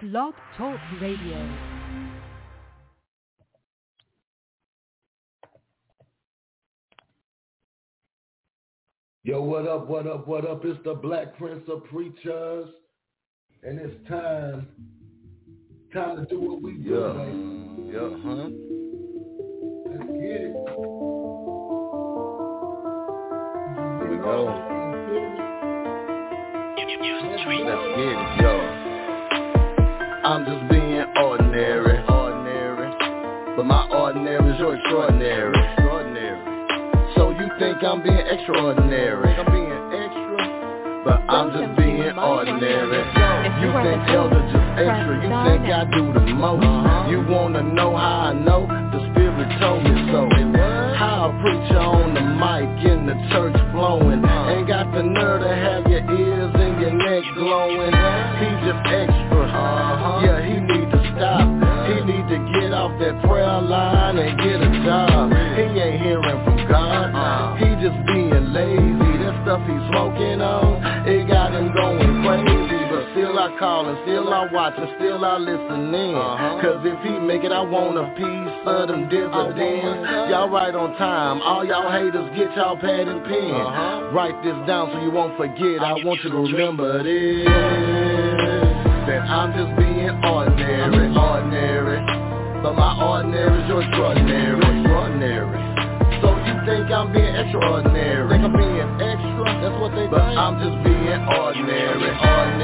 Blog Talk Radio. Yo, what up, what up, what up? It's the Black Prince of Preachers. And it's time to do what we do, baby. Let's get it. Here we go. Let's get it, yo. I'm just being ordinary. But my ordinary is your extraordinary. So you think I'm being extraordinary? But I'm just being ordinary. You think elder just extra. You think I do the most. You wanna know how I know? The Spirit told me so. How a preacher on the mic in the church flowing. Ain't got the nerve to have your ears and your neck glowing. He just extra. Yeah, he need to stop. He need to get off that prayer line and get a job. He ain't hearing from God. He just being lazy. That stuff he's smoking on, it got him going crazy. But still I call and still I watch and still I listen in. Cause if he make it, I want a piece of them dividends. Y'all right on time. All y'all haters, get y'all pad and pen. Write this down so you won't forget. I want you to remember this. That I'm just being ordinary. But my ordinary is your extraordinary. So you think I'm being extraordinary? Think I'm being extra? That's what they think. But I'm just being ordinary.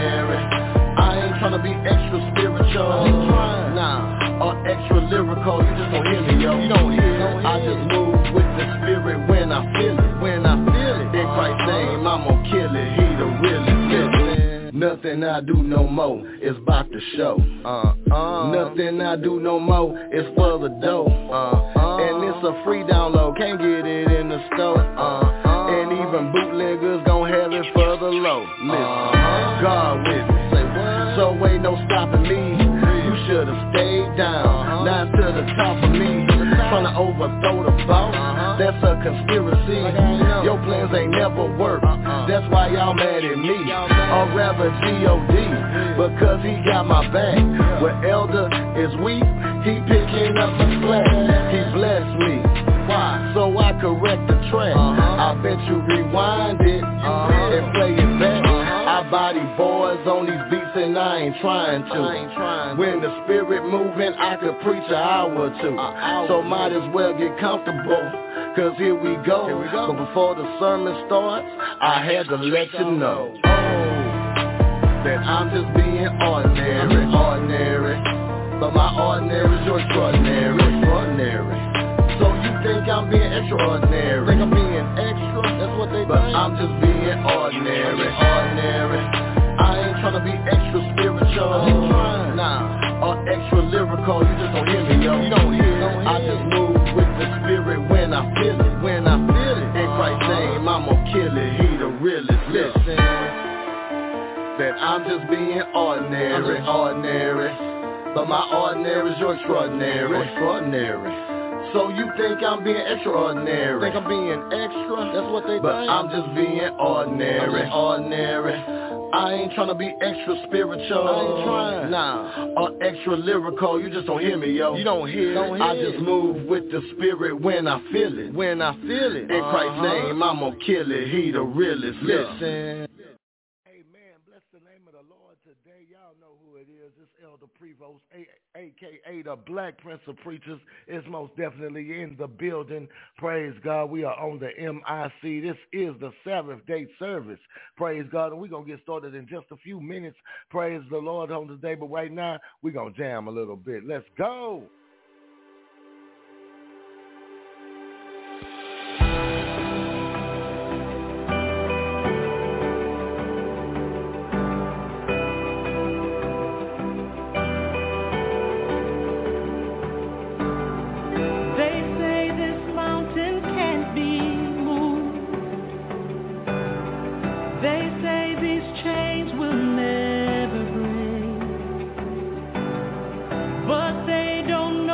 I ain't tryna be extra spiritual. Nah, or extra lyrical. You just don't hear me, yo. You don't hear me. I just move with the Spirit when I feel it. In Christ's name, I'm gon' kill it. He the realest. Nothing I do no more is about to show. Nothing I do no more is for the dough. And it's a free download, can't get it in the store. And even bootleggers gon' have it for the low. Listen, God with me, so ain't no stopping me. You should've stayed down, not to the top of me. Tryna overthrow the boss, that's a conspiracy. Your plans ain't never worked, that's why y'all mad at me. Or rather G.O.D, because he got my back. Where elder is weak, he picking up the slack. He blessed me, why? So I correct the track. I bet you rewind it and play it back. I body boys on these beats and I ain't trying to. When the Spirit moving, I could preach an hour or two. So might as well get comfortable, cause here we go. But before the sermon starts, I had to let you know that I'm just being ordinary. But my ordinary is your extraordinary. So you think I'm being extraordinary? Think I'm being extra? That's what they think. But I'm just being ordinary. I ain't tryna be extra spiritual. Nah, or extra lyrical. You just don't hear me, yo. You don't hear me. I just move with the Spirit when I feel it. In Christ's name, I'm gon' kill it. He the realest. Listen, that I'm just being ordinary. But my ordinary is your extraordinary. So you think I'm being extraordinary? Think I'm being extra? That's what they think. But I'm just being ordinary. I ain't tryna be extra spiritual. I ain't trying. Nah, or extra lyrical. You just don't hear me, yo. You don't hear. I just move with the Spirit when I feel it. In Christ's name, I'm gon' kill it. He the realest. Listen. Amen. Bless the name of the Lord today. Y'all know who it is. It's Elder Prevost, a.k.a. the Black Prince of Preachers, is most definitely in the building. Praise God. We are on the MIC. This is the Sabbath day service. Praise God. And we're going to get started in just a few minutes. Praise the Lord on today. But right now, we're going to jam a little bit. Let's go. But they don't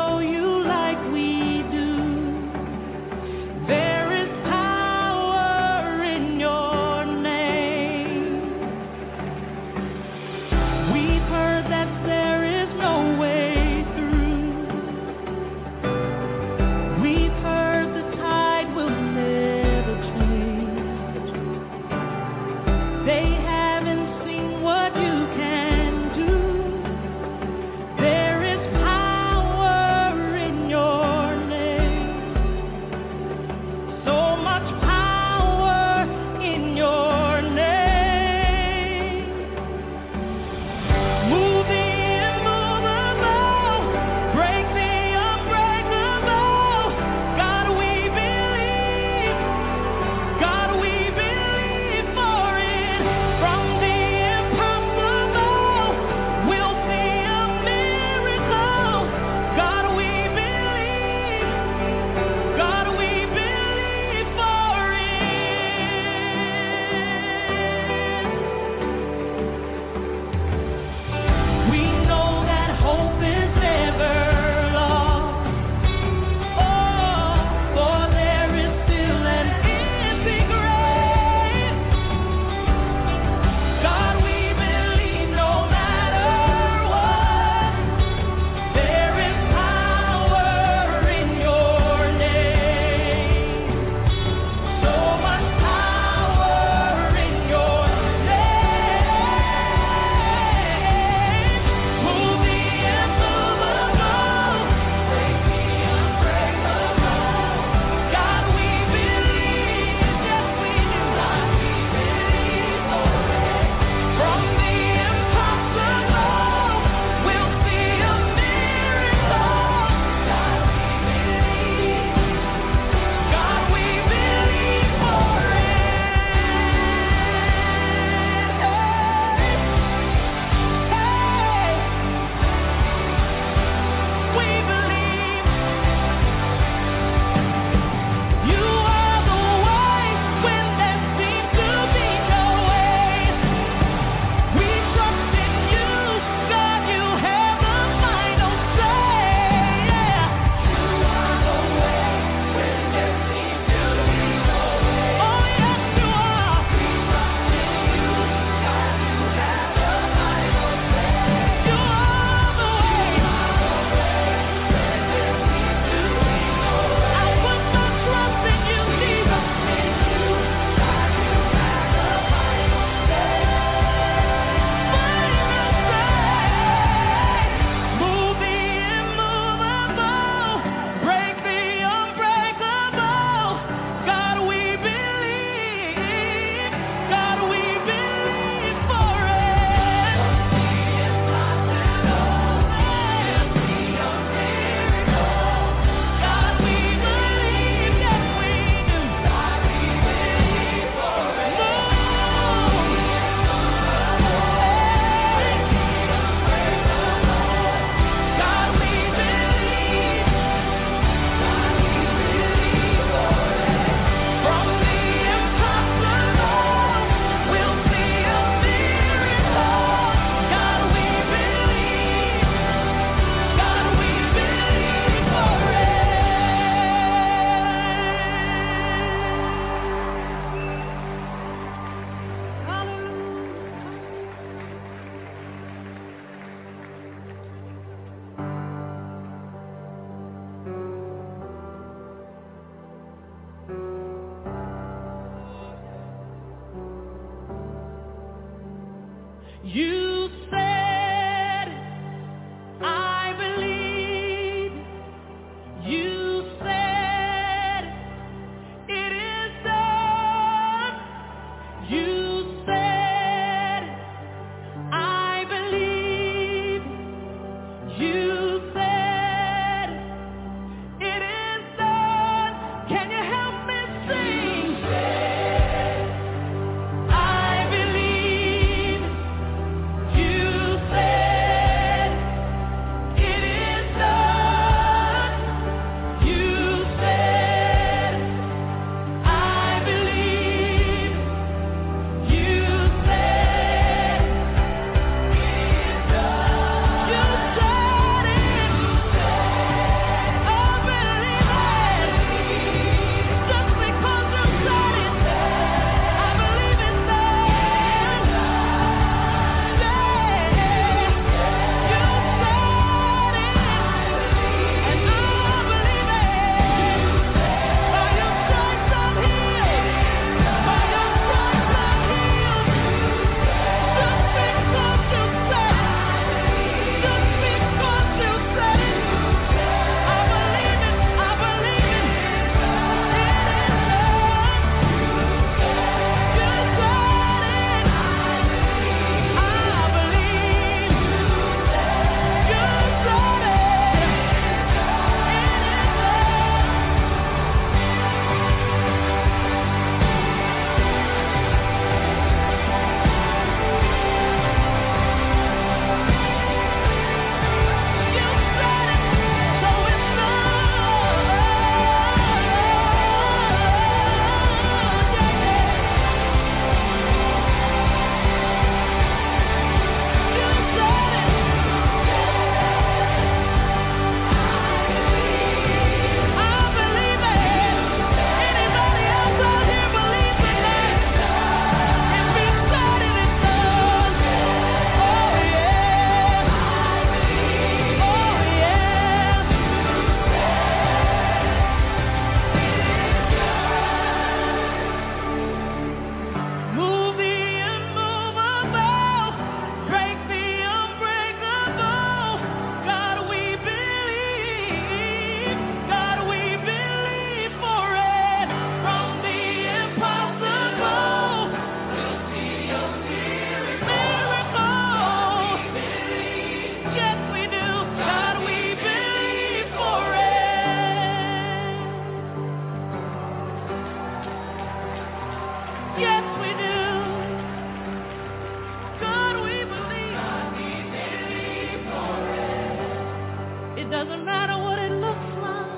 It doesn't matter what it looks like.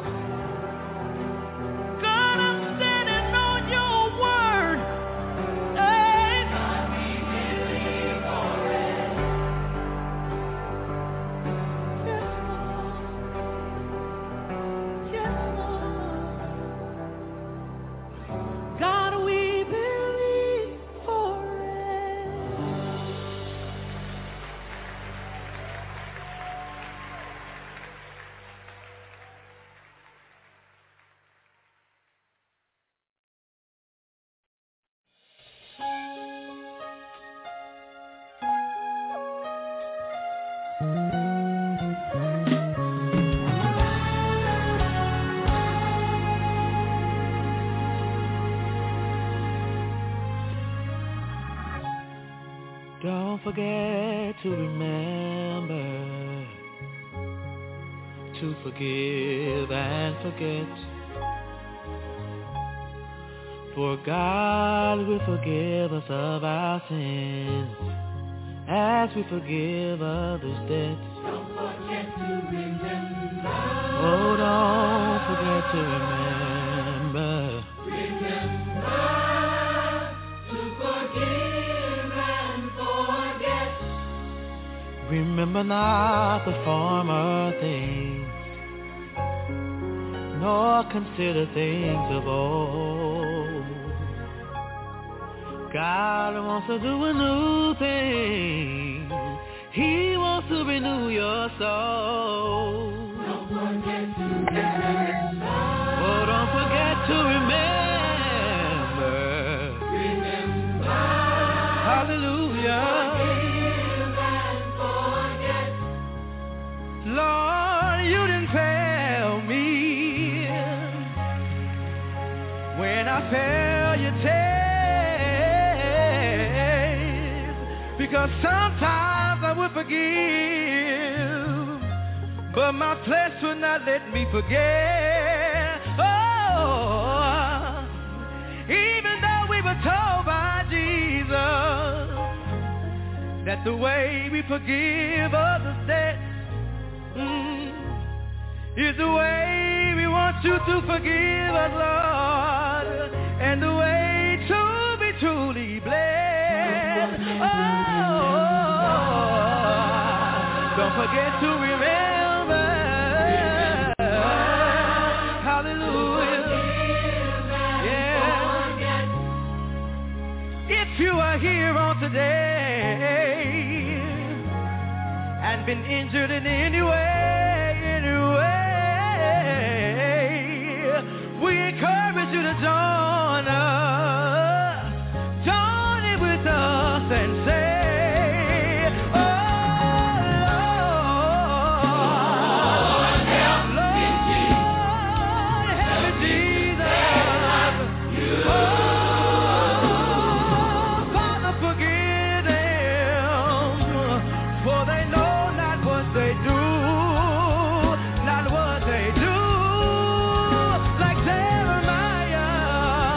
God, I'm standing on your word. Hey. God, we believe for it. Yes, Lord. God, we believe for it. Don't forget to remember to forgive and forget. For God will forgive us of our sins as we forgive others' debts. Don't forget to remember. Oh, don't forget to remember. Remember to forgive and forget. Remember not the former things, nor consider things of old. God wants to do a new thing. He wants to renew your soul. Don't forget to remember. Oh, don't forget to remember. Remember. Hallelujah. Forgive and forget. Lord, you didn't fail me when I failed you, because sometimes I would forgive, but my flesh would not let me forget. Oh, even though we were told by Jesus that the way we forgive others' debts is the way we want you to forgive us, Lord, and the way to be truly blessed. Oh, don't forget to remember. Hallelujah. Yeah. If you are here on today and been injured in any way, we encourage you to join us. Join in with us and say, oh, Lord, help me, Jesus. Oh, Father, forgive them, for they know not what they do. Not what they do. Like Jeremiah,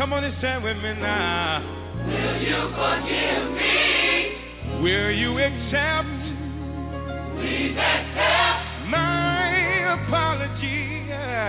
Come on and stand with me now. Will you forgive me? Will you accept? Please accept my apology.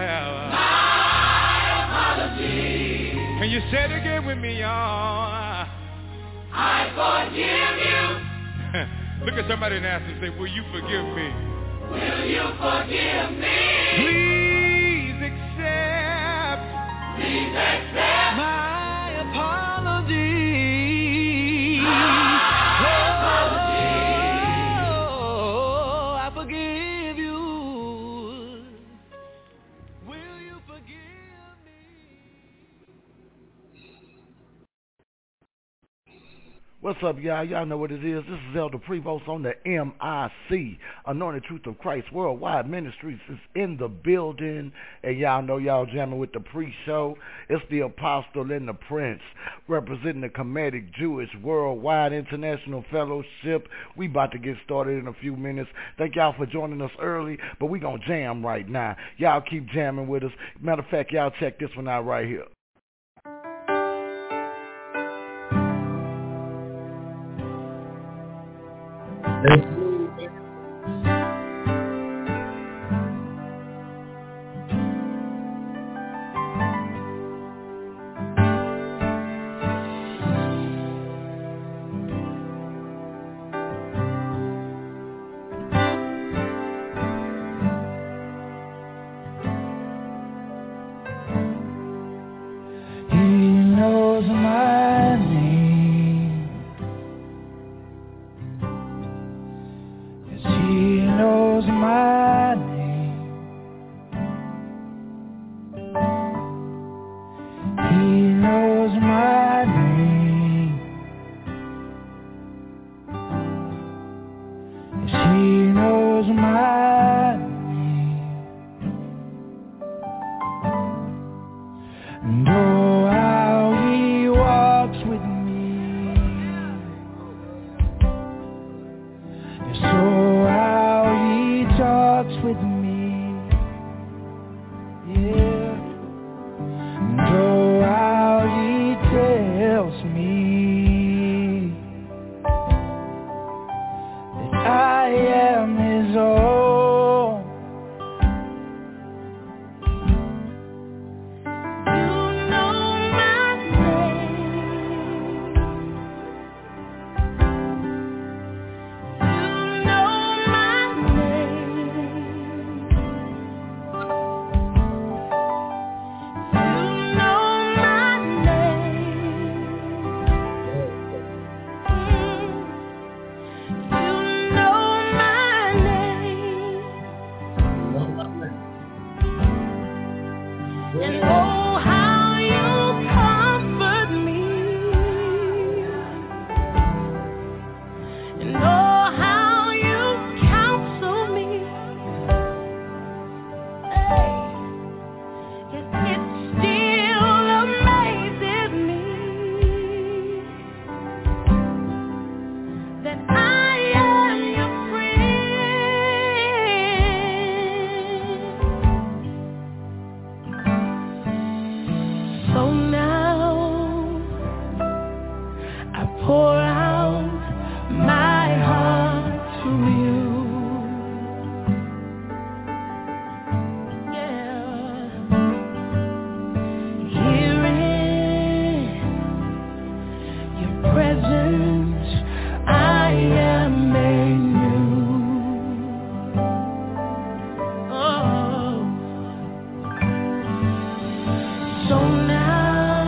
my apology. Can you say it again with me, y'all? I forgive you. Look at somebody and ask them, say, will you forgive me? Will you forgive me? Please accept. Please accept my apology. Oh, I forgive you. Will you forgive me? What's up, y'all? Y'all know what it is. This is Elder Prevost on the MIC, Anointed Truth of Christ Worldwide Ministries is in the building. And y'all know y'all jamming with the pre-show. It's the Apostle and the Prince representing the Kemetic Jewish Worldwide International Fellowship. We about to get started in a few minutes. Thank y'all for joining us early, but we gonna jam right now. Y'all keep jamming with us. Matter of fact, y'all check this one out right here. So now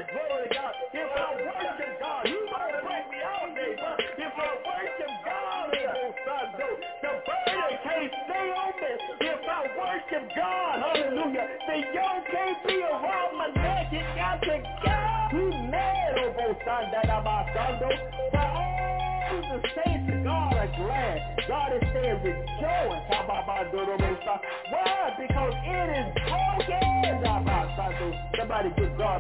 glory to God. If I worship God, you gonna break me out, neighbor. If I worship God, the burden can't stay on me. If I worship God, hallelujah, the yoke can't be around my neck. It got to go. You mad, but all the saints of God are glad. God is saying rejoice. Why? Because it is broken. Somebody give God a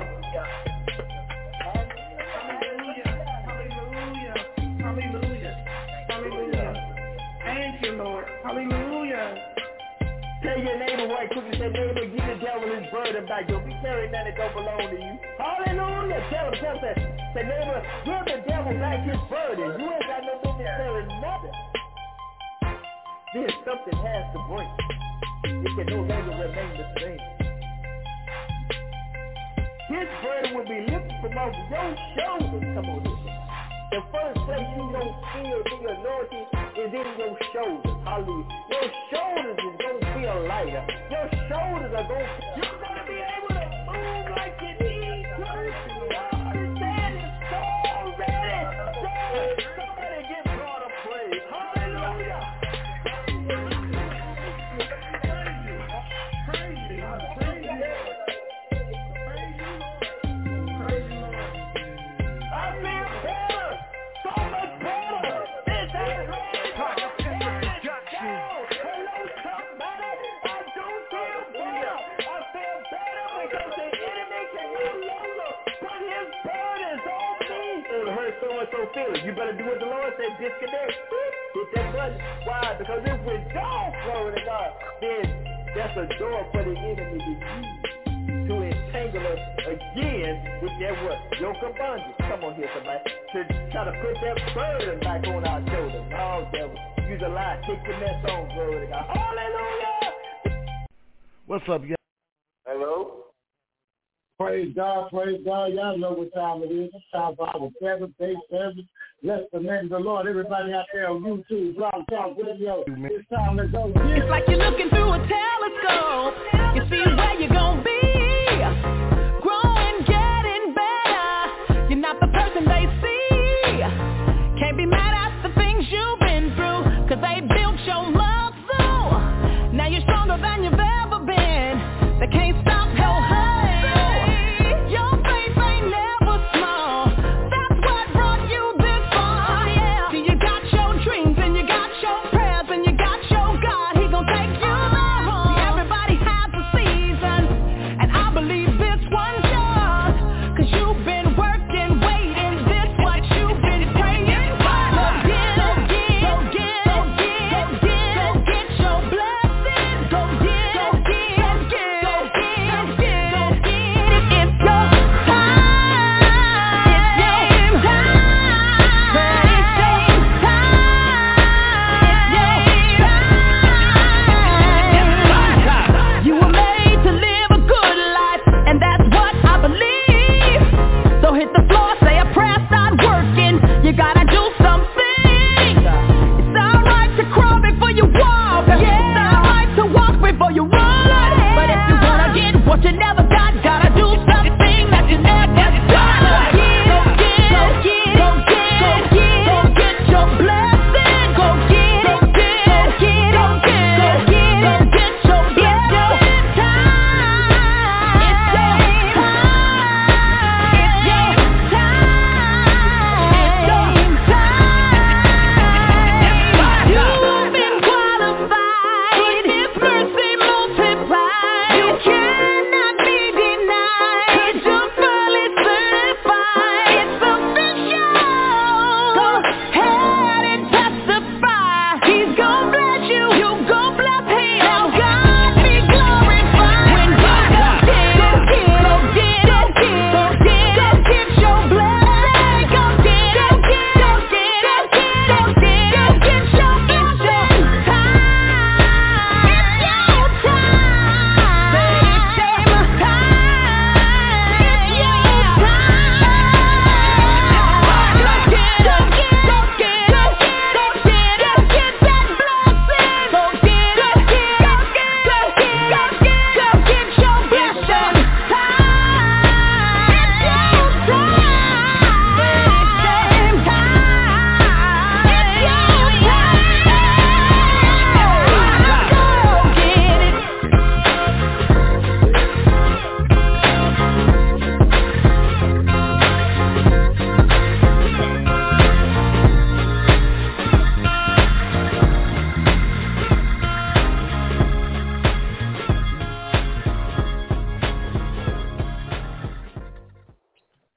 Hallelujah. Thank you, Lord. Hallelujah. Tell your neighbor right quick and say, neighbor, give the devil his burden back. Don't be carrying nothing that don't belong to you. Hallelujah. Tell him, say, neighbor, give the devil back his burden. You ain't got no business carrying nothing. Then something has to break. It can no longer remain the same. His burden will be lifted from off your shoulders. Come on, listen. The first place you don't feel the anointing is in your shoulders. Hallelujah. Your shoulders is going to feel lighter. Your shoulders are going to... You're going to be able to move like you need to. God is saying it's already done. Somebody give God a praise. Hallelujah. So feeling. You better do what the Lord said, disconnect. Hit that button. Why? Because if we don't, glory to God, then that's a door for the enemy to use to entangle us again with that what? Yoke of bondage. Come on here, somebody. To try to put that burden back on our shoulders. No, devil. Use a lie. Take the mess on, glory to God. Hallelujah! What's up, y'all? Hello? Praise God, praise God. Y'all know what time it is. It's time for our seventh-day service. Bless the name of the Lord. Everybody out there on YouTube, Blog Talk Radio. It's time to go. It's like you're looking through a telescope. You see where you're going to be. Growing, getting better. You're not the person they see. Can't be mad at the things you've been through, 'cause they built your muscle. Now you're stronger than you've ever been. They can't stop your hustle.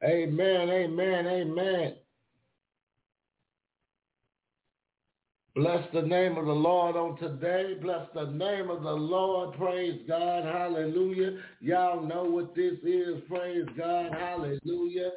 Amen, amen, amen. Bless the name of the Lord on today. Bless the name of the Lord. Praise God. Hallelujah. Y'all know what this is. Praise God. Hallelujah.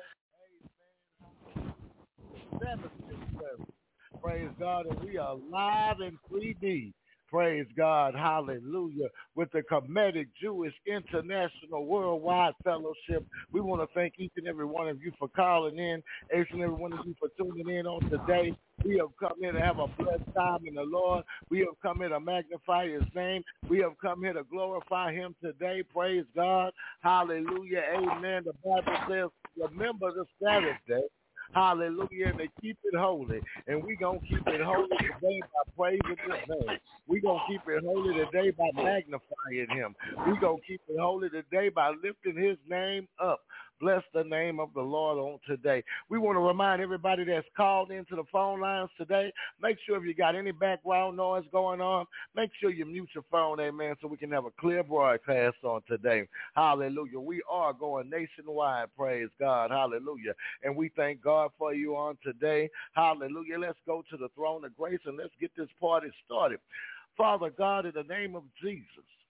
Praise God. And we are live in 3D. Praise God. Hallelujah. With the Kemetic Jewish International Worldwide Fellowship. We want to thank each and every one of you for calling in. Each and every one of you for tuning in on today. We have come here to have a blessed time in the Lord. We have come here to magnify his name. We have come here to glorify him today. Praise God. Hallelujah. Amen. The Bible says, remember the Sabbath day. Hallelujah, and they keep it holy. And we're going to keep it holy today by praising his name. We're going to keep it holy today by magnifying him. We're going to keep it holy today by lifting his name up. Bless the name of the Lord on today. We want to remind everybody that's called into the phone lines today, make sure if you got any background noise going on, make sure you mute your phone, amen, so we can have a clear broadcast on today. Hallelujah. We are going nationwide, praise God. Hallelujah. And we thank God for you on today. Hallelujah. Let's go to the throne of grace and let's get this party started. Father God, in the name of Jesus,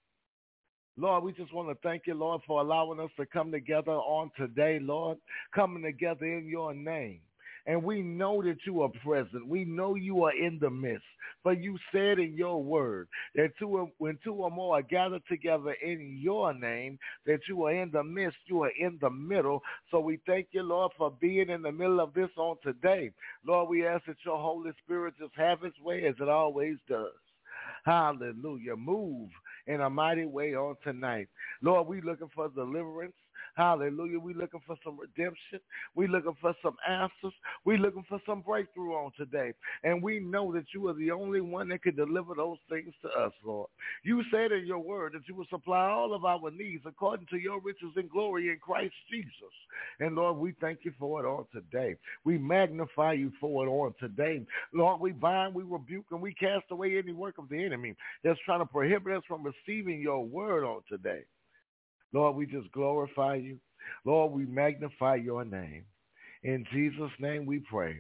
Lord, we just want to thank you, Lord, for allowing us to come together on today, Lord, coming together in your name. And we know that you are present. We know you are in the midst. For you said in your word that when two or more are gathered together in your name, that you are in the midst, you are in the middle. So we thank you, Lord, for being in the middle of this on today. Lord, we ask that your Holy Spirit just have its way as it always does. Hallelujah. Move in a mighty way on tonight. Lord, we looking for deliverance. Hallelujah. We looking for some redemption. We looking for some answers. We looking for some breakthrough on today. And we know that you are the only one that can deliver those things to us, Lord. You said in your word that you will supply all of our needs according to your riches and glory in Christ Jesus. And Lord, we thank you for it on today. We magnify you for it on today. Lord, we bind, we rebuke, and we cast away any work of the enemy that's trying to prohibit us from receiving your word on today. Lord, we just glorify you. Lord, we magnify your name. In Jesus' name we pray.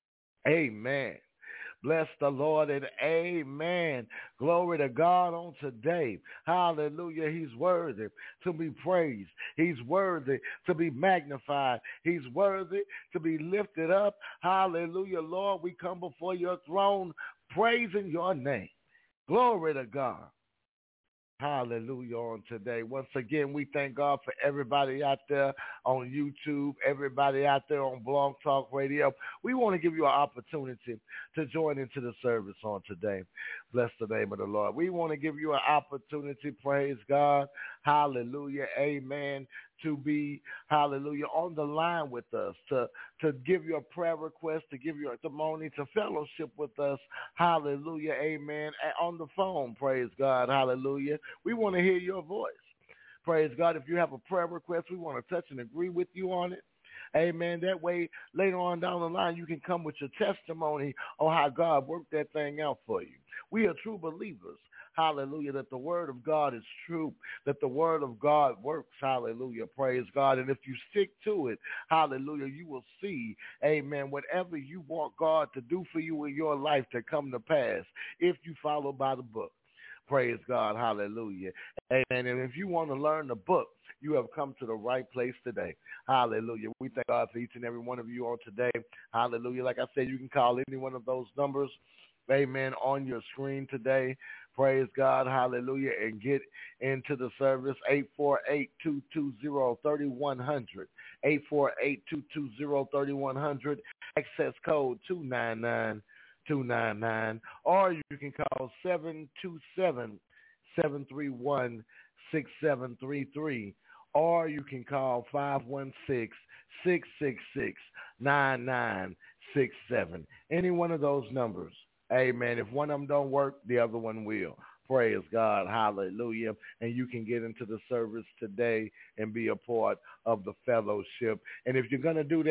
Amen. Bless the Lord and amen. Glory to God on today. Hallelujah. He's worthy to be praised. He's worthy to be magnified. He's worthy to be lifted up. Hallelujah. Lord, we come before your throne praising your name. Glory to God. Hallelujah on today. Once again, we thank God for everybody out there on YouTube, everybody out there on Blog Talk Radio. We want to give you an opportunity to join into the service on today. Bless the name of the Lord. We want to give you an opportunity, praise God, hallelujah, amen, to be, hallelujah, on the line with us, to give your prayer request, to give your testimony, to fellowship with us, hallelujah, amen, and on the phone, praise God, hallelujah. We want to hear your voice. Praise God. If you have a prayer request, we want to touch and agree with you on it. Amen. That way, later on down the line, you can come with your testimony on how God worked that thing out for you. We are true believers. Hallelujah, that the word of God is true, that the word of God works. Hallelujah. Praise God. And if you stick to it, hallelujah, you will see, amen, whatever you want God to do for you in your life to come to pass if you follow by the book. Praise God. Hallelujah. Amen. And if you want to learn the book, you have come to the right place today. Hallelujah. We thank God for each and every one of you on today. Hallelujah. Like I said, you can call any one of those numbers, amen, on your screen today. Praise God. Hallelujah. And get into the service. 848-220-3100. 848-220-3100. Access code 299. Or you can call 727-731-6733, or you can call 516-666-9967. Any one of those numbers. Amen. If one of them don't work, the other one will. Praise God. Hallelujah. And you can get into the service today and be a part of the fellowship. And if you're going to do that,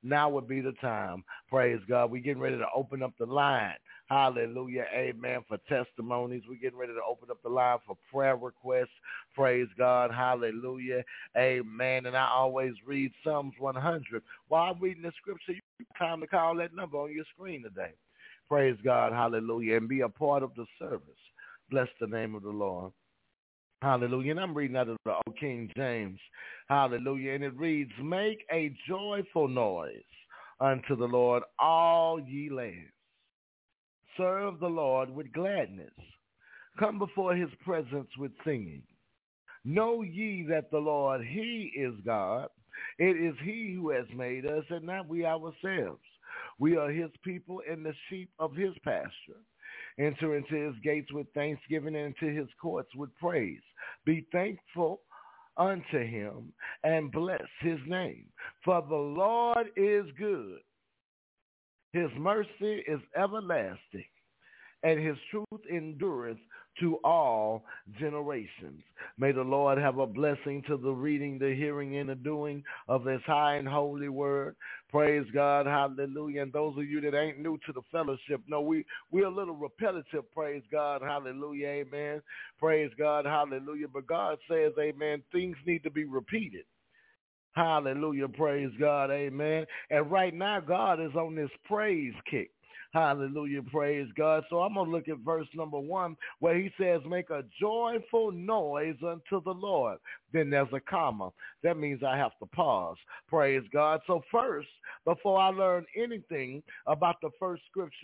now would be the time. Praise God. We're getting ready to open up the line. Hallelujah. Amen. For testimonies. We're getting ready to open up the line for prayer requests. Praise God. Hallelujah. Amen. And I always read Psalms 100. While I'm reading the scripture, you have time to call that number on your screen today. Praise God. Hallelujah. And be a part of the service. Bless the name of the Lord. Hallelujah. And I'm reading out of the Old King James. Hallelujah. And it reads, make a joyful noise unto the Lord, all ye lands. Serve the Lord with gladness. Come before his presence with singing. Know ye that the Lord, he is God. It is he who has made us, and not we ourselves. We are his people and the sheep of his pasture. Enter into his gates with thanksgiving and into his courts with praise. Be thankful unto him and bless his name. For the Lord is good. His mercy is everlasting, and his truth endureth to all generations. May the Lord have a blessing to the reading, the hearing, and the doing of his high and holy word. Praise God. Hallelujah. And those of you that ain't new to the fellowship, no, we're a little repetitive. Praise God. Hallelujah. Amen. Praise God. Hallelujah. But God says, amen, things need to be repeated. Hallelujah. Praise God. Amen. And right now, God is on this praise kick. Hallelujah. Praise God. So I'm going to look at verse number 1 where he says, make a joyful noise unto the Lord. Then there's a comma. That means I have to pause. Praise God. So first, before I learn anything about the first scripture,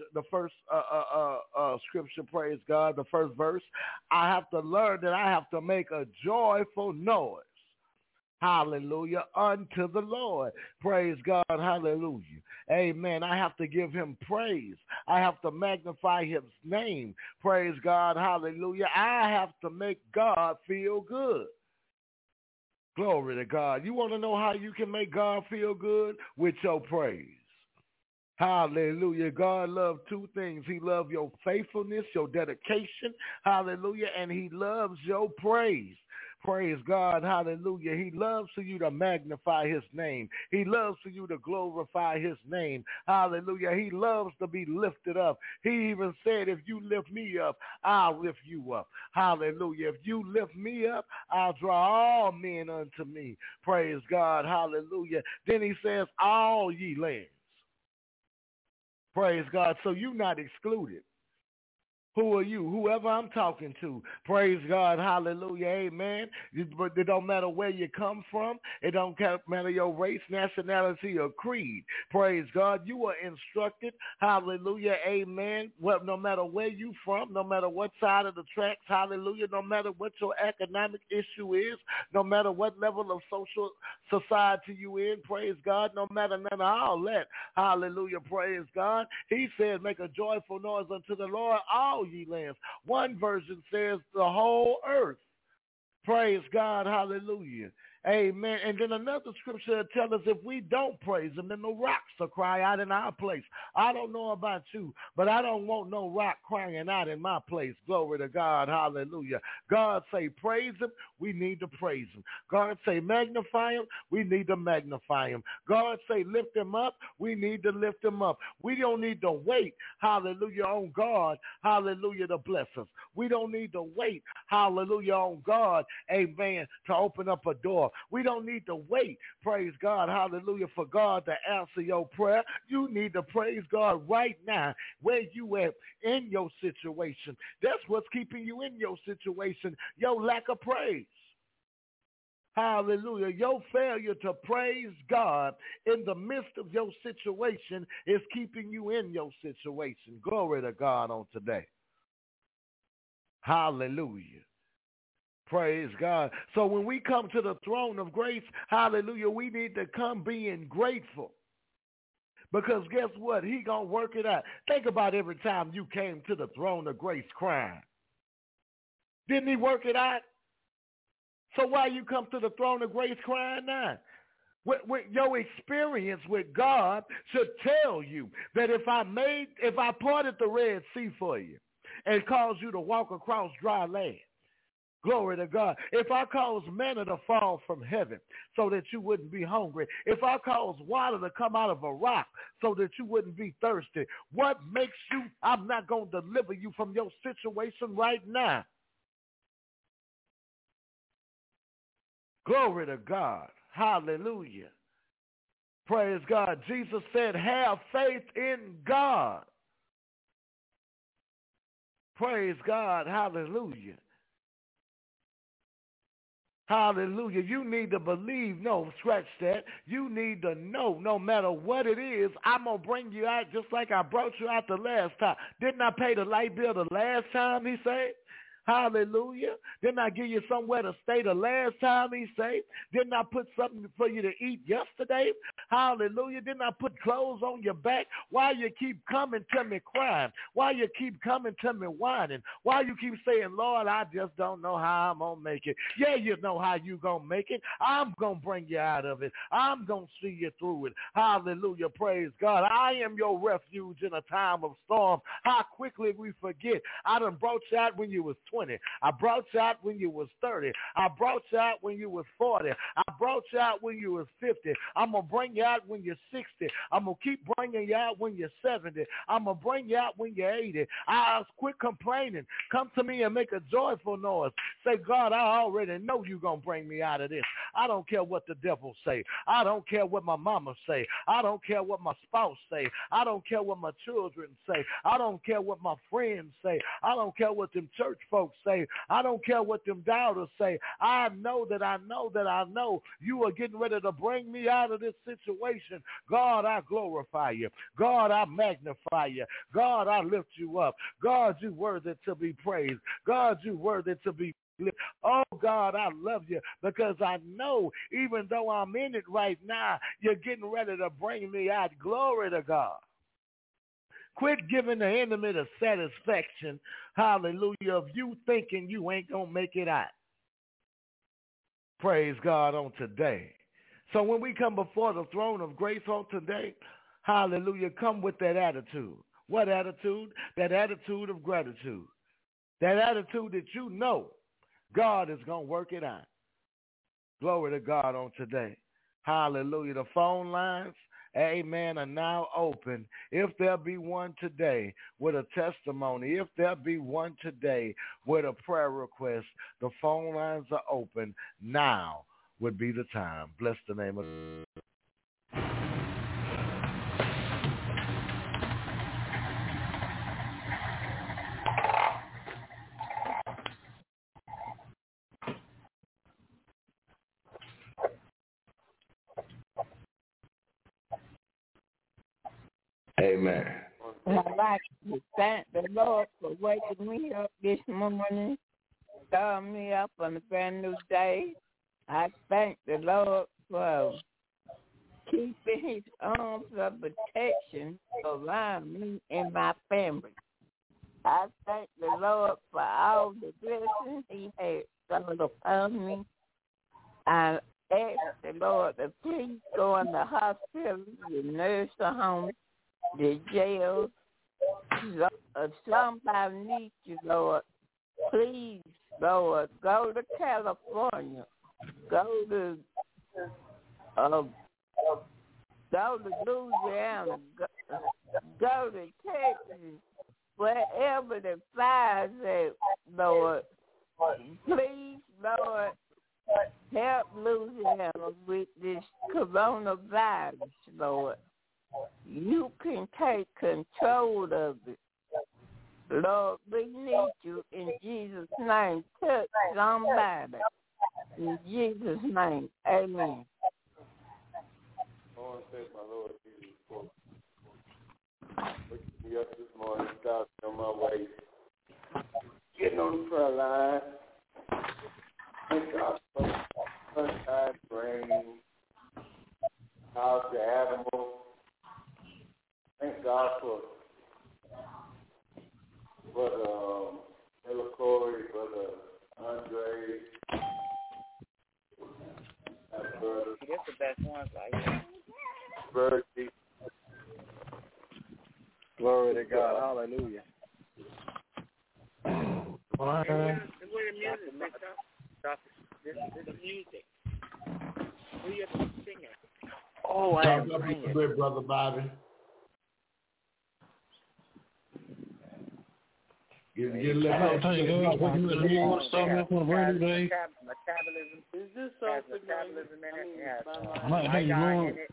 scripture, praise God, the first verse, I have to learn that I have to make a joyful noise. Hallelujah, unto the Lord. Praise God, hallelujah. Amen. I have to give him praise. I have to magnify his name. Praise God, hallelujah. I have to make God feel good. Glory to God. You want to know how you can make God feel good? With your praise. Hallelujah. God loves two things. He loves your faithfulness, your dedication. Hallelujah. And he loves your praise. Praise God, hallelujah. He loves for you to magnify his name. He loves for you to glorify his name. Hallelujah. He loves to be lifted up. He even said, if you lift me up, I'll lift you up. Hallelujah. If you lift me up, I'll draw all men unto me. Praise God, hallelujah. Then he says, all ye lands. Praise God. So you're not excluded. Who are you? Whoever I'm talking to. Praise God. Hallelujah. Amen. It don't matter where you come from. It don't matter your race, nationality, or creed. Praise God. You are instructed. Hallelujah. Amen. Well, no matter where you from, no matter what side of the tracks, hallelujah, no matter what your economic issue is, no matter what level of social society you in, praise God, no matter none of all that. Hallelujah. Praise God. He said, make a joyful noise unto the Lord, all ye lands. One version says the whole earth. Praise God. Hallelujah. Amen. And then another scripture tells us if we don't praise him, then the rocks will cry out in our place. I don't know about you, but I don't want no rock crying out in my place. Glory to God. Hallelujah. God say praise him. We need to praise him. God say magnify him. We need to magnify him. God say lift him up. We need to lift him up. We don't need to wait, hallelujah, on God, hallelujah, to bless us. We don't need to wait, hallelujah, on God, amen, to open up a door. We don't need to wait, praise God, hallelujah, for God to answer your prayer. You need to praise God right now where you at in your situation. That's what's keeping you in your situation, your lack of praise. Hallelujah. Your failure to praise God in the midst of your situation is keeping you in your situation. Glory to God on today. Hallelujah. Praise God. So when we come to the throne of grace, hallelujah, we need to come being grateful. Because guess what? He gonna work it out. Think about every time you came to the throne of grace crying. Didn't he work it out? So why you come to the throne of grace crying now? With your experience with God should tell you that if I parted the Red Sea for you and caused you to walk across dry land, Glory to God. If I cause manna to fall from heaven so that you wouldn't be hungry, if I cause water to come out of a rock so that you wouldn't be thirsty, what makes you, I'm not going to deliver you from your situation right now. Glory to God. Hallelujah. Praise God. Jesus said, have faith in God. Praise God. Hallelujah. Hallelujah. You need to believe. No, scratch that. You need to know no matter what it is, I'm going to bring you out just like I brought you out the last time. Didn't I pay the light bill the last time, he said? Hallelujah. Didn't I give you somewhere to stay the last time, he said? Didn't I put something for you to eat yesterday? Hallelujah. Didn't I put clothes on your back? Why you keep coming to me crying? Why you keep coming to me whining? Why you keep saying, Lord, I just don't know how I'm going to make it. Yeah, you know how you going to make it. I'm going to bring you out of it. I'm going to see you through it. Hallelujah. Praise God. I am your refuge in a time of storm. How quickly we forget. I done brought you out when you was 20. I brought you out when you was 30. I brought you out when you was 40. I brought you out when you was 50. I'm going to bring you out when you're 60. I'm going to keep bringing you out when you're 70. I'm going to bring you out when you're 80. I'll quit complaining. Come to me and make a joyful noise. Say, God, I already know you're going to bring me out of this. I don't care what the devil say. I don't care what my mama say. I don't care what my spouse say. I don't care what my children say. I don't care what my friends say. I don't care what them church folks say. I don't care what them doubters say. I know that I know that I know you are getting ready to bring me out of this situation. God, I glorify you. God, I magnify you. God, I lift you up. God, you worthy to be praised. God, you worthy to be oh, God, I love you because I know even though I'm in it right now, you're getting ready to bring me out. Glory to God. Quit giving the enemy the satisfaction, hallelujah, of you thinking you ain't going to make it out. Praise God on today. So when we come before the throne of grace on today, hallelujah, come with that attitude. What attitude? That attitude of gratitude. That attitude that you know God is going to work it out. Glory to God on today. Hallelujah. The phone lines, amen, are now open. If there be one today with a testimony, if there be one today with a prayer request, the phone lines are open. Now would be the time. Bless the name of Amen. I'd like to thank the Lord for waking me up this morning, starting me up on a brand new day. I thank the Lord for keeping his arms of protection around me and my family. I thank the Lord for all the blessings he has bestowed upon me. I ask the Lord to please go in the hospital, the nursing home, the jails. If somebody needs you, Lord, please, Lord, go to California, go to Louisiana, go to Texas, wherever the fire's at, Lord. Please, Lord, help Louisiana with this coronavirus, Lord. You can take control of it. Lord, we need you in Jesus' name. Touch somebody. In Jesus' name, amen. I want to thank my Lord Jesus for waking me up this morning, starting on my way, getting on the prayer line. Thank God for sunshine, rain, how's the animal. Thank God for Brother Corey, Brother Andre. That's the best ones right here. Bertie. Glory to God. Hallelujah. is it, Victor? This is music. Who you have to sing it? Oh, I am singing. Good, Brother Bobby. Get a little metabolism. Is this something metabolism in it? Iodine in it.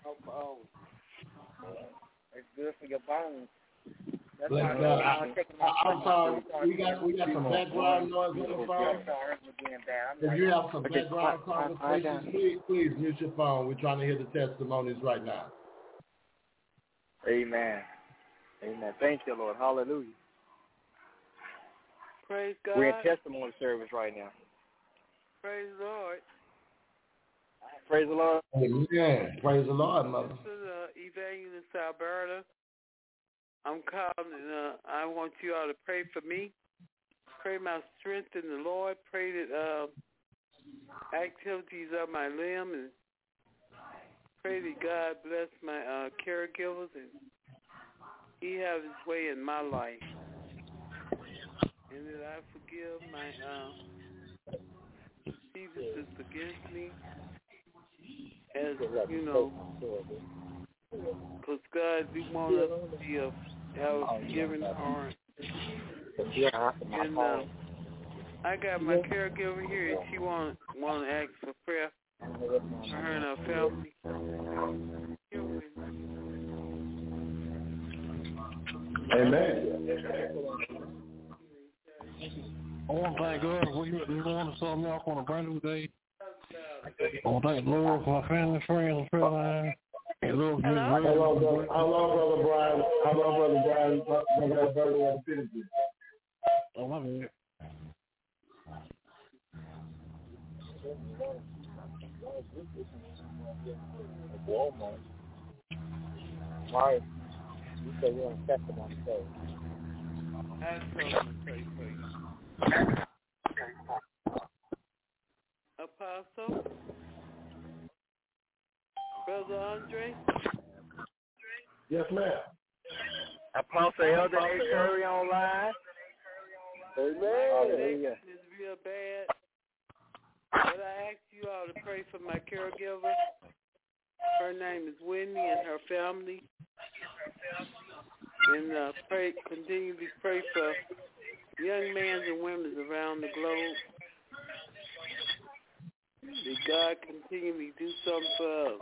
It's good for your bones. That's why I'm sorry. We got some background noise on the phone. If you have some background conversations, please mute your phone. We're trying to hear the testimonies right now. Amen. Amen. Thank you, Lord. Hallelujah. Praise God. We're in testimony service right now. Praise the Lord. Praise the Lord. Amen. Praise the Lord, Mother. This is Evangelist Alberta. I'm calling and I want you all to pray for me. Pray my strength in the Lord. Pray that activities of my limb, and pray that God bless my caregivers and He have His way in my life. And that I forgive my deceivers against me, as you know, because God, we want us to be have a forgiving heart. And I got my caregiver here, and she want to ask for prayer for her and her family. Amen. I want to thank God for you want to start me off on a brand new day. I want to thank the Lord for my family, friends, and prayer line. Hello, Brother Brian. Hello, Brother Brian. Oh, my bad. Walmart. Why? You say you're on testimony show. Apostle, Brother Andre. Yes, ma'am. Apostle Elder A. Curry online. Amen. It's real bad. But I ask you all to pray for my caregiver. Her name is Wendy and her family. And continually pray for young men and women around the globe. That God continually do something for us.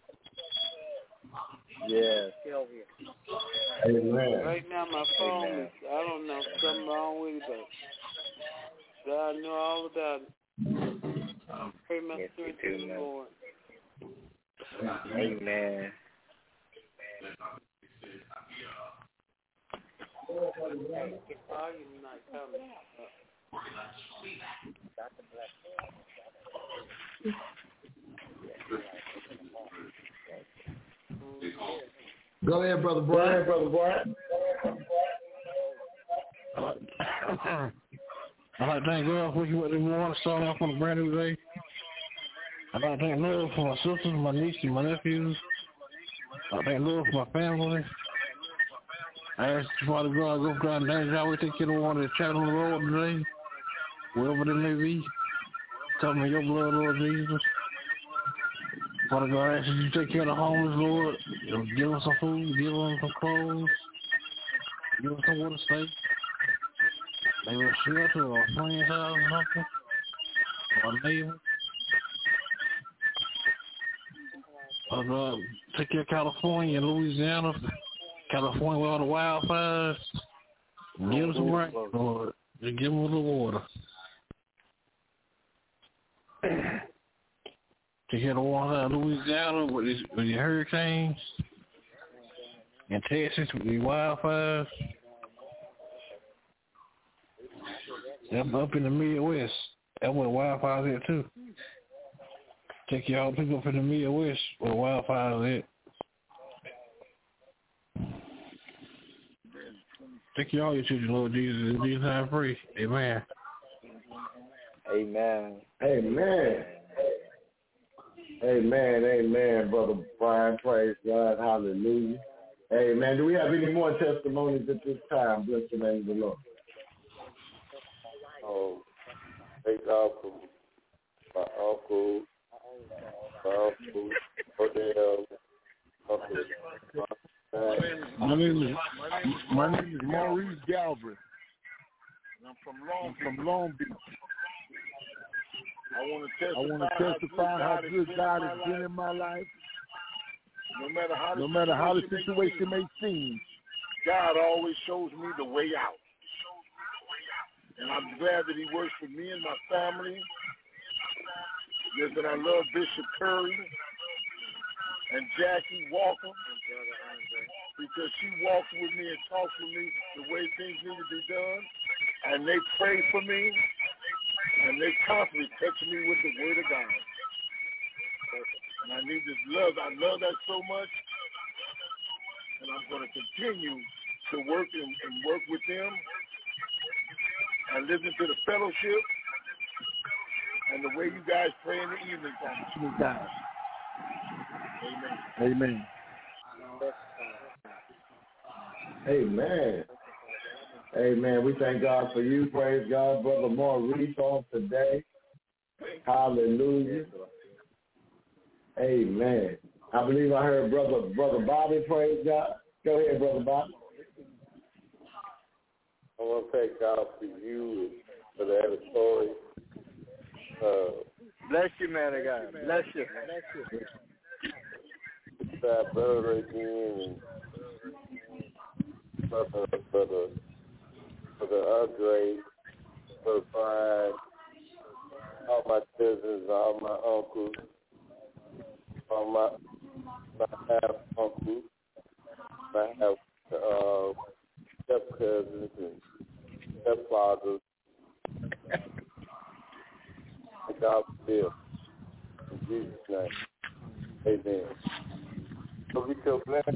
Yes. Amen. Right now my phone is, I don't know, something wrong with it, but God know all about it. Pray my strength in the Lord. Amen. Volume not coming up. Go ahead, Brother Brian. I'd like to thank God for you want to start off on a brand new day. I'd like to thank Lord for my sisters, my nieces, my nephews. I'd like to thank Lord for my family. I ask Father God, go down and danger highway, take care of the one that's traveling on the road today, wherever they may be. Cover me in your blood, Lord Jesus. Father God, I ask you to take care of the homeless, Lord. Give them some food, give them some clothes, give them somewhere to stay. Maybe a shelter or a friend's house or something, or a neighbor. Father God, take care of California and Louisiana. California with all the wildfires. Give them some rain, Lord. Just give them a little water. To hear the water out of Louisiana with the hurricanes, and Texas with the wildfires. Up in the Midwest, that's where the wildfires at too. Take y'all people up in the Midwest where the wildfires at. Take you all your children, Lord Jesus, in Jesus' name I pray. Amen. Amen. Amen. Amen. Amen, Brother Brian. Praise God. Hallelujah. Amen. Do we have any more testimonies at this time? Bless the name of the Lord. Oh, Thank God for my uncle, Odell, My name is Maurice Galbraith. I'm from Long Beach. I want to testify how good God has been in my life. No matter how the situation may seem, God always shows me the way out. And I'm glad that he works for me and my family. Yes, that I love Bishop Curry and Jackie Walker, because she walks with me and talks with me the way things need to be done. And they pray for me, and they constantly touch me with the word of God. And I need this love. I love that so much. And I'm going to continue to work and work with them and listen to the fellowship and the way you guys pray in the evening time. Amen. Amen. Amen. We thank God for you. Praise God, Brother Maurice on today. Hallelujah. Amen. I believe I heard Brother Bobby, praise God. Go ahead, Brother Bobby. I want to thank God for you and for the editorial. Bless you, man of God. Bless you. Brother again, and for the Andre, for Brian, all my cousins, all my uncles, all my half uncles, my half step cousins and stepfathers. God bless. In Jesus' name. Amen. So we feel blessed.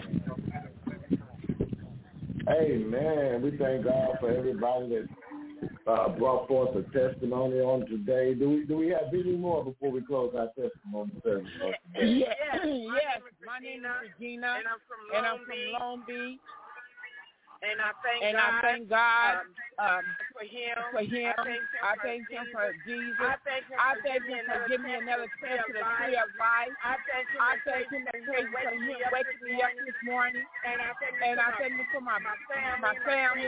Amen. We thank God for everybody that brought forth a testimony on today. Do we have any more before we close our testimony service? Yes. My name is Regina, and I'm from Long Beach. And I thank God for him. I thank him for Jesus. I thank him for giving me another chance to the tree of life. I thank him for waking me up this morning. And I thank him for my family.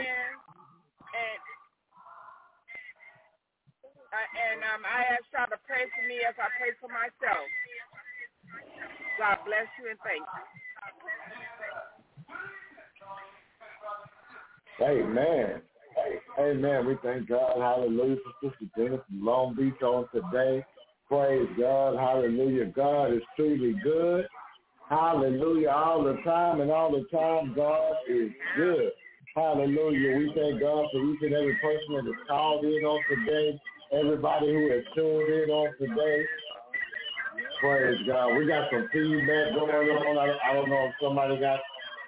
And I ask y'all to pray for me as I pray for myself. God bless you and thank you. Amen. Amen. We thank God. Hallelujah for Sister Jennifer from Long Beach on today. Praise God. Hallelujah. God is truly good. Hallelujah. All the time and all the time, God is good. Hallelujah. We thank God for each and every person that has called in on today. Everybody who has tuned in on today. Praise God. We got some feedback going on. I don't know if somebody got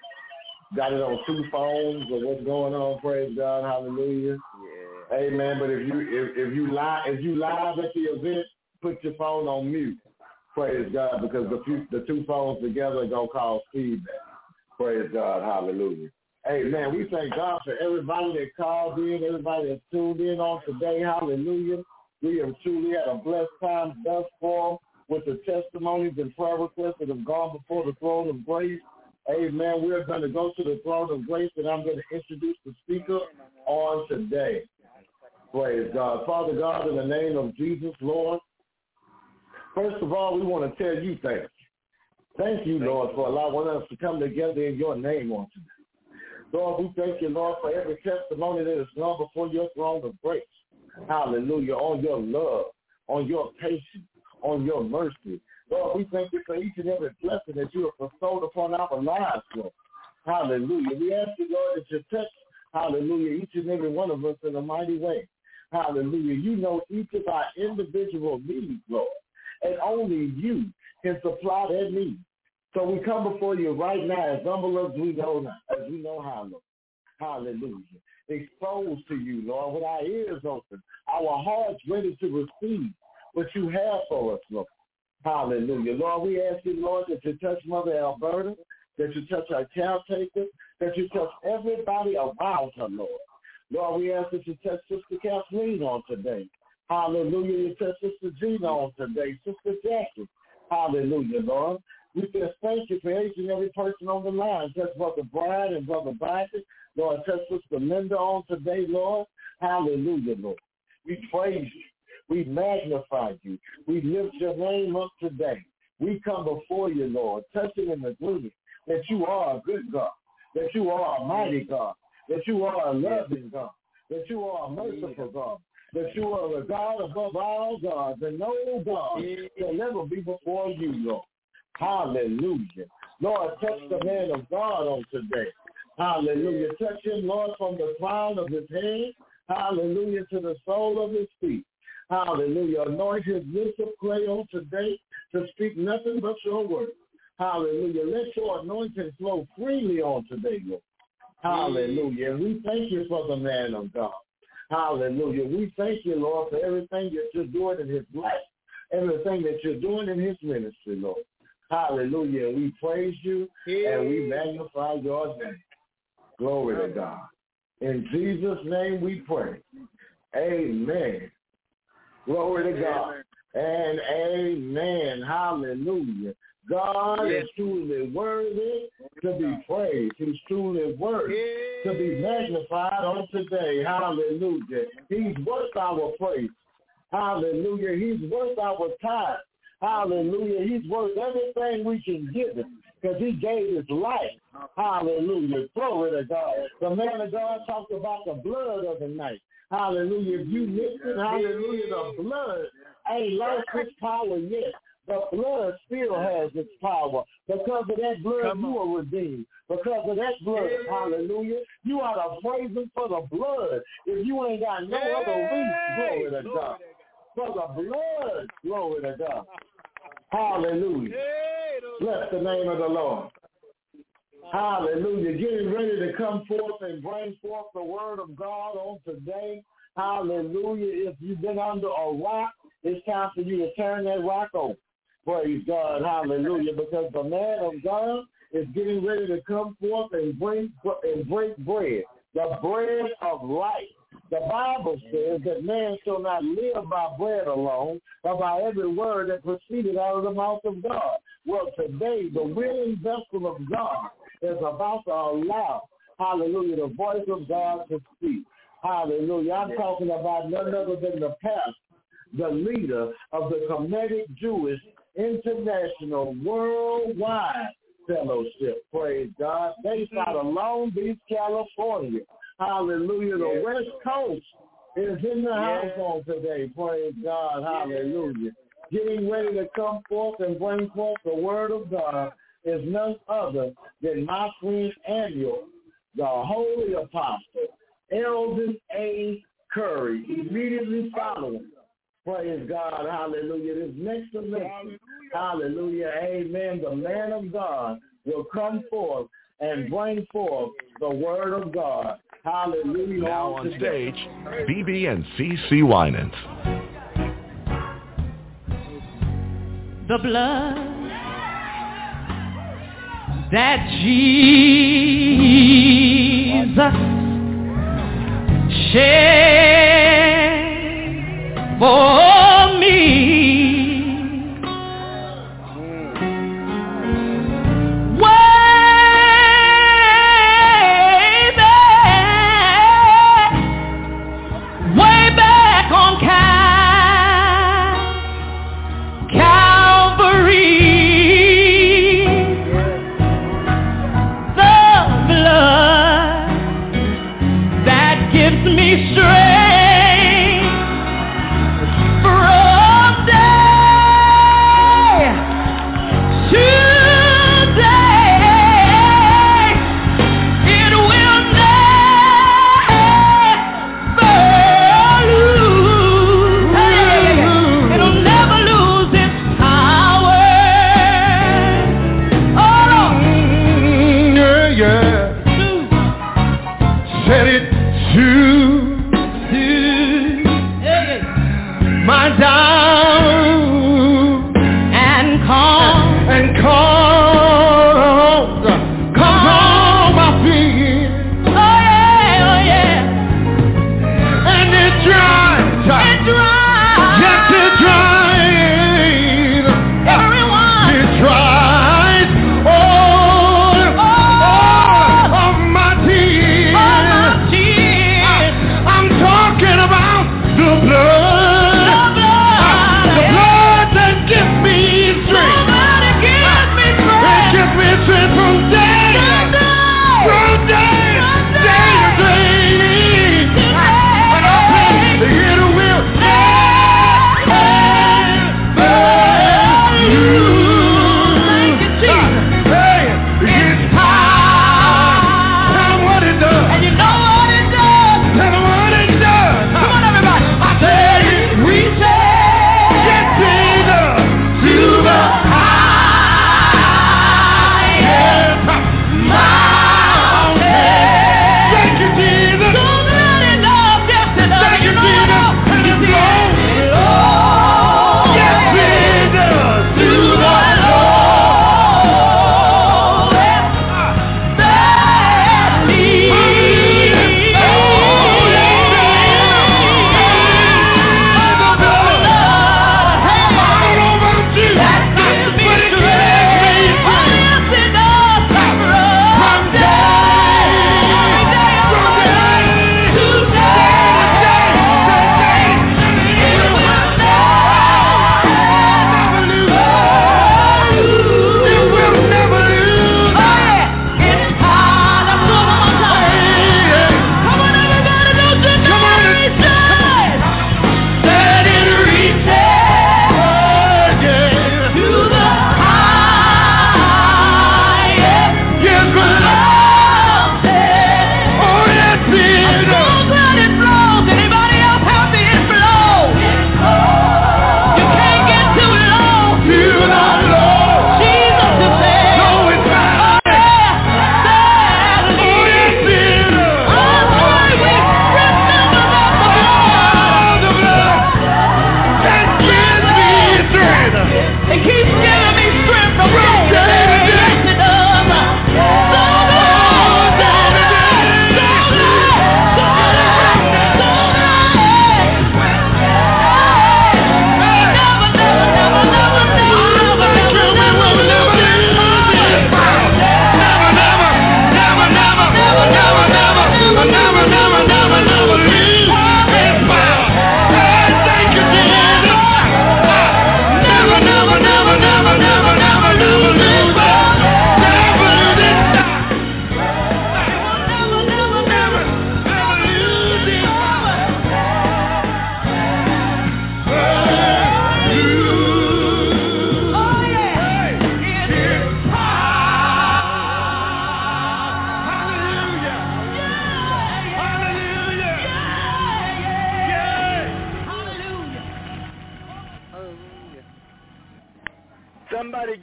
it on two phones or what's going on. Praise God. Hallelujah. Yeah. Amen. But if you live at the event, put your phone on mute. Praise God, because the two phones together are gonna cause feedback. Praise God. Hallelujah. Amen. We thank God for everybody that called in, everybody that tuned in on today. Hallelujah. We have truly had a blessed time thus far with the testimonies and prayer requests that have gone before the throne of grace. Amen. We're going to go to the throne of grace, and I'm going to introduce the speaker on today. Praise God. Father God, in the name of Jesus, Lord, first of all, we want to tell you thank you. Thank you, Lord, for allowing us to come together in your name on today. Lord, we thank you, Lord, for every testimony that has gone before your throne of grace. Hallelujah. On your love, on your patience, on your mercy. Lord, we thank you for each and every blessing that you have bestowed upon our lives, Lord. Hallelujah. We ask you, Lord, that you touch, hallelujah, each and every one of us in a mighty way. Hallelujah. You know each of our individual needs, Lord, and only you can supply that need. So we come before you right now as humble as we know how, Lord. Hallelujah. Exposed to you, Lord, with our ears open, our hearts ready to receive what you have for us, Lord. Hallelujah. Lord, we ask you, Lord, that you touch Mother Alberta, that you touch our caretaker, that you touch everybody around her, Lord. Lord, we ask that you touch Sister Kathleen on today. Hallelujah. You touch Sister Gina on today, Sister Jackie. Hallelujah, Lord. We just thank you for each and every person on the line. Touch Brother Brian and Brother Biden. Lord, touch Sister Linda on today, Lord. Hallelujah, Lord. We praise you. We magnify you. We lift your name up today. We come before you, Lord, touching and agreeing that you are a good God, that you are a mighty God, that you are a loving God, that you are a merciful God, that you are a God above all gods, and no God shall ever be before you, Lord. Hallelujah. Lord, touch the man of God on today. Hallelujah. Touch him, Lord, from the crown of his head, hallelujah, to the sole of his feet. Hallelujah. Anoint his lips of clay on today to speak nothing but your word. Hallelujah. Let your anointing flow freely on today, Lord. Hallelujah. And we thank you for the man of God. Hallelujah. We thank you, Lord, for everything that you're doing in his life, everything that you're doing in his ministry, Lord. Hallelujah. We praise you and we magnify your name. Glory to God. In Jesus' name we pray. Amen. Glory to God. And amen. Hallelujah. God is truly worthy to be praised. He's truly worthy to be magnified on today. Hallelujah. He's worth our praise. Hallelujah. He's worth our time. Hallelujah. He's worth everything we can give him because he gave his life. Hallelujah. Glory to God. The man of God talked about the blood of the night. Hallelujah. If you listen, hallelujah, the blood ain't lost its power yet. The blood still has its power. Because of that blood, you are redeemed. Because of that blood, hallelujah, you ought to praise him for the blood. If you ain't got no other reason, glory to God. For the blood, glory to God. Hallelujah. Bless the name of the Lord. Hallelujah. Getting ready to come forth and bring forth the word of God on today. Hallelujah. If you've been under a rock, it's time for you to turn that rock over. Praise God. Hallelujah. Because the man of God is getting ready to come forth and break bread. The bread of life. The Bible says that man shall not live by bread alone, but by every word that proceeded out of the mouth of God. Well, today, the willing vessel of God is about to allow, hallelujah, the voice of God to speak. Hallelujah. I'm talking about none other than the pastor, the leader of the Kemetic Jewish International Worldwide Fellowship. Praise God. Based out of Long Beach, California. Hallelujah. The West Coast is in the house on today. Praise God. Hallelujah. Getting ready to come forth and bring forth the word of God is none other than my friend Daniel, the holy apostle, Eldon A. Curry, immediately following. Praise God. Hallelujah. This next semester, hallelujah, amen, the man of God will come forth and bring forth the word of God. Hallelujah. Now on stage, BB and CC Winans. The blood that Jesus shed for me. Way back on Calvary, the blood that gives me strength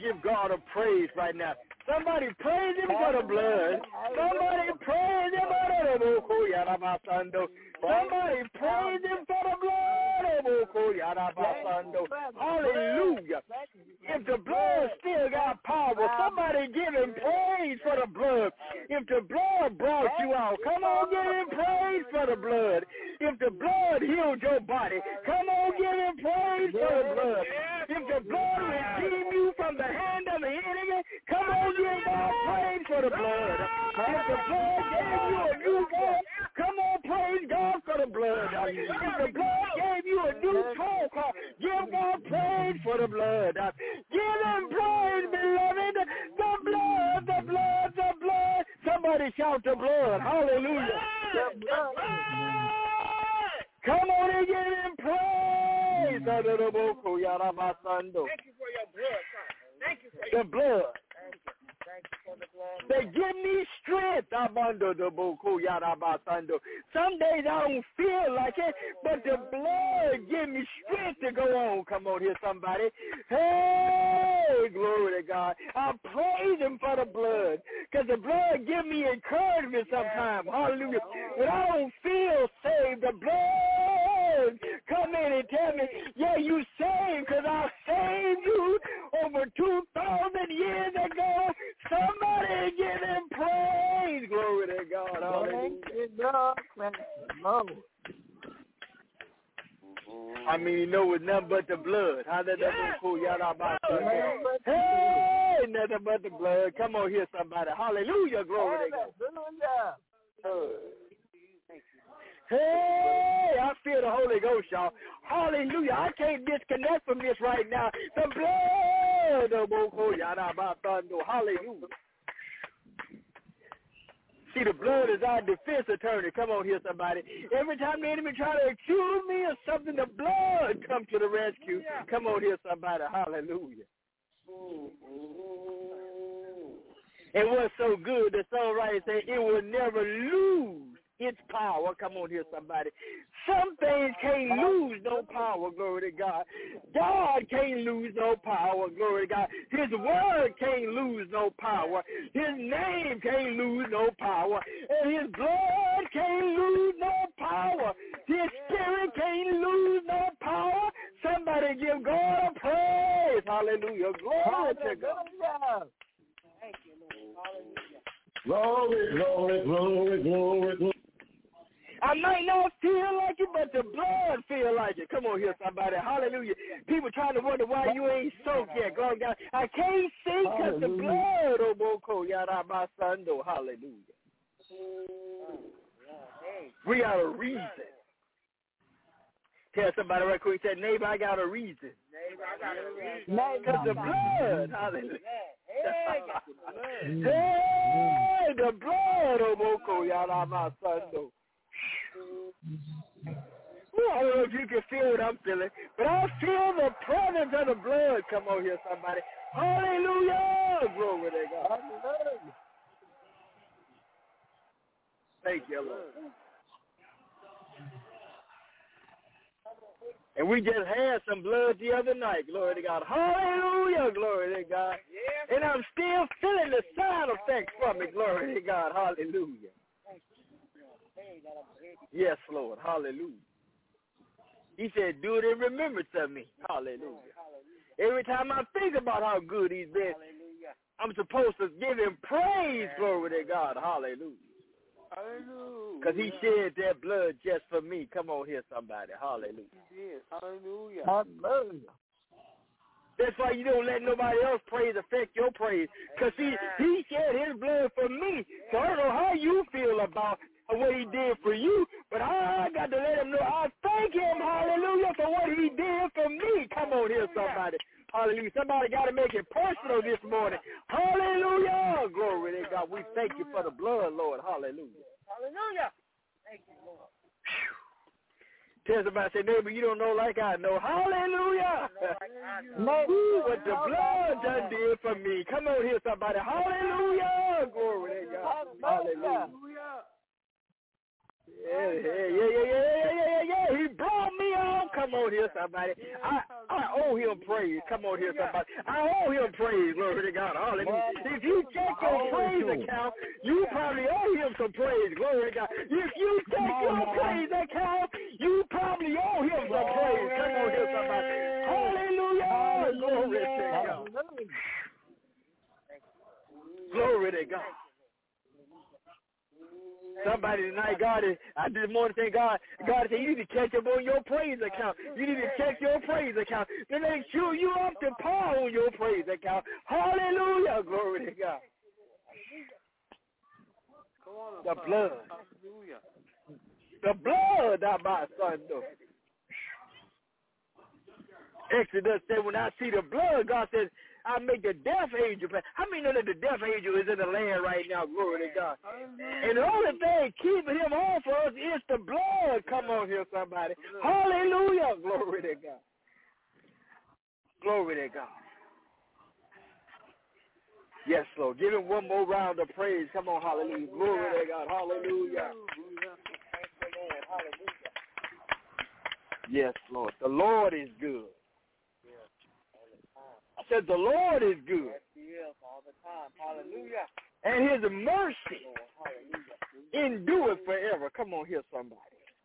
give God a praise right now. Somebody praise him for the blood. Somebody praise him for the blood. Somebody praise him for the blood. Hallelujah. If the blood still got power, somebody give him praise for the blood. If the blood brought you out, come on, give him praise for the blood. If the blood healed your body, come on, give him praise for the blood. If the blood redeemed you from the hand of the enemy, come on, give God praise for the blood. If the blood gave you a new voice, come on, praise God for the blood. If the blood gave you a new phone call, give God praise for the blood. Give him praise, beloved. The blood, the blood, the blood. Somebody shout the blood. Hallelujah. The blood. Come on and give him praise. Thank you for your blood, son. Thank you for the blood. Thank you for the blood. They give me strength. Some days I don't feel like it, but the blood give me strength to go on. Come on here, somebody. Hey, glory to God. I praise him for the blood, because the blood give me encouragement sometimes. Hallelujah. When I don't feel saved, the blood come in and tell me, yeah, you saved, because I saved you over 2,000 years ago. Somebody give him praise. Glory to God. Hallelujah. I mean, you know it's nothing but the blood. Hey, nothing but the blood. Come on here, somebody. Hallelujah. Glory to God. Hey, I feel the Holy Ghost, y'all. Hallelujah. I can't disconnect from this right now. The blood of hallelujah. See, the blood is our defense attorney. Come on here, somebody. Every time the enemy try to accuse me of something, the blood comes to the rescue. Come on here, somebody. Hallelujah. And what's so good, the songwriter said, it will never lose its power. Come on here, somebody. Some things can't lose no power, glory to God. God can't lose no power, glory to God. His word can't lose no power. His name can't lose no power. And his blood can't lose no power. His spirit can't lose no power. Somebody give God a praise. Hallelujah. Glory to God. Thank you, Lord. Hallelujah. Glory, glory, glory, glory. I might not feel like it, but the blood feel like it. Come on here, somebody. Hallelujah. People trying to wonder why you ain't soaked yet. Glory to God. I can't see because the blood, hallelujah. We got a reason. Tell somebody right quick, say, neighbor, I got a reason. Because the blood, hallelujah. Hey, the blood, I don't know if you can feel what I'm feeling, but I feel the presence of the blood. Come on here, somebody. Hallelujah. Glory to God. Thank you, Lord. And we just had some blood the other night. Glory to God. Hallelujah. Glory to God. And I'm still feeling the side effects from it. Glory to God. Hallelujah. Yes, Lord. Hallelujah. He said, do it in remembrance of me. Hallelujah. Every time I think about how good he's been, I'm supposed to give him praise. Glory to God. Hallelujah. Because he shed that blood just for me. Come on here, somebody. Hallelujah. Hallelujah. Hallelujah. That's why you don't let nobody else praise affect your praise. Because he shed his blood for me. So I don't know how you feel about what he did for you, but I got to let him know I thank him, hallelujah, for what he did for me. Come on here, somebody. Hallelujah. Somebody got to make it personal this morning. Hallelujah. Glory to God. We thank you for the blood, Lord. Hallelujah. Hallelujah. Thank you, Lord. Tell somebody, say, neighbor, you don't know like I know. Hallelujah. What the blood done did for me. Come on here, somebody. Hallelujah. Glory to God. Hallelujah. Yeah. He brought me on. Come on here, somebody. I owe him praise. Come on here, somebody. I owe him praise. Glory to God. Hallelujah. If you check your praise account, you probably owe him some praise. Glory to God. If you check your praise account, you probably owe him some praise. Come on here, somebody. Hallelujah. Glory to God. Glory to God. Somebody tonight, I this morning say, God said, you need to catch up on your praise account. You need to check your praise account to make sure you up to par on your praise account. Hallelujah. Glory to God. The blood. The blood of my son. Exodus said, when I see the blood, God says, I make the death angel. How many know that the death angel is in the land right now? Glory to God. And the only thing keeping him on for us is the blood. Come on here, somebody. Hallelujah. Glory to God. Glory to God. Yes, Lord. Give him one more round of praise. Come on, hallelujah. Glory to God. Hallelujah. Yes, Lord. The Lord is good. I said the Lord is good. Yes, all the time. Hallelujah. And his mercy endureth forever. Come on here, somebody.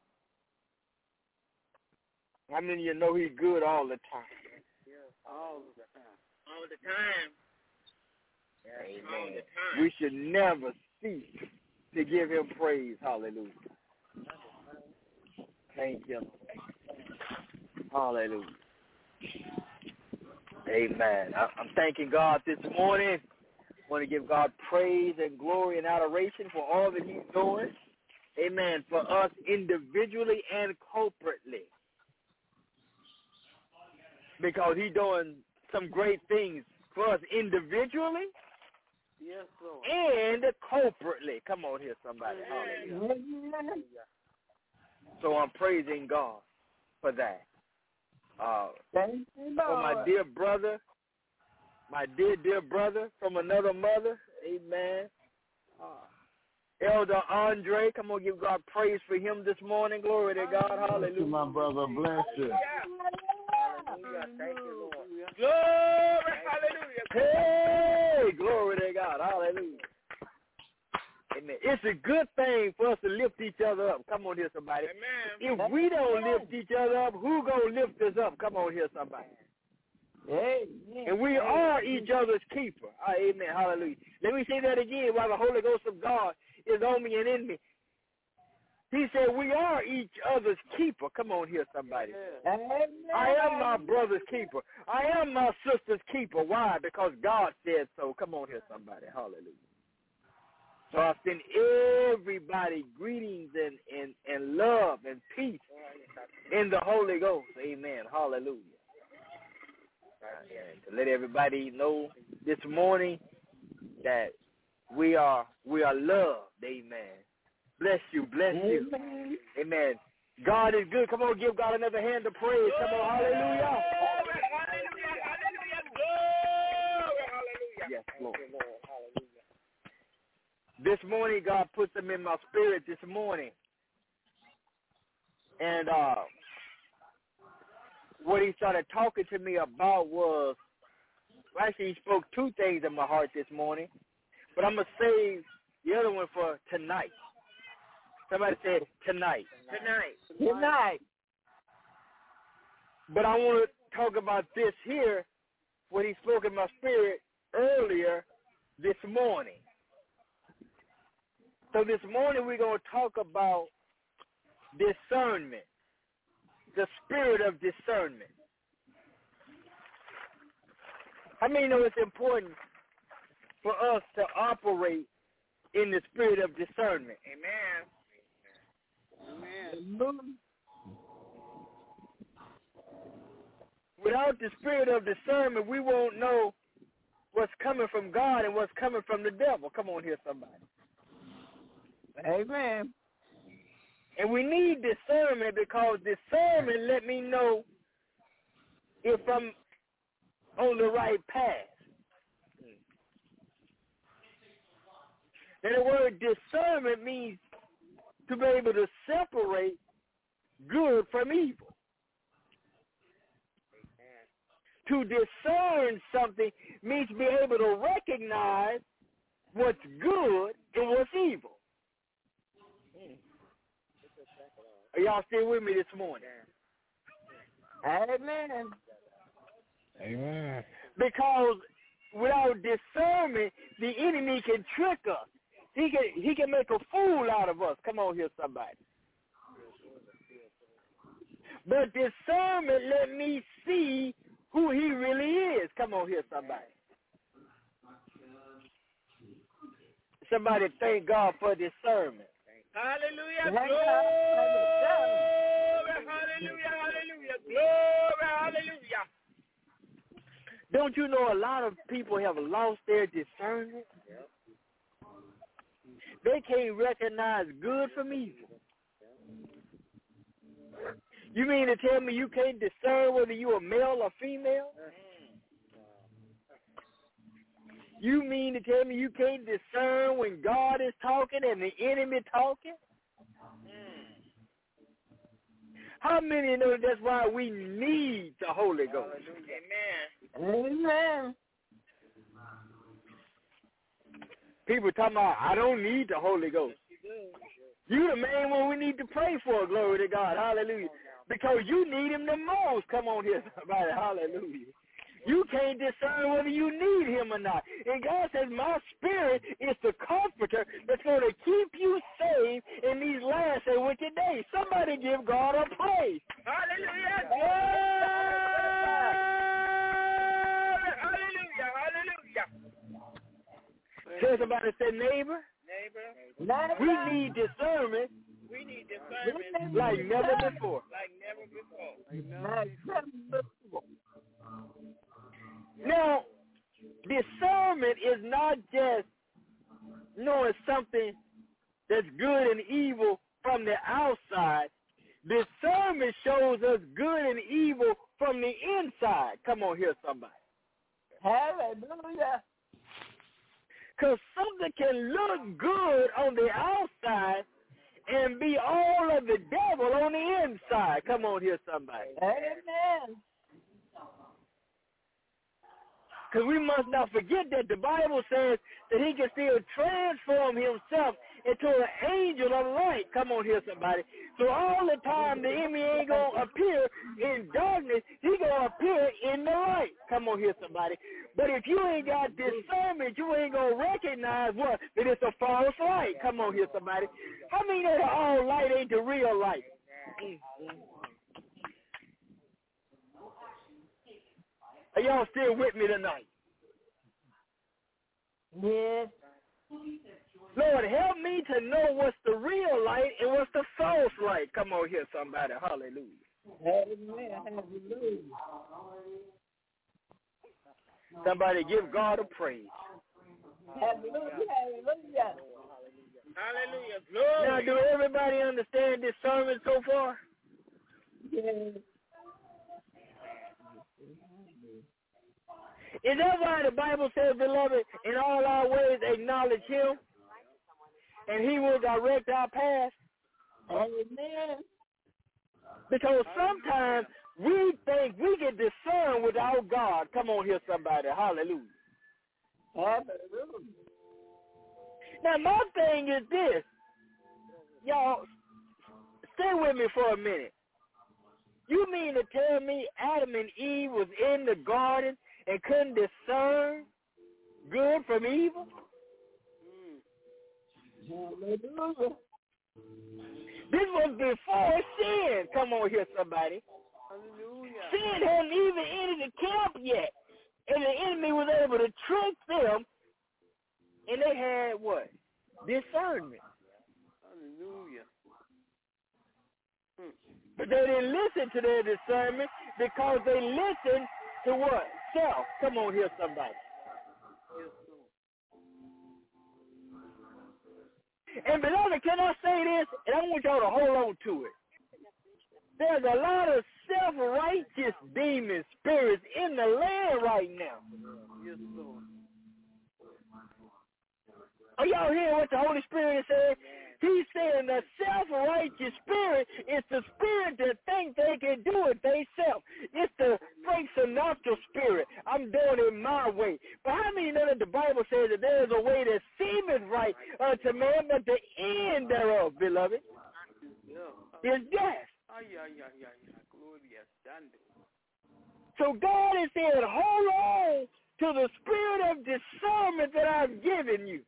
How many of you know he's good all the time? Yes, all the time. All the time. Yes, amen. All the time. We should never cease to give him praise. Hallelujah. Thank you. Hallelujah. Amen. I'm thanking God this morning. I want to give God praise and glory and adoration for all that he's doing. Amen. For us individually and corporately. Because he's doing some great things for us individually. Yes, Lord. And corporately. Come on here, somebody. Hallelujah. So I'm praising God for that. For my dear brother, my dear brother from another mother, amen. Elder Andre, come on, give God praise for him this morning. Glory to God. Hallelujah. To my brother, bless you. Hallelujah. Thank you, Lord. Glory, hallelujah. Hey, glory to God. Hallelujah. Amen. It's a good thing for us to lift each other up. Come on here, somebody. Amen. If we don't lift each other up, who gonna lift us up? Come on here, somebody. Amen. And we are each other's keeper. Amen. Hallelujah. Let me say that again while the Holy Ghost of God is on me and in me. He said we are each other's keeper. Come on here, somebody. Amen. I am my brother's keeper. I am my sister's keeper. Why? Because God said so. Come on here, somebody. Hallelujah. So I send everybody greetings and love and peace in the Holy Ghost. Amen. Hallelujah. And to let everybody know this morning that we are loved. Amen. Bless you. Amen. Amen. God is good. Come on, give God another hand of praise. Come on, hallelujah. Yes, Lord. This morning, God put them in my spirit this morning. And what he started talking to me about was, actually he spoke two things in my heart this morning, but I'm going to save the other one for tonight. Somebody said tonight. Tonight. But I want to talk about this here, what he spoke in my spirit earlier this morning. So this morning we're going to talk about discernment, the spirit of discernment. How many know it's important for us to operate in the spirit of discernment? Amen. Without the spirit of discernment, we won't know what's coming from God and what's coming from the devil. Come on here, somebody. Amen. And we need discernment because discernment let me know if I'm on the right path. Now the word discernment means to be able to separate good from evil. To discern something means to be able to recognize what's good and what's evil. Are y'all still with me this morning? Amen. Amen. Because without discernment, the enemy can trick us. He can make a fool out of us. Come on here, somebody. But discernment let me see who he really is. Come on here, somebody. Somebody thank God for discernment. Hallelujah, glory, hallelujah, hallelujah, glory, hallelujah. Don't you know a lot of people have lost their discernment? Yep. They can't recognize good from evil. You mean to tell me you can't discern whether you're a male or female? You mean to tell me you can't discern when God is talking and the enemy talking? How many know that's why we need the Holy Ghost? Amen. Amen. People talking about, I don't need the Holy Ghost. You the main one we need to pray for, glory to God, hallelujah. Because you need him the most. Come on here, somebody, hallelujah. You can't discern whether you need him or not. And God says, my spirit is the comforter that's going to keep you safe in these last and wicked days. Somebody give God a praise. Hallelujah. Hallelujah. Hallelujah. Tell somebody, say, neighbor. Neighbor. We need discernment. We need discernment like never before. Like never before. Now, discernment is not just knowing something that's good and evil from the outside. Discernment shows us good and evil from the inside. Come on here, somebody. Hallelujah. Because something can look good on the outside and be all of the devil on the inside. Come on here, somebody. Amen. Because we must not forget that the Bible says that he can still transform himself into an angel of light. Come on here, somebody. So all the time the enemy ain't going to appear in darkness. He going to appear in the light. Come on here, somebody. But if you ain't got discernment, you ain't going to recognize what? That it's a false light. Come on here, somebody. How many know that all light ain't the real light? Are y'all still with me tonight? Yes. Lord, help me to know what's the real light and what's the false light. Come on here, somebody. Hallelujah. Amen. Hallelujah. Somebody give God a praise. Hallelujah. Hallelujah. Hallelujah. Glory. Now, do everybody understand this sermon so far? Yes. Is that why the Bible says, beloved, in all our ways acknowledge him, and he will direct our path? Amen. Because sometimes we think we can discern without God. Come on here, somebody. Hallelujah. Hallelujah. Now, my thing is this. Y'all, stay with me for a minute. You mean to tell me Adam and Eve was in the garden and couldn't discern good from evil? Hallelujah. This was before sin. Come on here, somebody. Hallelujah. Sin hadn't even entered the camp yet. And the enemy was able to trick them. And they had what? Discernment. Hallelujah. But they didn't listen to their discernment because they listened to what? Self. Come on here, somebody. And beloved, can I say this? And I want y'all to hold on to it. There's a lot of self-righteous demon spirits in the land right now. Yes, Lord. Are y'all hearing what the Holy Spirit is saying? He's saying the self-righteous spirit is the spirit that think they can do it themselves. It's the Frank Sinatra spirit. I'm doing it my way. But how many know that the Bible says that there is a way that seemeth right unto man, but the end thereof, beloved, is death. So God is saying, hold on to the spirit of discernment that I've given you.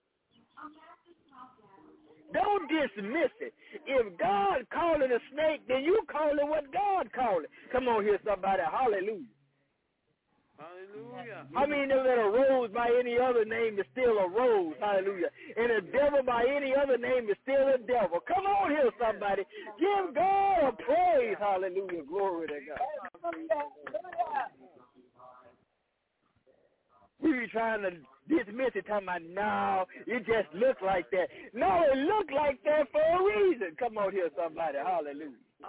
Don't dismiss it. If God called it a snake, then you call it what God called it. Come on here, somebody. Hallelujah. Hallelujah. I mean, know that a rose by any other name is still a rose. Hallelujah. And a devil by any other name is still a devil. Come on here, somebody. Give God a praise. Hallelujah. Glory to God. We be trying to dismiss it, talking about, no, it just look like that. No, it look like that for a reason. Come on here, somebody. Hallelujah.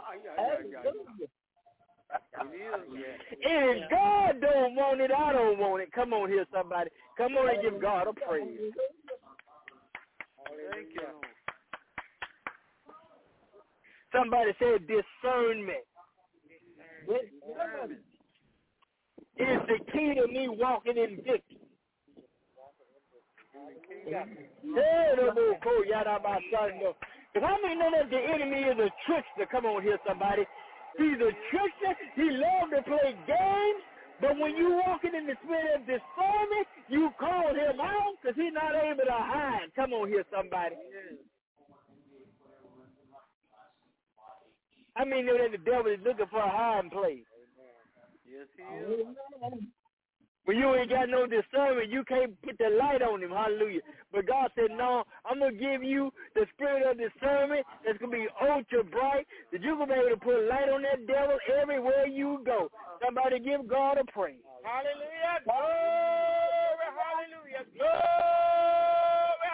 And if God don't want it, I don't want it. Come on here, somebody. Come on and give God a praise. Thank you. Somebody said discernment. Is the key to me walking in victory. If I may know that the enemy is a trickster, come on here, somebody. He's a trickster. He loves to play games. But when you walking in the spirit of discernment, you call him out because he's not able to hide. Come on here, somebody. I mean, know that the devil is looking for a hiding place. Yes, he is. When you ain't got no discernment, you can't put the light on him. Hallelujah. But God said, no, I'm going to give you the spirit of discernment that's going to be ultra bright, that you're going to be able to put light on that devil everywhere you go. Somebody give God a praise. Hallelujah. Glory, hallelujah. Glory,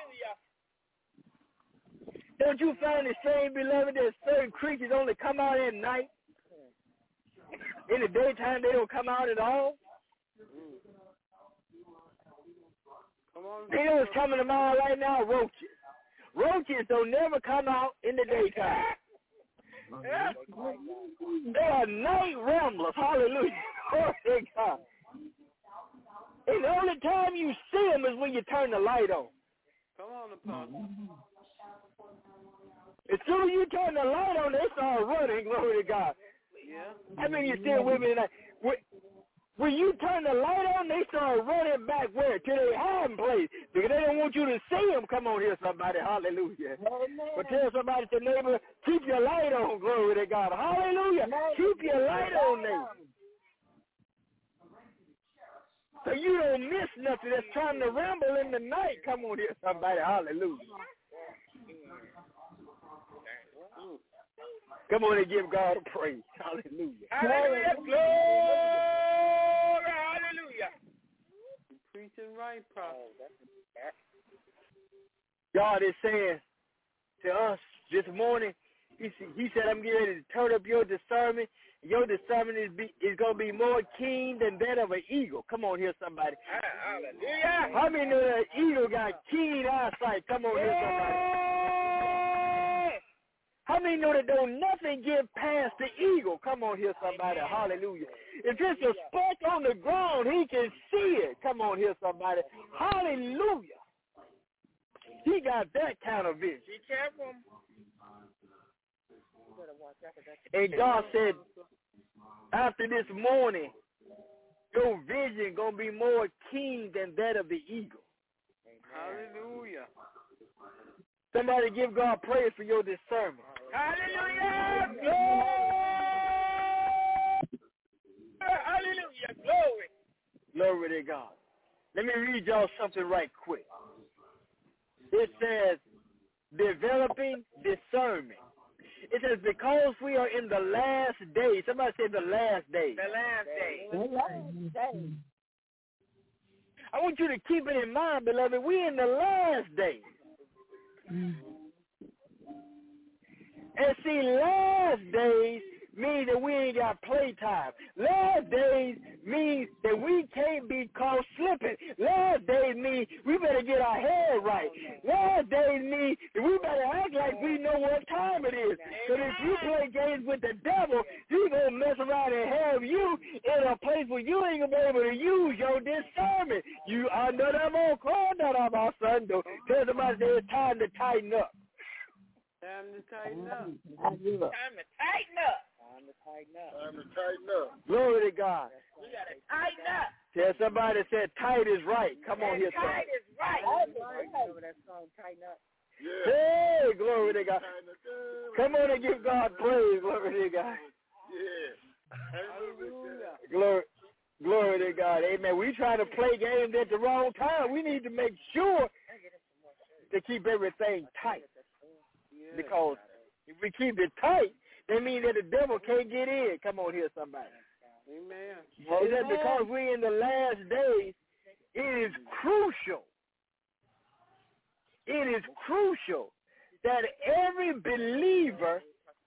hallelujah. Don't you find it strange, beloved, that certain creatures only come out at night? In the daytime, they don't come out at all? You know what's coming to mind right now? Roaches. Roaches don't never come out in the daytime. They are night ramblers. Hallelujah. Glory to God. And the only time you see them is when you turn the light on. Come on, Apostle. As soon as you turn the light on, they start running. Glory to God. Yeah. I mean, you're still with me tonight. When you turn the light on, they start running back where? To their hiding place. Because they don't want you to see them. Come on here, somebody. Hallelujah. But tell somebody, to neighbor, keep your light on. Glory to God. Hallelujah. Keep your light on, neighbor. So you don't miss nothing that's trying to ramble in the night. Come on here, somebody. Hallelujah. Come on and give God a praise. Hallelujah. Hallelujah. Glory. Hallelujah. You're preaching right, prophet. God is saying to us this morning, he said, I'm getting ready to turn up your discernment. Your discernment is going to be more keen than that of an eagle. Come on here, somebody. Hallelujah. How many know that eagle got keen eyesight? Come on here, somebody. How many know that don't nothing get past the eagle? Come on here, somebody. Hallelujah. If it's a speck on the ground, he can see it. Come on here, somebody. Hallelujah. He got that kind of vision. Be careful. And God said, after this morning, your vision going to be more keen than that of the eagle. Hallelujah. Somebody give God praise for your discernment. Hallelujah. Glory. Hallelujah. Glory. Glory to God. Let me read y'all something right quick. It says, developing discernment. It says, because we are in the last days. Somebody say the last days. The last day. The last day. I want you to keep it in mind, beloved. We're in the last days. And see, last days means that we ain't got playtime. Last days means that we can't be caught slipping. Last days means we better get our head right. Last days means that we better act like we know what time it is. Because if you play games with the devil, he's going to mess around and have you in a place where you ain't going to be able to use your discernment. You are not about son. Tell somebody say it's time to tighten up. Time to tighten up. Time to tighten up. Time to tighten up. Glory to God. We got to tighten up. Tell somebody that said tight is right. Come on here, son. Tight is right. That song, Tighten Up. Yeah. Hey, glory to God. Come on and give God praise. Glory to God. Yeah. Glory to God. Amen. We trying to play games at the wrong time. We need to make sure to keep everything tight. Because if we keep it tight, that means that the devil can't get in. Come on here, somebody. Amen. Is that because we're in the last days, it is crucial. It is crucial that every believer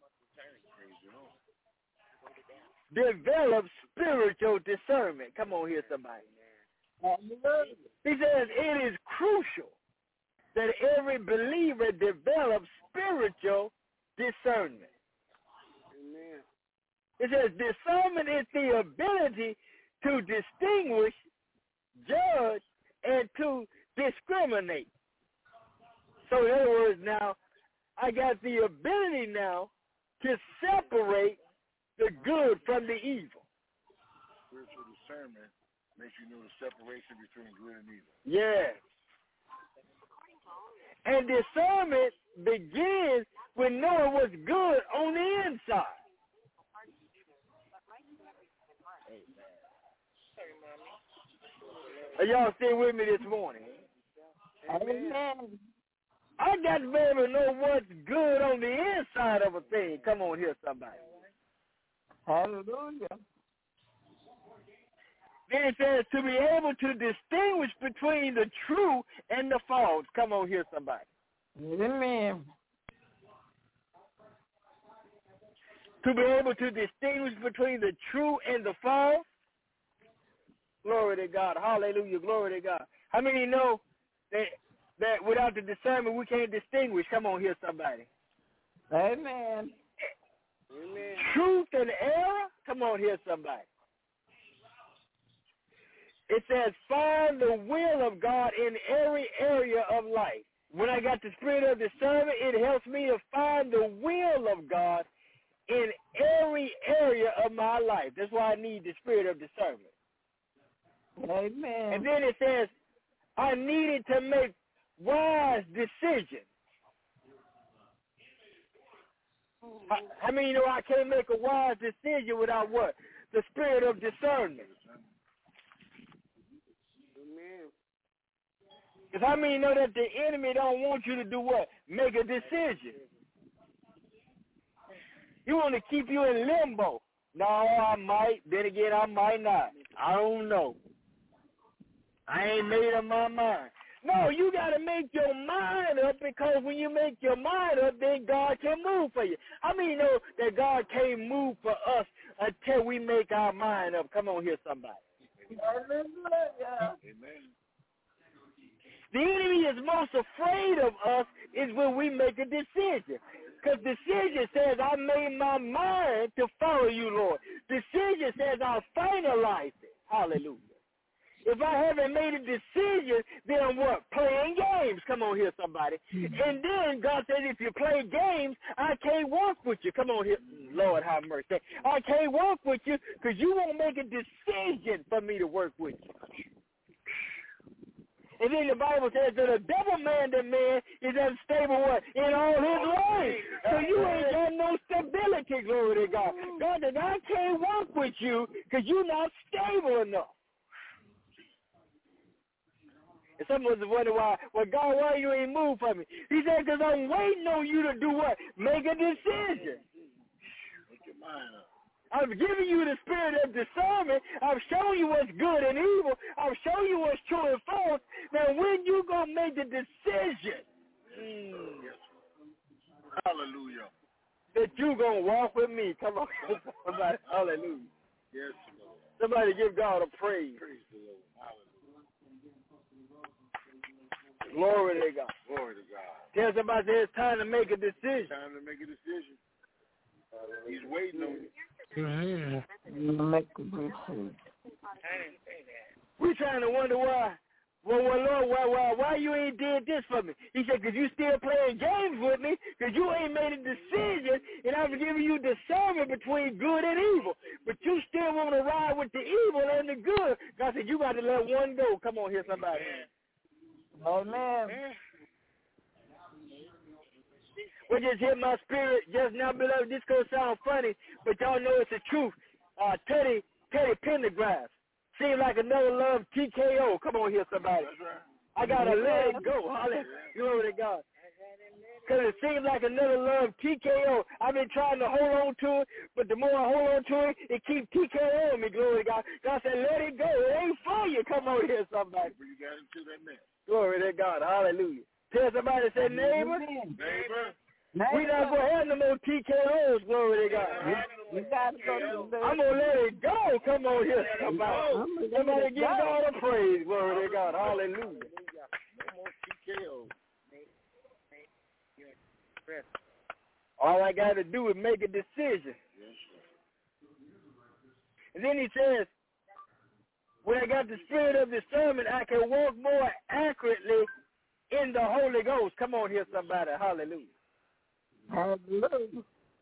develops spiritual discernment. Come on here, somebody. He says it is crucial that every believer develops spiritual discernment. Amen. It says discernment is the ability to distinguish, judge, and to discriminate. So in other words, now, I got the ability now to separate the good from the evil. Spiritual discernment makes you know the separation between good and evil. Yeah. And discernment begins with knowing what's good on the inside. Are y'all still with me this morning? Amen. I got to be able to know what's good on the inside of a thing. Come on here, somebody. Hallelujah. Then it says to be able to distinguish between the true and the false. Come on here, somebody. Amen. To be able to distinguish between the true and the false. Glory to God. Hallelujah. Glory to God. How many know that without the discernment we can't distinguish? Come on here, somebody. Amen. Amen. Truth and error? Come on here, somebody. It says, find the will of God in every area of life. When I got the spirit of discernment, it helps me to find the will of God in every area of my life. That's why I need the spirit of discernment. Amen. And then it says, I needed to make wise decisions. How many know I can't make a wise decision without what? The spirit of discernment. Amen. Because how many know that the enemy don't want you to do what? Make a decision. He want to keep you in limbo. No, I might. Then again, I might not. I don't know. I ain't made up my mind. No, you got to make your mind up, because when you make your mind up, then God can move for you. How many know that God can't move for us until we make our mind up? Come on here, somebody. Amen. The enemy is most afraid of us is when we make a decision. Because decision says, I made my mind to follow you, Lord. Decision says, I'll finalize it. Hallelujah. If I haven't made a decision, then what? Playing games. Come on here, somebody. And then God says, if you play games, I can't work with you. Come on here. Lord, have mercy. I can't work with you because you won't make a decision for me to work with you. And then the Bible says that a double-minded man is unstable what? In all his ways. So you ain't got no stability, glory to God. God says, I can't work with you because you're not stable enough. And some of us wonder why, well, God, why you ain't moved for me? He said, because I'm waiting on you to do what? Make a decision. Make your mind up. I've given you the spirit of discernment. I've shown you what's good and evil. I've shown you what's true and false. Now, when you going to make the decision? Hallelujah. that you going to walk with me. Come on, somebody. Hallelujah. Yes, Lord. Somebody give God a praise. Praise the Lord. Hallelujah. Glory to God. Glory to God. Tell somebody it's time to make a decision. Time to make a decision. He's waiting on you. Make a decision. We trying to wonder why. Well, Lord, why you ain't did this for me? He said, because you still playing games with me, because you ain't made a decision, and I've giving you discernment between good and evil. But you still want to ride with the evil and the good. God said, you got to let one go. Come on here, somebody. Amen. What just hit my spirit just now, beloved, this going to sound funny, but y'all know it's the truth. Teddy Pendergrass. Seems like another love TKO. Come on here, somebody. I got to let it go. Hallelujah. Glory to God. Because it seems like another love TKO. I've been trying to hold on to it, but the more I hold on to it, it keeps TKOing me. Glory to God. God said, let it go. It ain't for you. Come on here, somebody. You got into that mess. Glory to God. Hallelujah. Tell somebody, say, neighbor. We not going to have no more TKOs, glory to God. You got to go to the... I'm going to let it go. Come on here, somebody. Somebody give God a praise, glory to God. Hallelujah. No more TKOs. All I got to do is make a decision. And then he says, when I got the spirit of discernment, I can walk more accurately in the Holy Ghost. Come on here, somebody. Hallelujah. Hallelujah.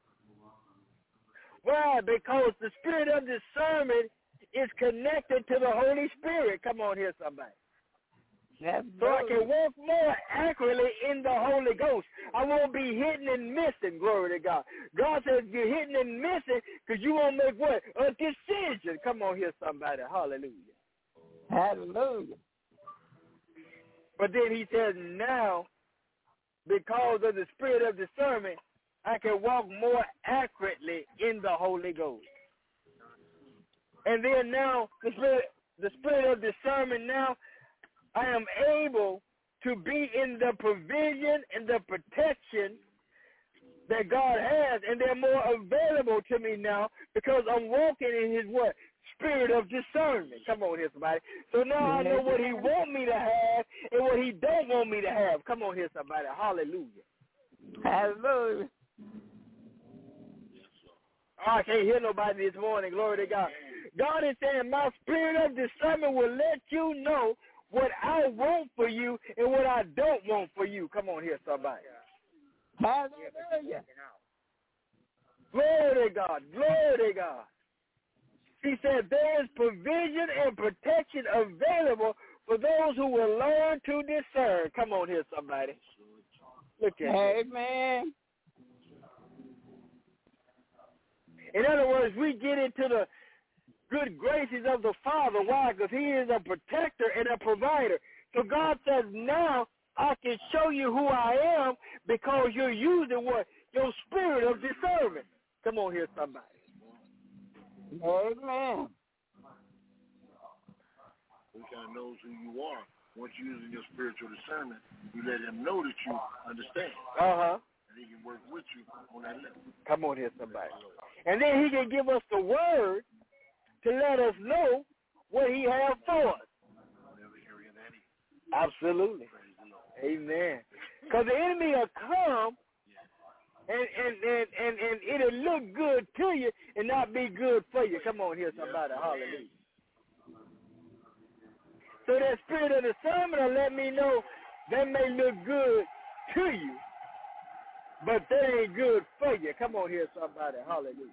Why? Because the spirit of discernment is connected to the Holy Spirit. Come on here, somebody. So I can walk more accurately in the Holy Ghost. I won't be hitting and missing, glory to God. God says you're hitting and missing because you won't make what? A decision. Come on here, somebody. Hallelujah. Hallelujah. But then he says, now, because of the spirit of discernment, I can walk more accurately in the Holy Ghost. And then now, the spirit of discernment now, I am able to be in the provision and the protection that God has, and they're more available to me now because I'm walking in his what? Spirit of discernment. Come on here, somebody. So now I know what he want me to have and what he don't want me to have. Come on here, somebody. Hallelujah. Hallelujah. Oh, I can't hear nobody this morning. Glory to God. God is saying my spirit of discernment will let you know what I want for you and what I don't want for you. Come on here, somebody. Hallelujah. Glory to God. Glory to God. He said there is provision and protection available for those who will learn to discern. Come on here, somebody. Look at it. Amen. In other words, we get into the good graces of the Father. Why? Because he is a protector and a provider. So God says, now I can show you who I am because you're using what? Your spirit of discernment. Come on here, somebody. Amen. He kind of knows who you are. Once you're using your spiritual discernment, you let him know that you understand. Uh-huh. And he can work with you on that level. Come on here, somebody. And then he can give us the word to let us know what he has for us. Absolutely. Amen. Because the enemy will come and it'll look good to you and not be good for you. Come on here, somebody. Hallelujah. So that spirit of discernment will let me know that may look good to you, but that ain't good for you. Come on here, somebody. Hallelujah.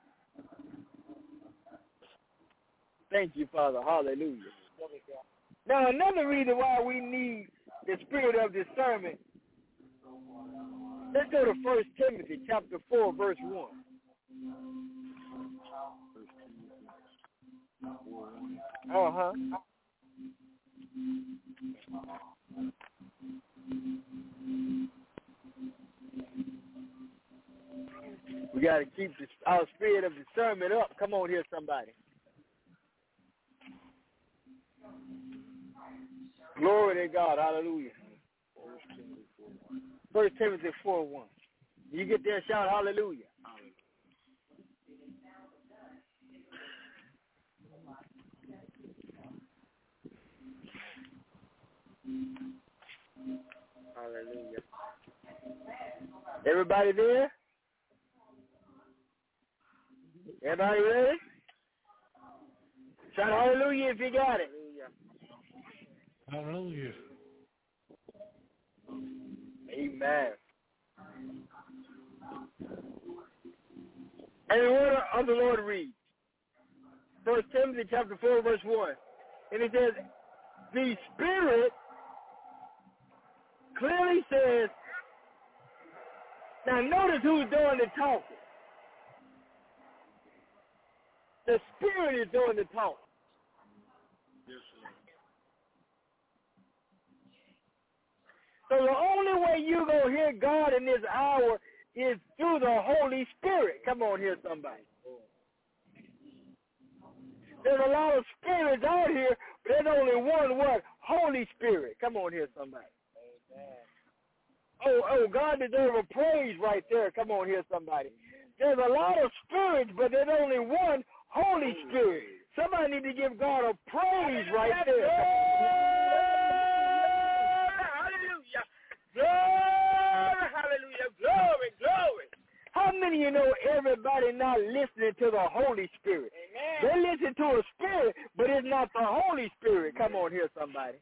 Thank you, Father. Hallelujah. Now, another reason why we need the spirit of discernment, let's go to 1 Timothy chapter 4, verse 1. Uh-huh. We got to keep our spirit of discernment up. Come on here, somebody. Glory to God. Hallelujah. 1 Timothy 4:1. You get there, shout hallelujah. Hallelujah. Everybody there? Everybody ready? Shout hallelujah if you got it. Hallelujah. Amen. And the word of the Lord reads, 1 Timothy chapter 4, verse 1. And it says, the Spirit clearly says, now notice who's doing the talking. The Spirit is doing the talking. So the only way you're going to hear God in this hour is through the Holy Spirit. Come on here, somebody. There's a lot of spirits out here, but there's only one word, Holy Spirit. Come on here, somebody. Oh, God deserves a praise right there. Come on here, somebody. There's a lot of spirits, but there's only one Holy Spirit. Somebody need to give God a praise right there. Glory, hallelujah, glory, glory. How many of you know everybody not listening to the Holy Spirit? Amen. They listen to a spirit, but it's not the Holy Spirit. Come on here, somebody.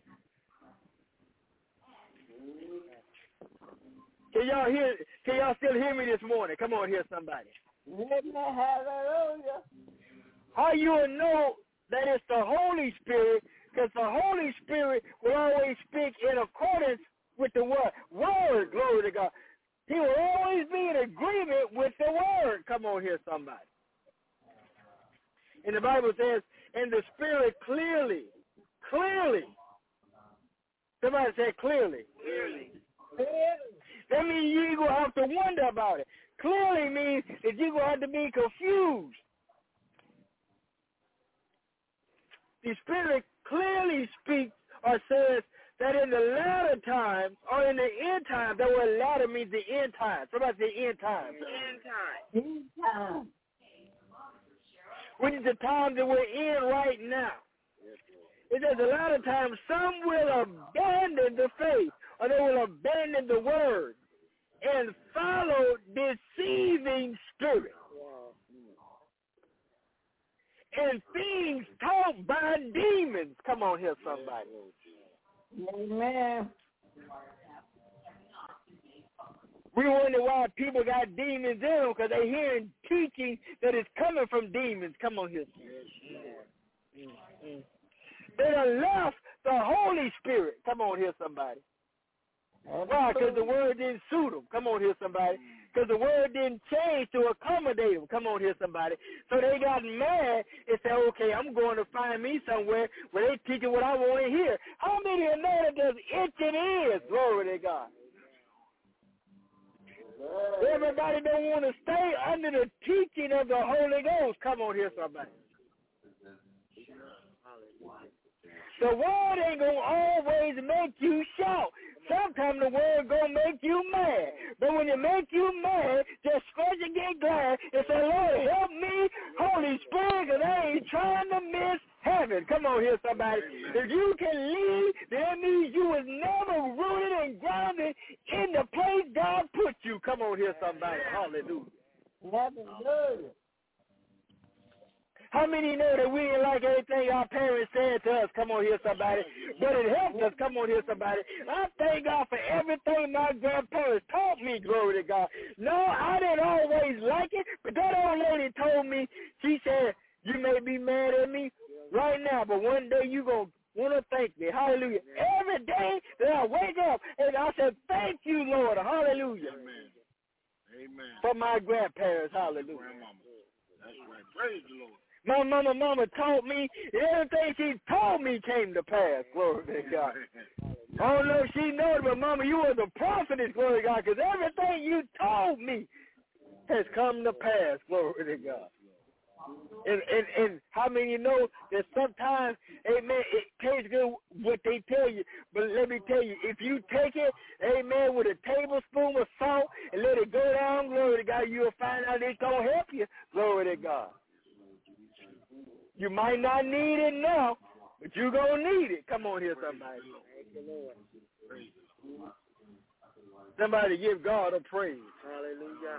Can y'all still hear me this morning? Come on here, somebody. Hallelujah. How you will know that it's the Holy Spirit? Because the Holy Spirit will always speak in accordance with the word, glory to God. He will always be in agreement with the word. Come on here, somebody. And the Bible says, and the Spirit clearly. Somebody said clearly. That means you ain't going to have to wonder about it. Clearly means that you're going to have to be confused. The Spirit clearly speaks or says that in the latter times or in the end times, that word latter means the end times. Somebody say end times. End time. Which is the time that we're in right now. It says a lot of times some will abandon the faith or they will abandon the word and follow deceiving spirits and things taught by demons. Come on here, somebody. Amen. We wonder why people got demons in them because they're hearing teaching that is coming from demons. Come on here. They done left the Holy Spirit. Come on here, somebody. Why? Because the word didn't suit them. Come on here, somebody. Because the word didn't change to accommodate them. Come on here, somebody. So they got mad and said, okay, I'm going to find me somewhere where they teaching what I want to hear. How many of know that there's itching ears? Glory to God. Everybody don't want to stay under the teaching of the Holy Ghost. Come on here, somebody. The word ain't going to always make you shout. Sometimes the word going to make you mad. But when it make you mad, just scratch and get glad and say, Lord, help me, Holy Spirit, because I ain't trying to miss heaven. Come on here, somebody. If you can leave, that means you was never rooted and grounded in the place God put you. Come on here, somebody. Hallelujah. Hallelujah. How many know that we didn't like everything our parents said to us? Come on here, somebody. But it helped us. Come on here, somebody. I thank God for everything my grandparents taught me, glory to God. No, I didn't always like it, but that old lady told me, she said, you may be mad at me right now, but one day you're going to want to thank me. Hallelujah. Every day that I wake up, and I said, thank you, Lord. Hallelujah. Amen. For my grandparents. Hallelujah. That's right. Praise the Lord. My mama taught me, everything she told me came to pass, glory to God. I don't know if she knows, but mama, you was a prophetess, glory to God, because everything you told me has come to pass, glory to God. And how many of you know that sometimes, amen, it tastes good what they tell you, but let me tell you, if you take it, amen, with a tablespoon of salt and let it go down, glory to God, you'll find out it's going to help you, glory to God. You might not need it now, but you're going to need it. Come on here, somebody. Somebody give God a praise. Hallelujah.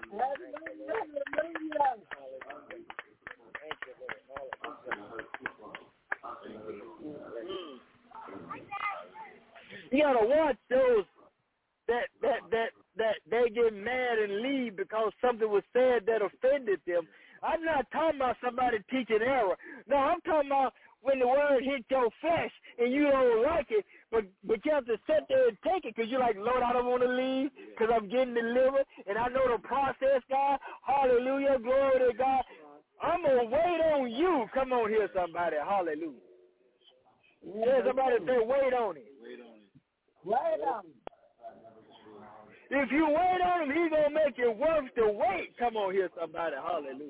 You gotta watch those that they get mad and leave because something was said that offended them. I'm not talking about somebody teaching error. No, I'm talking about when the word hits your flesh and you don't like it, but you have to sit there and take it because you're like, Lord, I don't want to leave because I'm getting delivered and I know the process, God. Hallelujah, glory to God. I'm going to wait on you. Come on here, somebody. Hallelujah. Yeah, somebody say, wait on it. Wait on it. If you wait on him, he's going to make it worth the wait. Come on here, somebody. Hallelujah.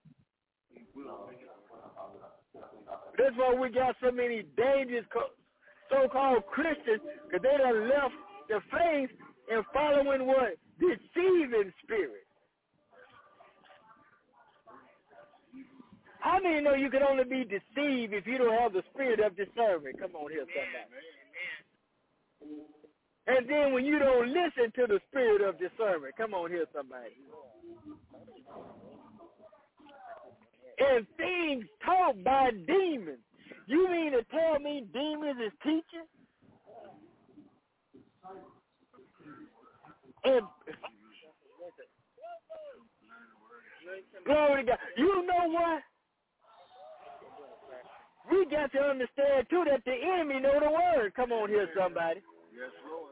That's why we got so many dangerous so-called Christians, because they done left the faith and following what? Deceiving spirit. How many know you can only be deceived if you don't have the spirit of discernment? Come on here, somebody. And then when you don't listen to the spirit of discernment, come on here, somebody. And things taught by demons. You mean to tell me demons is teaching? And glory to God. You know what? We got to understand, too, that the enemy know the word. Come on here, somebody. Yes, Lord.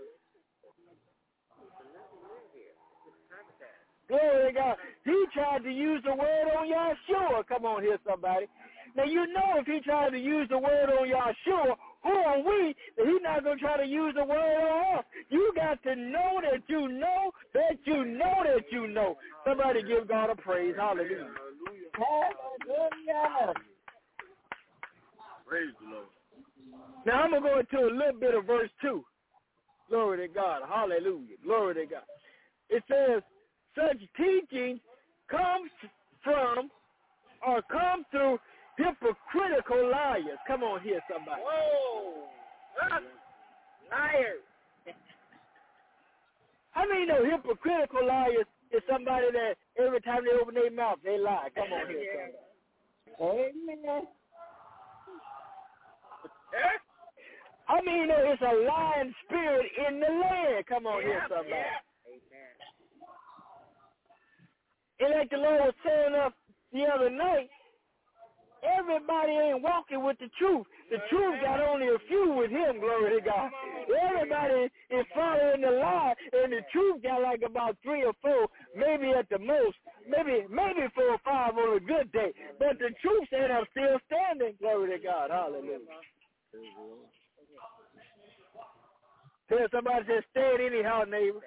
Glory to God. He tried to use the word on Yahshua. Come on here, somebody. Now, you know if he tried to use the word on Yahshua, who are we that he's not going to try to use the word on us? You got to know that you know that you know that you know. Somebody give God a praise. Hallelujah. Hallelujah. Praise the Lord. Now, I'm going to go into a little bit of verse 2. Glory to God. Hallelujah. Glory to God. It says, such teaching comes from or come through hypocritical liars. Come on here, somebody. Whoa! Liars! How many know hypocritical liars is somebody that every time they open their mouth, they lie? Come on here, somebody. Amen. How many know it's a lying spirit in the land? Come on here, somebody. Amen. And like the Lord was telling us the other night, everybody ain't walking with the truth. The truth got only a few with him, glory to God. Everybody is following the lie, and the truth got like about 3 or 4, maybe at the most, maybe 4 or 5 on a good day. But the truth said I'm still standing, glory to God. Hallelujah. Tell somebody to stand anyhow, neighbor.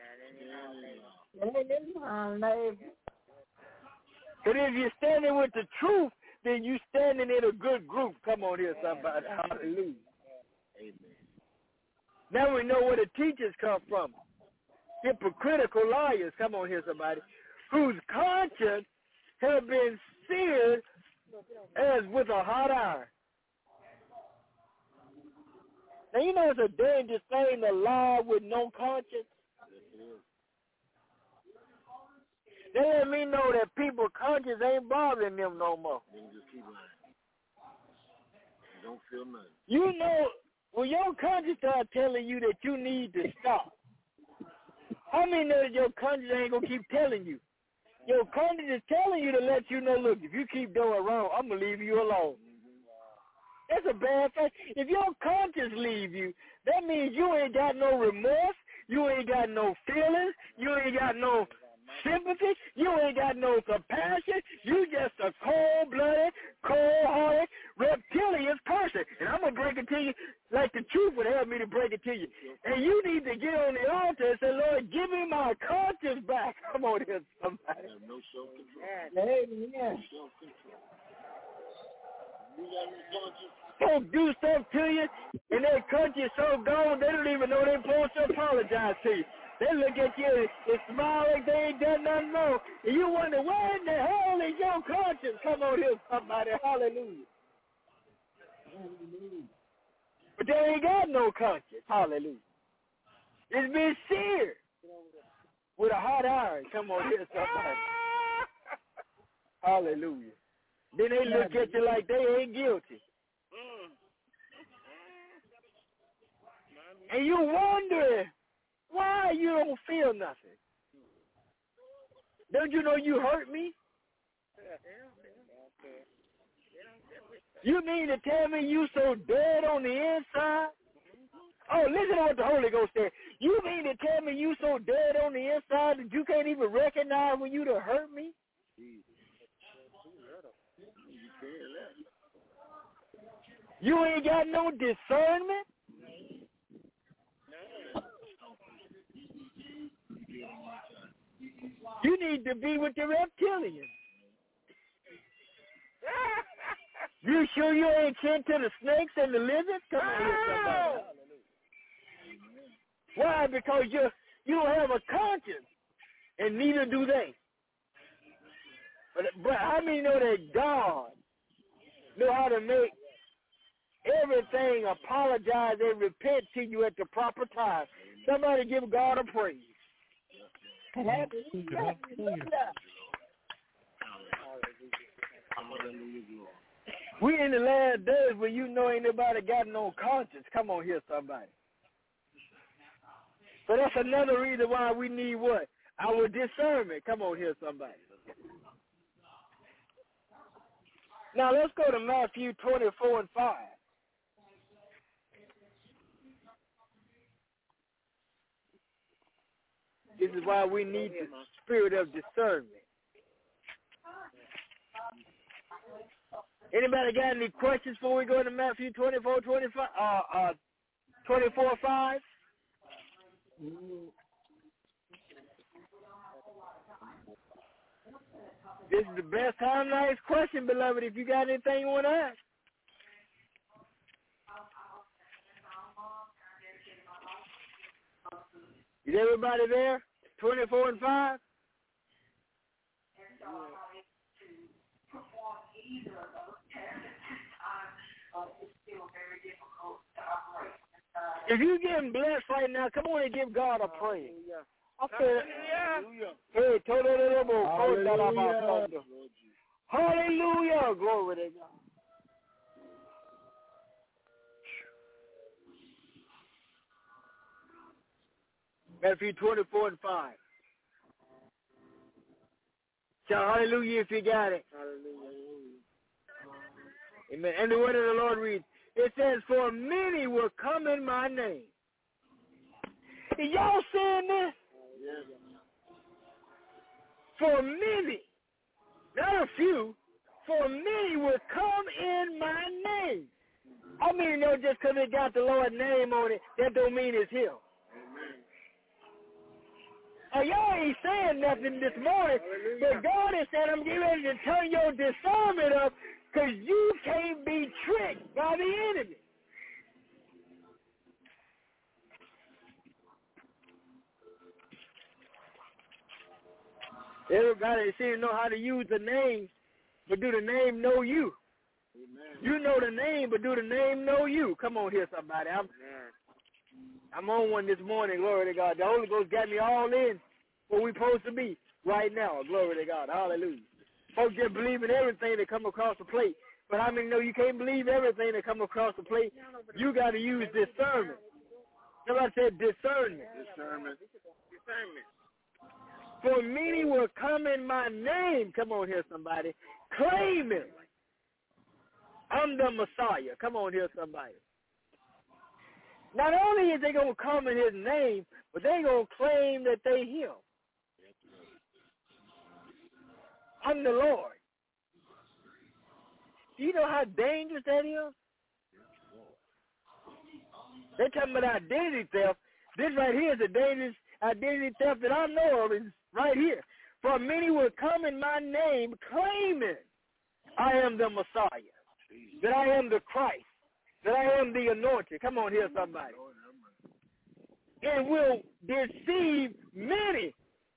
Anyhow, neighbor. But if you're standing with the truth, then you're standing in a good group. Come on here, somebody. Hallelujah. Amen. Now we know where the teachers come from. Hypocritical liars. Come on here, somebody. Whose conscience have been seared as with a hot iron. Now, you know it's a dangerous thing to lie with no conscience. They let me know that people's conscience ain't bothering them no more. They just keep lying. They don't feel nothing. You know, when your conscience start telling you that you need to stop, how many know that your conscience ain't going to keep telling you? Your conscience is telling you to let you know, look, if you keep doing wrong, I'm going to leave you alone. That's a bad thing. If your conscience leave you, that means you ain't got no remorse, you ain't got no feelings, you ain't got no sympathy, you ain't got no compassion, you just a cold-blooded, cold-hearted, reptilian person. And I'm going to break it to you like the truth would help me to break it to you. And you need to get on the altar and say, Lord, give me my conscience back. Come on here, somebody. I have no self-control. Amen. You got any conscience? Folks do stuff to you, and their conscience so gone, they don't even know they're supposed to apologize to you. They look at you and smile like they ain't done nothing wrong. And you wonder, where in the hell is your conscience? Come on here, somebody. Hallelujah. But they ain't got no conscience. Hallelujah. It's been seared with a hot iron. Come on here, somebody. Hallelujah. Then they look at you like they ain't guilty. And you wonder why you don't feel nothing. Don't you know you hurt me? You mean to tell me you so dead on the inside? Oh, listen to what the Holy Ghost said. You mean to tell me you so dead on the inside that you can't even recognize when you done hurt me? You ain't got no discernment? You need to be with the reptilians. You sure you ain't kin to the snakes and the lizards? Come on here, somebody. Why? Because you don't have a conscience, and neither do they. But how many know that God know how to make everything apologize and repent to you at the proper time? Somebody give God a praise. We in the last days where you know ain't nobody got no conscience. Come on here, somebody. So that's another reason why we need what? Our discernment. Come on here, somebody. Now let's go to Matthew 24 and 5. This is why we need the spirit of discernment. Anybody got any questions before we go to Matthew 24, 5? This is the best time to ask question, beloved, if you got anything you want to ask. Is everybody there? 24 and 5? If you're getting blessed right now, come on and give God a praise. I said, hey, hallelujah, glory to God. Matthew 24 and 5. Shout hallelujah if you got it. Hallelujah. Amen. And the word of the Lord reads, it says, for many will come in my name. Are y'all saying this? Yes. For many, not a few, for many will come in my name. I mean, no, just because it got the Lord's name on it, that don't mean it's him. Y'all ain't saying nothing this morning, but God has said, I'm getting ready to turn your discernment up because you can't be tricked by the enemy. Everybody seems to know how to use the name, but do the name know you? Amen. You know the name, but do the name know you? Come on here, somebody. I'm on one this morning, glory to God. The Holy Ghost got me all in where we supposed to be right now, glory to God. Hallelujah. Folks just believe in everything that come across the plate. But how many know you can't believe everything that come across the plate? You got to use discernment. Somebody said discernment. Discernment. For many will come in my name. Come on here, somebody. Claim him. I'm the Messiah. Come on here, somebody. Not only is they going to come in his name, but they going to claim that they him. I'm the Lord. Do you know how dangerous that is? They're talking about identity theft. This right here is the dangerous identity theft that I know of is right here. For many will come in my name claiming I am the Messiah, that I am the Christ, that I am the anointed. Come on here, somebody. And will deceive many.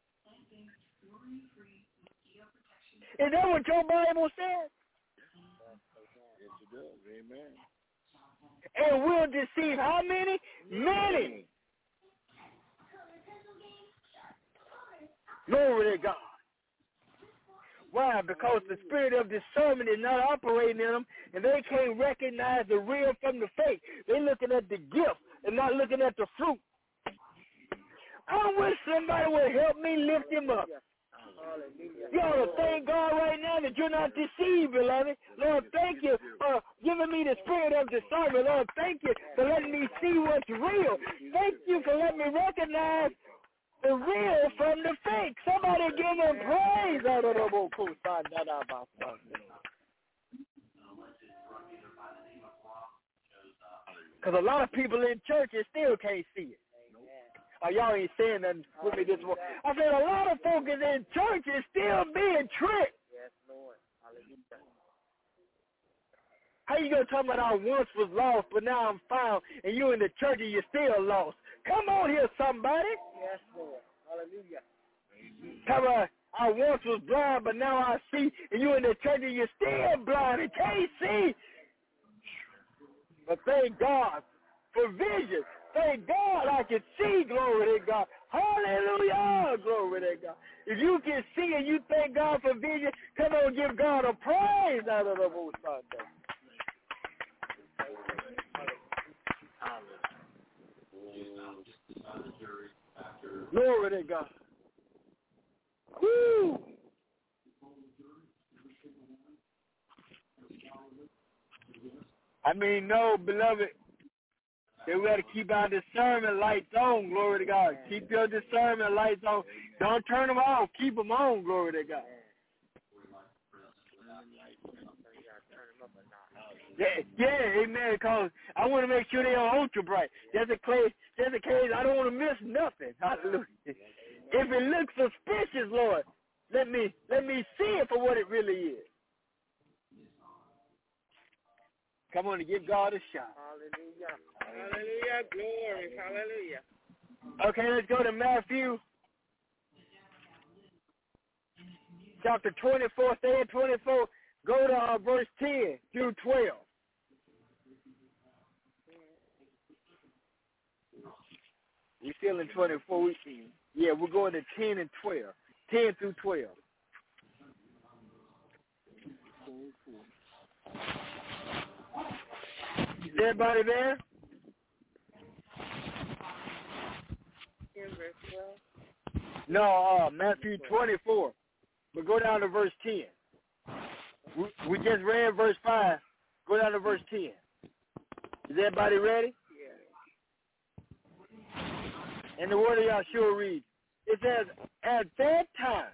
Is that what your Bible says? Yes, it does. Amen. and will deceive how many? Many. Glory to God. Why? Because the spirit of discernment is not operating in them, and they can't recognize the real from the fake. They're looking at the gift and not looking at the fruit. I wish somebody would help me lift him up. You ought to thank God right now that you're not deceived, beloved. Lord, thank you for giving me the spirit of discernment. Lord, thank you for letting me see what's real. Thank you for letting me recognize the real from the fake. Somebody give him praise. Because a lot of people in churches still can't see it. Y'all ain't saying nothing with me this morning. I said a lot of folks in churches still being tricked. Yes, Lord. Hallelujah. How you going to talk about I once was lost, but now I'm found, and you in the church and you're still lost? Come on here, somebody. Yes, Lord. Hallelujah. Come on. I once was blind, but now I see, and you in the church and you're still blind and can't see. But thank God for vision. Thank God I can see, glory to God. Hallelujah, glory to God. If you can see and you thank God for vision, come on, give God a praise out of the most Sunday. Glory to God. Woo! I mean, no, beloved, that we got to keep our discernment lights on, glory to God. Keep your discernment lights on. Don't turn them off. Keep them on, glory to God. Yeah, amen, because I want to make sure they're ultra bright. Just in case I don't want to miss nothing. Hallelujah. If it looks suspicious, Lord, let me see it for what it really is. Come on and give God a shot. Hallelujah. Hallelujah. Glory. Hallelujah. Okay, let's go to Matthew chapter 24. Stay at 24. Go to verse 10 through 12. We're still in 24. Yeah, we're going to 10 and 12. 10 through 12. Is everybody there? Verse 12. No, Matthew 24. But go down to verse 10. We just read verse 5. Go down to verse 10. Is everybody ready? Yeah. And the word of Yahshua reads, it says, at that time.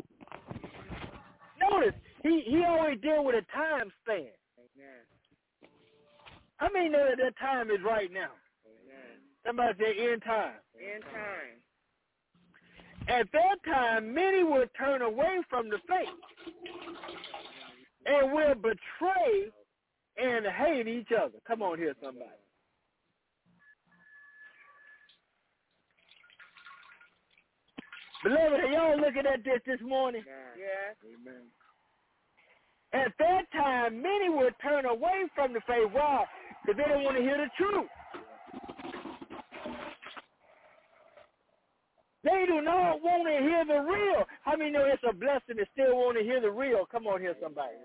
Notice, he always deal with a time span. Amen. How many know that time is right now? Amen. Somebody say end time. End time. At that time, many will turn away from the faith and will betray and hate each other. Come on here, somebody. Beloved, are y'all looking at this morning? Yes. Amen. At that time, many will turn away from the faith. Why? Because they don't want to hear the truth. They do not want to hear the real. How many know it's a blessing to still want to hear the real? Come on here, somebody.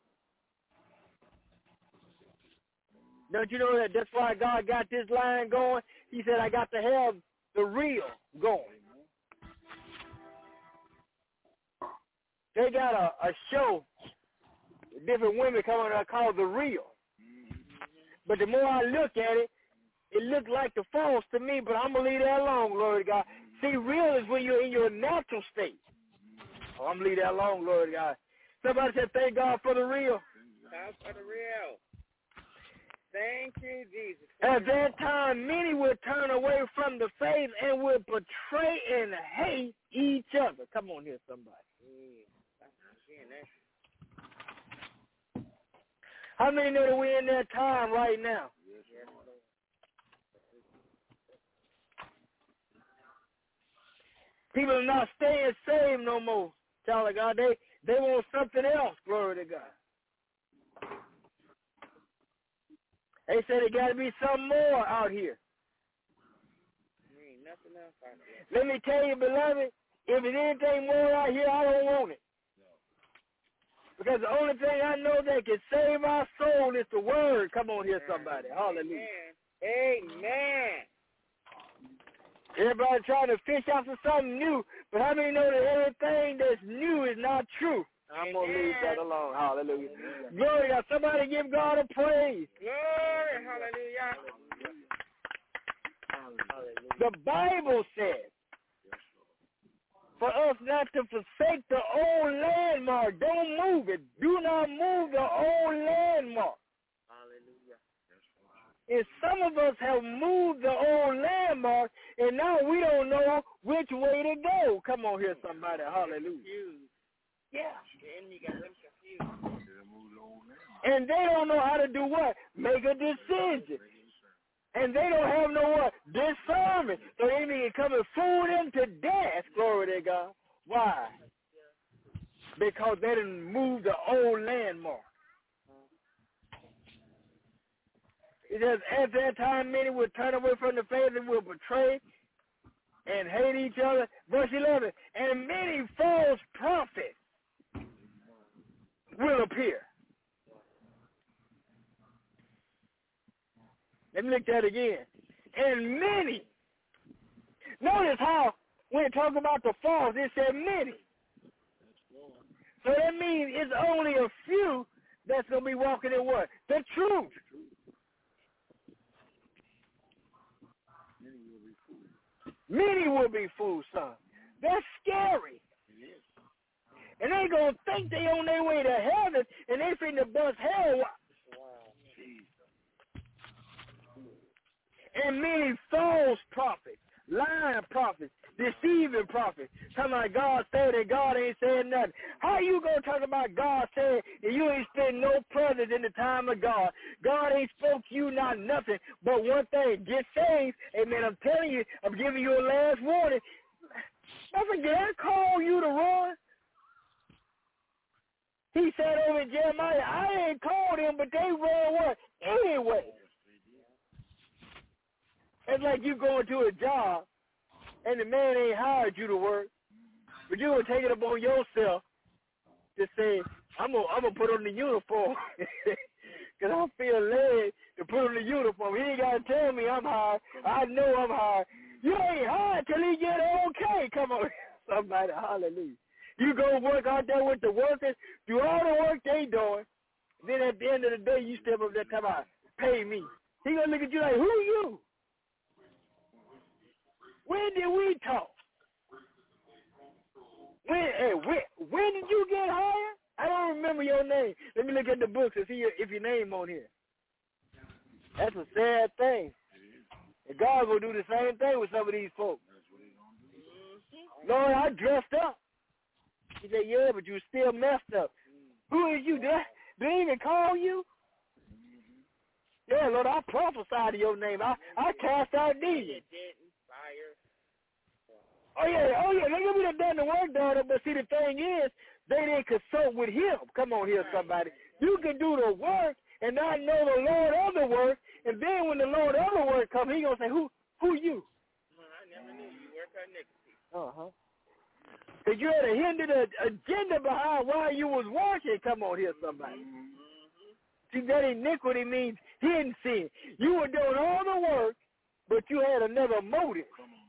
Don't you know that that's why God got this line going? He said, I got to have the real going. They got a show, different women coming out called The Real. But the more I look at it, it looks like the false to me, but I'm going to leave that alone, glory to God. See, real is when you're in your natural state. Oh, I'm going to leave that alone, glory to God. Somebody said, thank God for the real. God for the real. Thank you, Jesus. At that time, many will turn away from the faith and will betray and hate each other. Come on here, somebody. How many know that we're in that time right now? Yes, People are not staying saved no more, child of God. They want something else, glory to God. They said there got to be some more out here. There ain't nothing else out there. Let me tell you, beloved, if there's anything more out here, I don't want it. Because the only thing I know that can save our soul is the word. Come on here, somebody. Hallelujah. Amen. Everybody trying to fish out for something new, but how many know that everything that's new is not true? I'm going to leave that alone. Hallelujah. Glory to God. Somebody give God a praise. Glory. Hallelujah. The Bible says for us not to forsake the old landmark. Don't move it. Do not move the old landmark. Hallelujah. And some of us have moved the old landmark, and now we don't know which way to go. Come on here, somebody. Hallelujah. Yeah. The enemy got them confused. And they don't know how to do what? Make a decision. And they don't have no what? Discernment. So the enemy can come and fool them to death. Glory to God. Why? Because they didn't move the old landmark. It says, at that time, many will turn away from the faith and will betray and hate each other. Verse 11, and many false prophets will appear. Let me look at that again. And many. Notice how when it talks about the false, it said many. So that means it's only a few that's going to be walking in what? The truth. Many will be fooled, son. That's scary. And they going to think they on their way to heaven, and they finna bust hell. And many false prophets, lying prophets, deceiving prophets. Talking about God said and God ain't saying nothing. How you going to talk about God saying and you ain't spend no presence in the time of God? God ain't spoke to you not nothing but one thing. Get saved. Amen. I'm telling you, I'm giving you a last warning. I forget, I call you to run. He said over in Jeremiah, I ain't called him, but they run what? Anyway. It's like you going to a job, and the man ain't hired you to work, but you going to take it upon yourself to say, I'm gonna put on the uniform because I feel led to put on the uniform. He ain't got to tell me I'm hired. I know I'm hired. You ain't hired till he get okay. Come on, somebody, hallelujah. You go work out there with the workers, do all the work they doing, then at the end of the day, you step up there and come out, pay me. He going to look at you like, who you? When did we talk? When did you get hired? I don't remember your name. Let me look at the books and see if your name on here. That's a sad thing. And God will do the same thing with some of these folks. Lord, I dressed up. He said, yeah, but you still messed up. Who is you? Did I even call you? Yeah, Lord, I prophesied to your name. I cast out demons. Oh, yeah, they would have done the work, daughter, but see, the thing is, they didn't consult with him. Come on here, somebody. You can do the work and not know the Lord of the work, and then when the Lord of the work comes, he going to say, who you? I never knew you work on iniquity. Uh-huh. Because you had a hindered agenda behind why you was working. Come on here, somebody. See, that iniquity means hidden sin. You were doing all the work, but you had another motive.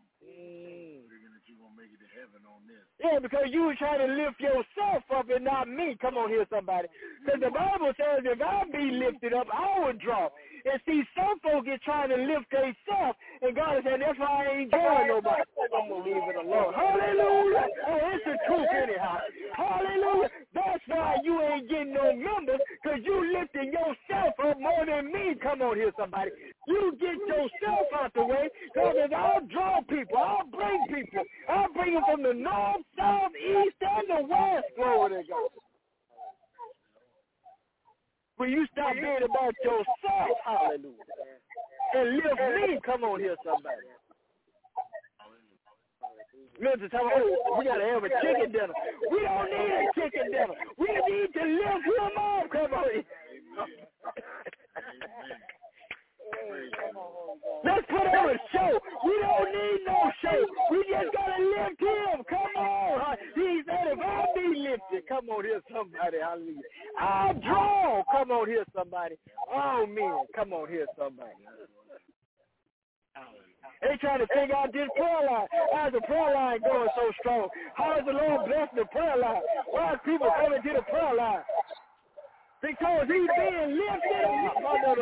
Yeah, because you were trying to lift yourself up and not me. Come on here, somebody. Because the Bible says if I be lifted up, I will draw. And see, some folk is trying to lift themselves, and God is saying, that's why I ain't drawing nobody. I'm going to leave it alone. Hallelujah. Oh, it's the truth anyhow. Hallelujah. That's why you ain't getting no members, because you lifting yourself up more than me. Come on here, somebody. You get yourself out the way, because I'll draw people. I'll bring people. I'll bring them from the north, south, east, and the west. Glory to God. When you stop being about yourself, hallelujah, and lift me, come on here, somebody. Listen, we got to have a chicken dinner. We don't need a chicken dinner. We need to lift him up, come on here. Let's put on a show. We don't need no show. We just got to lift him. Come on. He said, if I be lifted, come on here, somebody. Hallelujah. I'll draw. Come on here, somebody. Oh, man. Come on here, somebody. They trying to figure out this prayer line. How's the prayer line going so strong? How is the Lord blessing the prayer line? Why is people coming to the prayer line? Because he's being lifted up.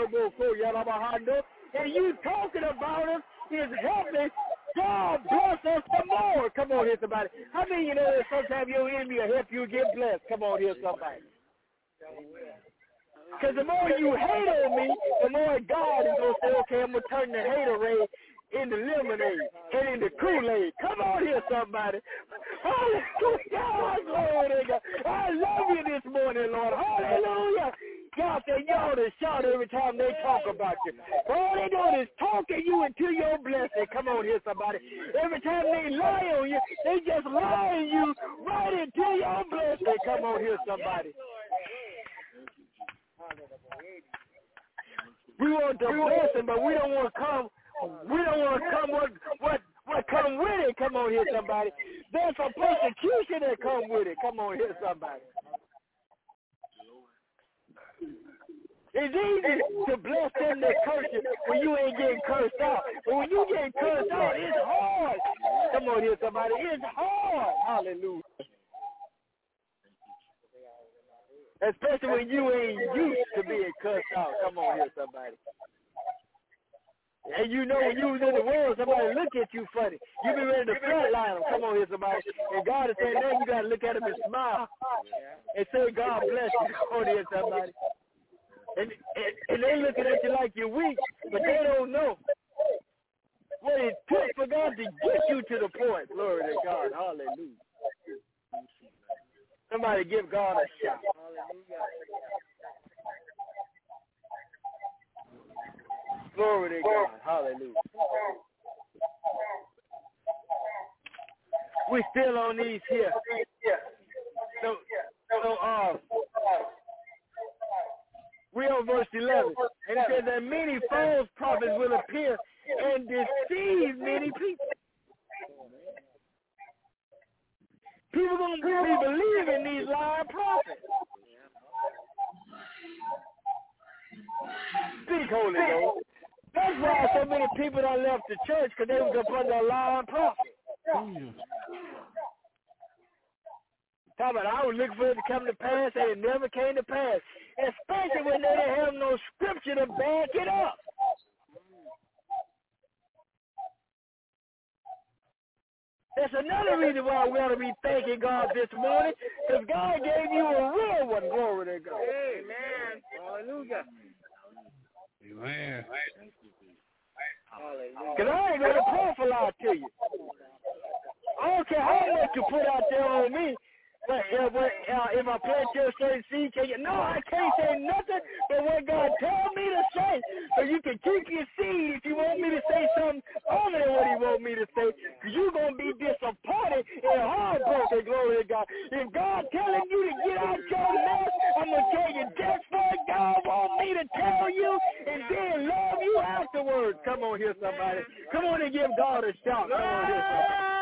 And you talking about him is helping God bless us some more. Come on here, somebody. How many you know that sometimes your enemy will help you get blessed? Come on here, somebody. Because the more you hate on me, the more God is going to say, okay, I'm going to turn the haterade into lemonade and into Kool-Aid. Come on here, somebody. Hallelujah. Glory to God. I love you this morning, Lord. Hallelujah. God said, y'all to shout every time they talk about you. All they doing is talking you into your blessing. Come on here, somebody. Every time they lie on you, they just lying you right into your blessing. Come on here, somebody. We want the blessing, but we don't want to come. We don't want to come what come with it. Come on here, somebody. There's some persecution that come with it. Come on here, somebody. It's easy to bless them that curse you when you ain't getting cursed out. But when you get cursed out, it's hard. Come on here, somebody. It's hard. Hallelujah. Especially when you ain't used to being cursed out. Come on here, somebody. And you know when you was in the world, somebody look at you funny. You be ready to flatline them. Come on here, somebody. And God is saying, now you got to look at them and smile and say, God bless you. Come on here, somebody. And they looking at you like you're weak, but they don't know what it took for God to get you to the point. Glory to God. Hallelujah. Somebody give God a shout. Hallelujah. Glory to God. Hallelujah. We're still on these here. So we're on verse 11. And it says that many false prophets will appear and deceive many people. People going to be believing these lying prophets. Speak, Holy Ghost. That's why so many people done left the church, because they was up under a lying prophet. Talk about, I was looking for it to come to pass, and it never came to pass. Especially when they didn't have no scripture to back it up. That's another reason why we ought to be thanking God this morning, because God gave you a real one. Glory to God. Amen. Hallelujah. Amen. Because I ain't going to profile to you. I don't care how much you put out there on me. But if I plant your certain seed, can you? No, I can't say nothing but what God told me to say. So you can keep your seed if you want me to say something other than what he want me to say. Because you're going to be disappointed and heartbroken, glory to God. If God telling you to get out your mess, I'm going to tell you just what God want me to tell you and then love you afterwards. Come on here, somebody. Come on and give God a shout. Come on here, somebody.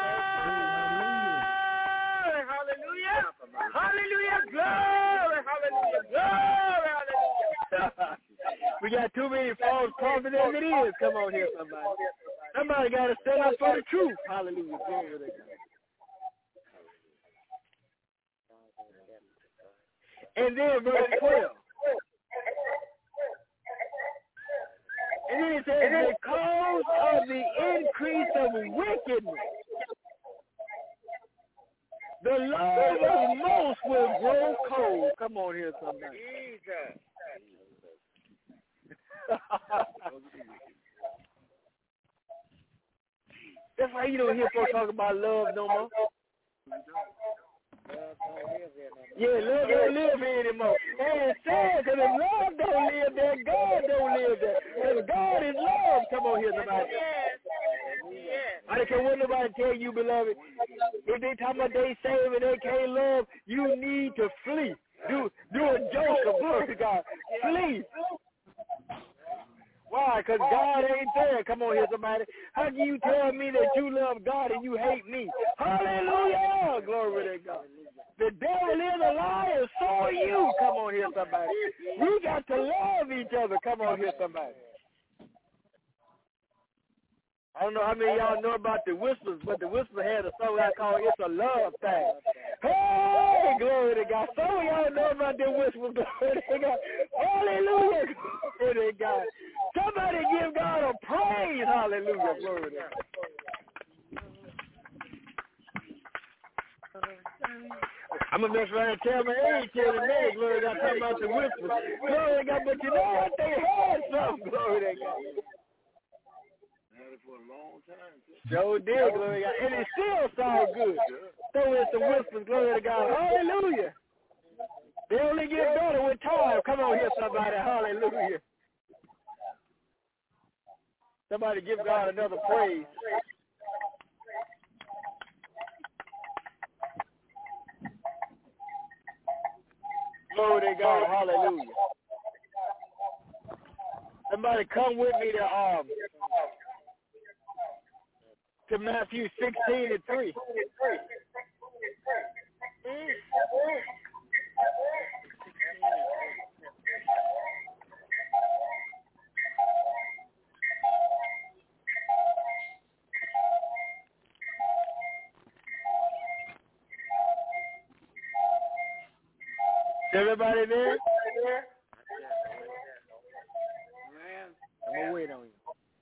Hallelujah. Hallelujah. Glory. Hallelujah. Glory. Hallelujah. We got too many false prophets as it is. Come on here, somebody. Somebody got to stand up for the truth. Hallelujah. Glory to God. And then verse 12. And then it says, because of the increase of wickedness, the love of most will grow cold. Come on here, somebody. Jesus. That's why you don't hear folks talk about love no more. Yeah, love don't live here anymore. And it's sad because if love don't live there, God don't live there. Because God is love. Come on here, somebody. I don't care what nobody tell you, beloved. If they talk about they save and they can't love, you need to flee. Do a Joseph, glory to God. Flee. Why? Because God ain't there. Come on here, somebody. How can you tell me that you love God and you hate me? Hallelujah! Glory to God. The devil is a liar, so are you. Come on here, somebody. We got to love each other. Come on here, somebody. I don't know how many of y'all know about the Whispers, but the Whispers had a song I call It's a Love Thing. Hey, glory to God. Some of y'all know about the Whispers. Glory to God. Hallelujah. Glory to God. Somebody give God a praise. Hallelujah. Glory to God. I'm going to mess around and tell my age here today. Glory to God. Talking about the Whispers. Glory to God. But you know what? They had some. Glory to God. For a long time. So did, glory to God. And it still sounds good. So it's the Whispers, glory to God. Hallelujah. They only get better with time. Come on here, somebody. Hallelujah. Somebody give God another praise. Glory to God. Hallelujah. Somebody come with me to Matthew 16:3. Everybody there? I'm going to wait on you.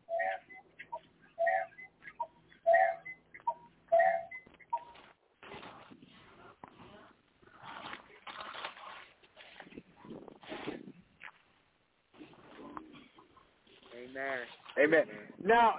Amen. Now,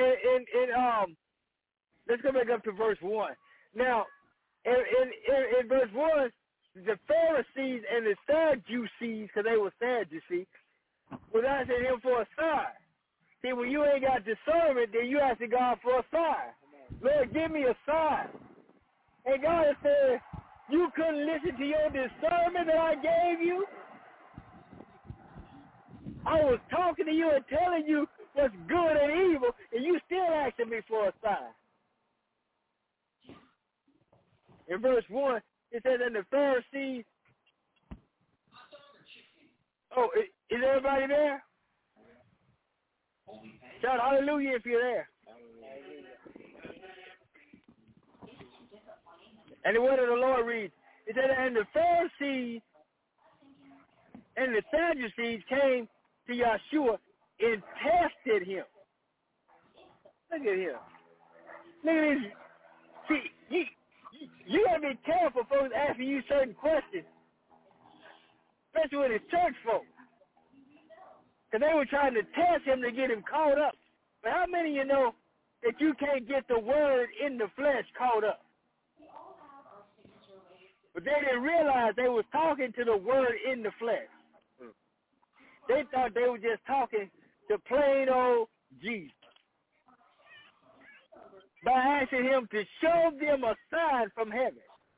let's go back up to verse 1. Now, in verse 1, the Pharisees and the Sadducees, because they were Sadducees, was asking him for a sign. See, when you ain't got discernment, then you asking God for a sign. Lord, give me a sign. And God said, you couldn't listen to your discernment that I gave you? I was talking to you and telling you what's good and evil, and you still asking me for a sign. In verse 1, it says, and the Pharisees. Oh, is everybody there? Shout hallelujah if you're there. And the word of the Lord reads, it said, and the Pharisees and the Sadducees came to Yeshua and tested him. Look at him. Look at this. See, you got to be careful, folks, asking you certain questions, especially when it's church folks, because they were trying to test him to get him caught up. But how many of you know that you can't get the word in the flesh caught up? But they didn't realize they was talking to the word in the flesh. They thought they were just talking to plain old Jesus by asking him to show them a sign from heaven.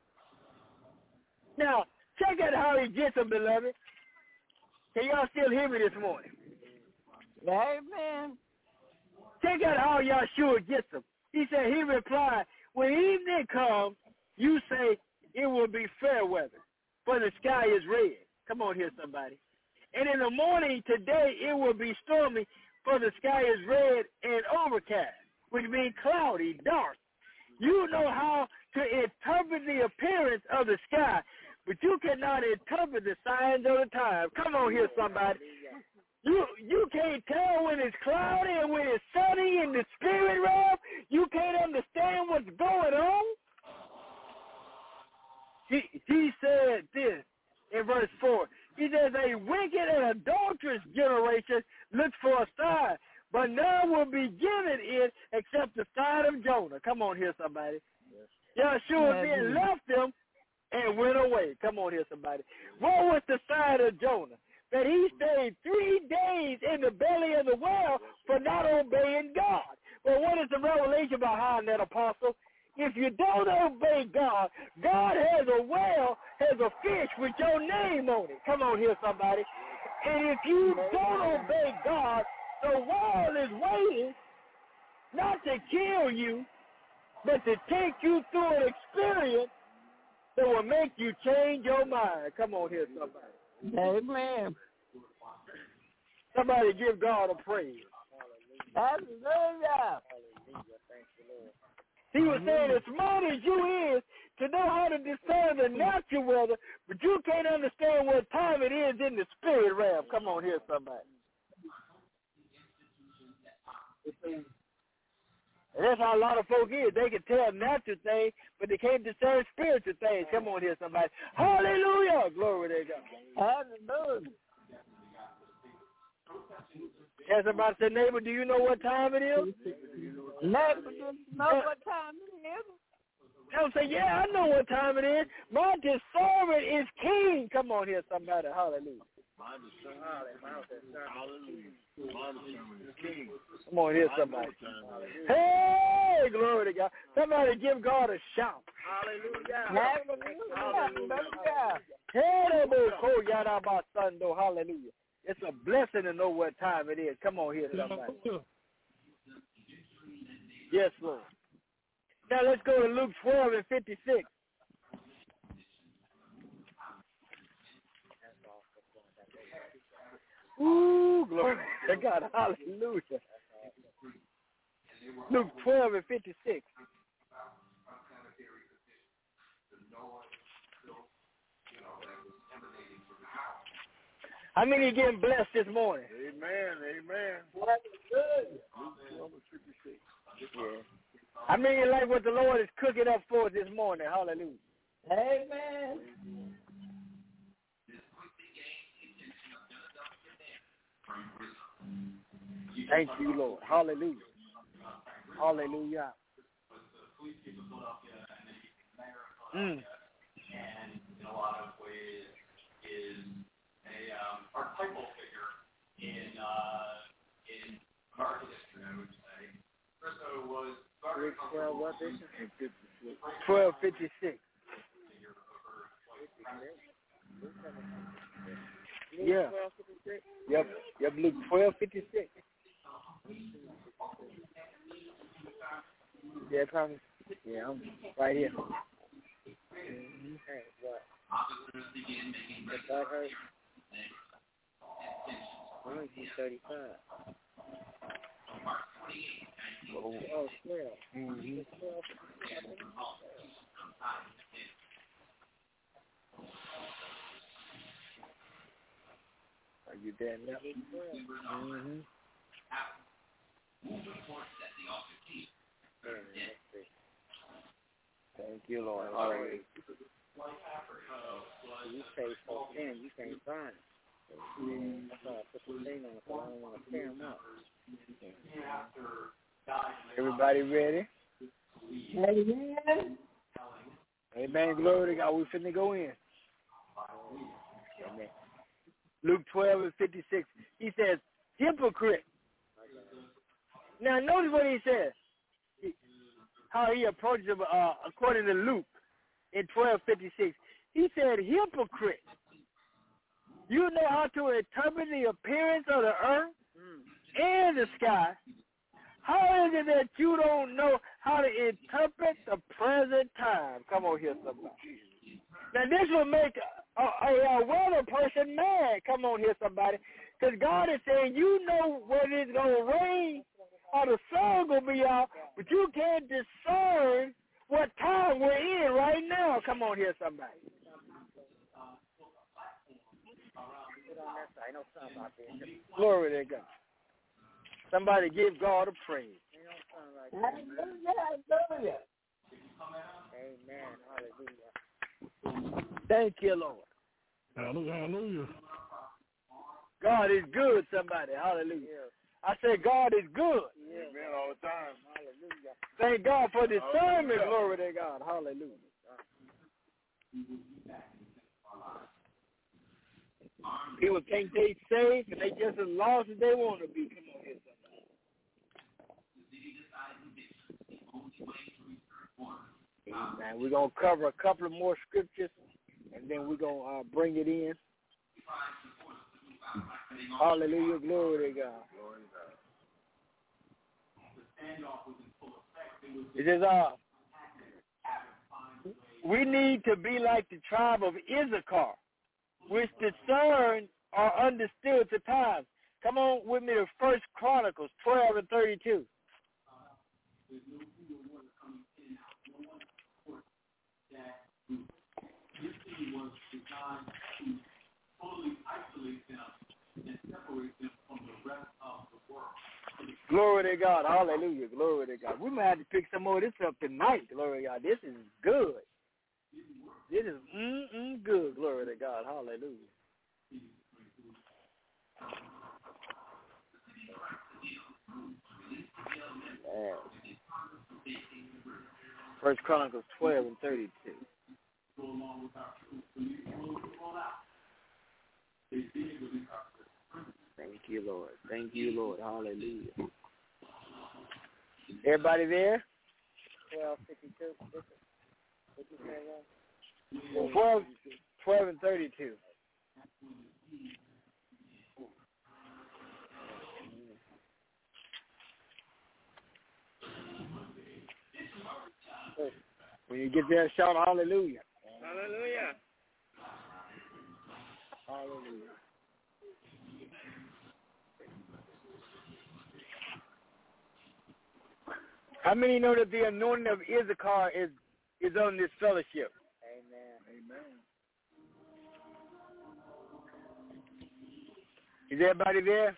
Now, check out how he gets them, beloved. Can y'all still hear me this morning? Amen. Check out how Yeshua gets them. He said, he replied, when evening comes, you say it will be fair weather, for the sky is red. Come on here, somebody. And in the morning today, it will be stormy, for the sky is red and overcast, which means cloudy, dark. You know how to interpret the appearance of the sky, but you cannot interpret the signs of the time. Come on here, somebody. You can't tell when it's cloudy and when it's sunny in the spirit realm. You can't understand what's going on. He said this in verse 4. He says, a wicked and adulterous generation looks for a sign, but none will be given it except the sign of Jonah. Come on here, somebody. Yes. Yeshua then left them and went away. Come on here, somebody. What was the sign of Jonah? That he stayed 3 days in the belly of the whale for not obeying God. Well, what is the revelation behind that, Apostle? If you don't obey God, God has a whale, has a fish with your name on it. Come on here, somebody. And if you don't obey God, The world is waiting not to kill you, but to take you through an experience that will make you change your mind. Come on here, somebody. Amen. Somebody give God a praise. Hallelujah. He was saying, as smart as you is to know how to discern the natural weather, but you can't understand what time it is in the spirit realm. Come on here, somebody. And that's how a lot of folk is. They can tell natural things, but they can't discern spiritual things. Come on here, somebody. Hallelujah. Glory to God. Hallelujah. Tell somebody, say, neighbor, do you know what time it is? Neighbor, do you know what time it is? They'll say, yeah, I know what time it is. My discernment is keen. Come on here, somebody. Hallelujah. Come on here, somebody. Hey, glory to God. Somebody give God a shout. Hallelujah. Hallelujah. Hallelujah. It's a blessing to know what time it is. Come on here, somebody. Yes, Lord. Now let's go to Luke 12 and 56. Ooh, glory to God. Hallelujah. Luke 12 and 56. How many are getting blessed this morning? Amen, amen. Yeah. How many like what the Lord is cooking up for us this morning? Hallelujah. Amen. Thank you, Lord. Hallelujah. Hallelujah. And in a lot of ways is a archetypal figure in American history, I would say. Christo was very comfortable. 1256. Yeah. Yep. Luke 1256. Yeah, probably. Yeah, I'm right here. Officers begin making recommendations. 35. Oh, snap. Are you there now? Thank you, Lord. Hallelujah. You say so thin, you can't find it. That's why I put the thing on it, so I don't want to tear them up. Everybody ready? Amen. Amen. Glory to God. We're finna go in. Amen. Luke 12 and 56. He says, hypocrite. Now, notice what he says. How he approaches him according to Luke in 12:56. He said, hypocrite. You know how to interpret the appearance of the earth and the sky. How is it that you don't know how to interpret the present time? Come on here, somebody. Now, this will make a weather person mad. Come on here, somebody. Because God is saying, you know when it's going to rain or the sun going to be out, but you can't discern what time we're in right now. Come on here, somebody. Glory to God. Somebody give God a praise. Hallelujah. Amen. Hallelujah. Thank you, Lord. Hallelujah. God is good, somebody. Hallelujah. I said God is good. Amen all the time. Hallelujah. Thank God for discernment. Glory to God. Hallelujah. People think they safe and they just as lost as they want to be. Come on here, somebody. Amen. We're going to cover a couple of more scriptures, and then we're going to bring it in. Hallelujah. Glory to God. It says, we need to be like the tribe of Issachar, which discern or understood the times. Come on with me to 1 Chronicles 12 and 32. Glory to God. Hallelujah. Glory to God. We might have to pick some more of this up tonight. Glory to God. This is good. This is good. Glory to God. Hallelujah. First Chronicles 12 and 32. Thank you, Lord. Thank you, Lord. Hallelujah. Everybody there? 12:52. 12 and 32. When you get there, shout hallelujah. Hallelujah. Hallelujah. How many know that the anointing of Issachar is on this fellowship? Amen. Amen. Is everybody there?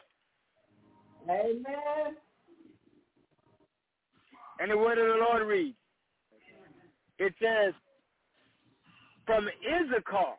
Amen. And the word of the Lord reads. It says, from Issachar,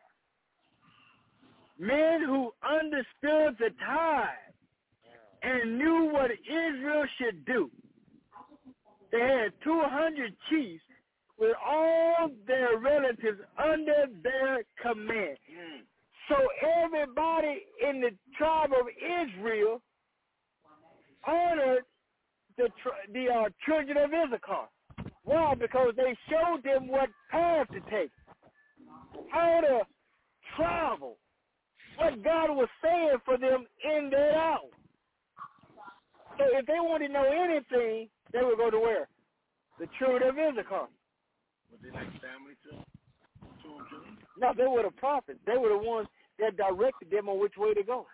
men who understood the time and knew what Israel should do. They had 200 chiefs with all their relatives under their command. So everybody in the tribe of Israel honored the children of Issachar. Why? Because they showed them what path to take, how to travel, what God was saying for them in that hour. So if they wanted to know anything, they would go to where? The children of Issachar. Were they like family too? No, they were the prophets. They were the ones that directed them on which way to go.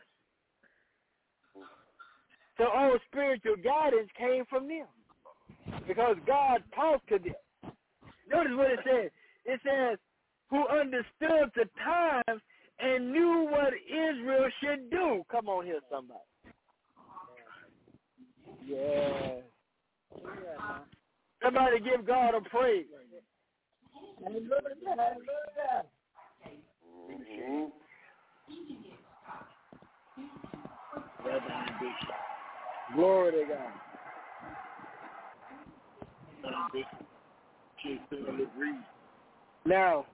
So all spiritual guidance came from them because God talked to them. Notice what it says. It says, who understood the times and knew what Israel should do. Come on here, somebody. Yeah. Somebody give God a praise. Glory to God. Now,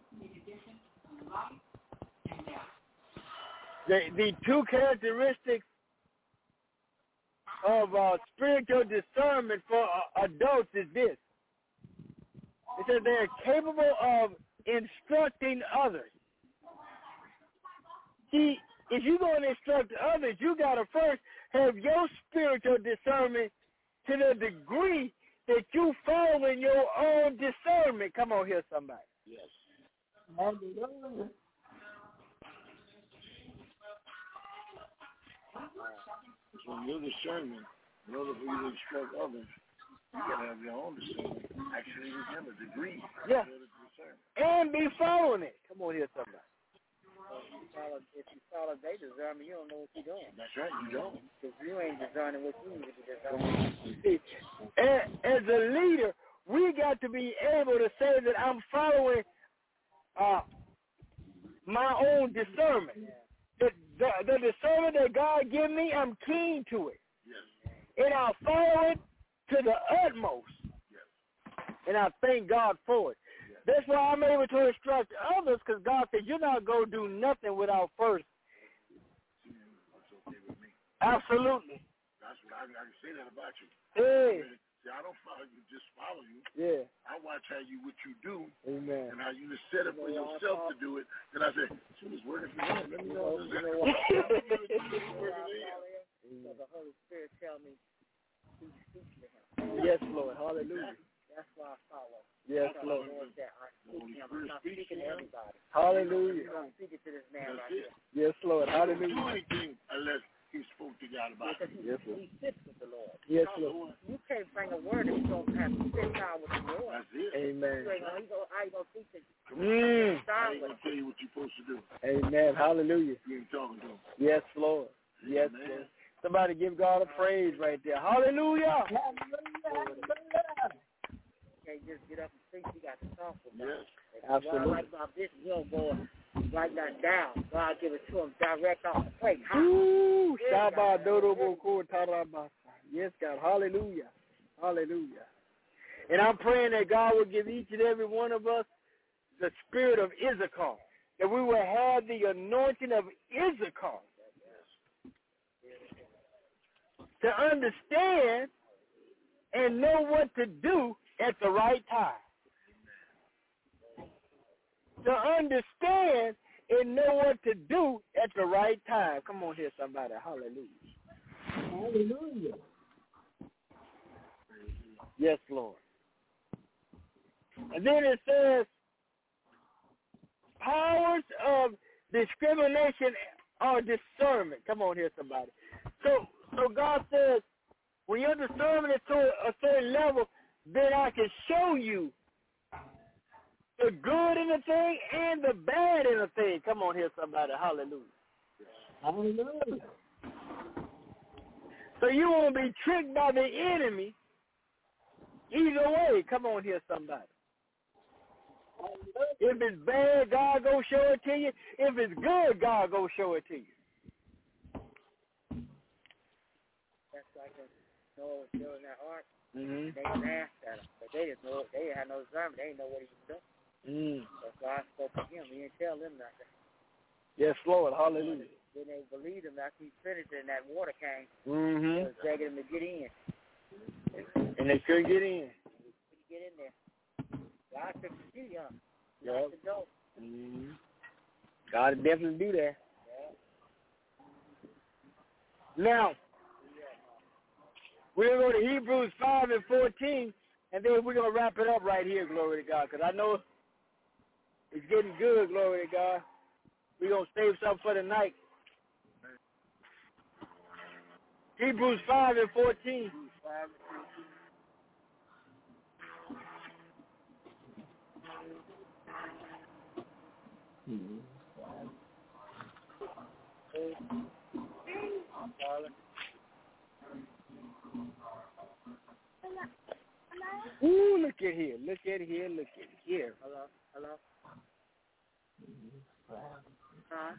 the two characteristics of spiritual discernment for adults is this. It says they are capable of instructing others. See, if you're going to instruct others, you got to first have your spiritual discernment to the degree that you follow in your own discernment. Come on here, somebody. Yes. Hallelujah. When you're discernment, in order for you to instruct others, you gotta have your own discernment. Actually, remember degree. Yeah. And be following it. Come on here, somebody. If you follow their discernment, you don't know what you're doing. That's right, you don't. Because you ain't discerning what you need to be discerning. See, as a leader, we got to be able to say that I'm following my own discernment. The discernment that God give me, I'm keen to it. Yes. And I'll follow it to the utmost. Yes. And I thank God for it. Yes. That's why I'm able to instruct others, because God said, you're not going to do nothing without first. That's okay with me. Absolutely. That's what I can say that about you. Hey. See, I don't follow you, just follow you. Yeah. I watch what you do. Amen. And how you just set up for yourself to do it. And I say, she was working for him. Let me know. So the Holy Spirit tell me, he speaks to him. Yes, Lord. Hallelujah. That's why I follow. Yes, Lord. The Lord said, I speak to him. I'm not speaking to everybody. Hallelujah. I'm speaking to this man right here. Yes, Lord. Don't Hallelujah. do anything unless he spoke to God about it. Yes, Lord. He sits with the Lord. Yes, Lord. You can't bring a word if you don't have to sit down with the Lord. That's it. Amen. How you going to teach it? I ain't going to tell you what you're supposed to do. Amen. Hallelujah. You ain't talking to him. Yes, Lord. Yes, Lord. Somebody give God a praise right there. Hallelujah. You can't just get up and preach. You got to talk with God. Yes. Absolutely. What I like about this, you don't go and write that down. God give it to him direct off the plate. Ooh, Shabbat Dodobo Tarabasa. Yes, God. Hallelujah. Hallelujah. And I'm praying that God will give each and every one of us the spirit of Issachar, that we will have the anointing of Issachar to understand and know what to do at the right time. To understand and know what to do at the right time. Come on here, somebody. Hallelujah. Hallelujah. Yes, Lord. And then it says, powers of discrimination or discernment. Come on here, somebody. So God says, when your discernment is to a certain level, then I can show you the good in the thing and the bad in the thing. Come on here, somebody. Hallelujah. Hallelujah. So you won't be tricked by the enemy either way. Come on here, somebody. If it's bad, God go show it to you. If it's good, God go show it to you. That's like Noah was building that ark. They laughed at him, but they didn't know. They didn't have no discernment. They didn't know what he was doing. That's why I spoke to him. He didn't tell them nothing. Yes, Lord. Hallelujah. Then they believed him after he finished and that water came. They was begging him to get in. And they couldn't get in. Couldn't get in there. God took the key, huh? Yep. The door. God will definitely do that. Now, we're going to go to Hebrews 5:14, and then we're going to wrap it up right here, glory to God, because I know it's getting good, glory to God. We're going to save something for the night. Hebrews 5:14. Ooh, look at here. Look at here. Look at here. Hello? Huh?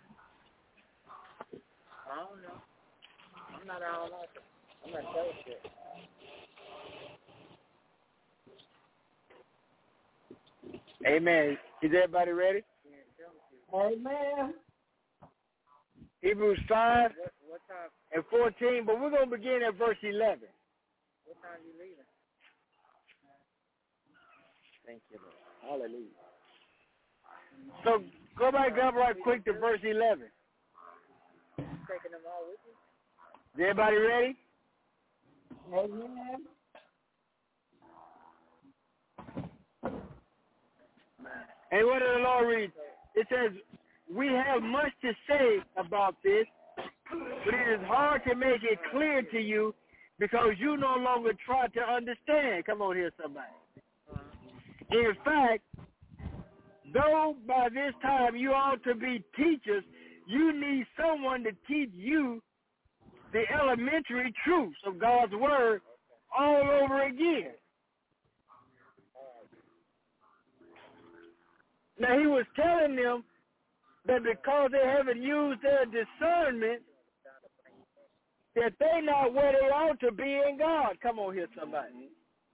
I don't know. I'm not all like it. I'm not fellowship. Amen. Is everybody ready? Amen. Hebrews 5 What time? and 14, but we're going to begin at verse 11. What time are you leaving? Thank you, Lord. Hallelujah. So go back up right quick to verse 11. Taking them all with you? Is everybody ready? Amen. And what did the Lord read? It says, we have much to say about this, but it is hard to make it clear to you because you no longer try to understand. Come on here, somebody. In fact, though by this time you ought to be teachers, you need someone to teach you the elementary truths of God's word all over again. Now, he was telling them that because they haven't used their discernment, that they're not where they ought to be in God. Come on here, somebody.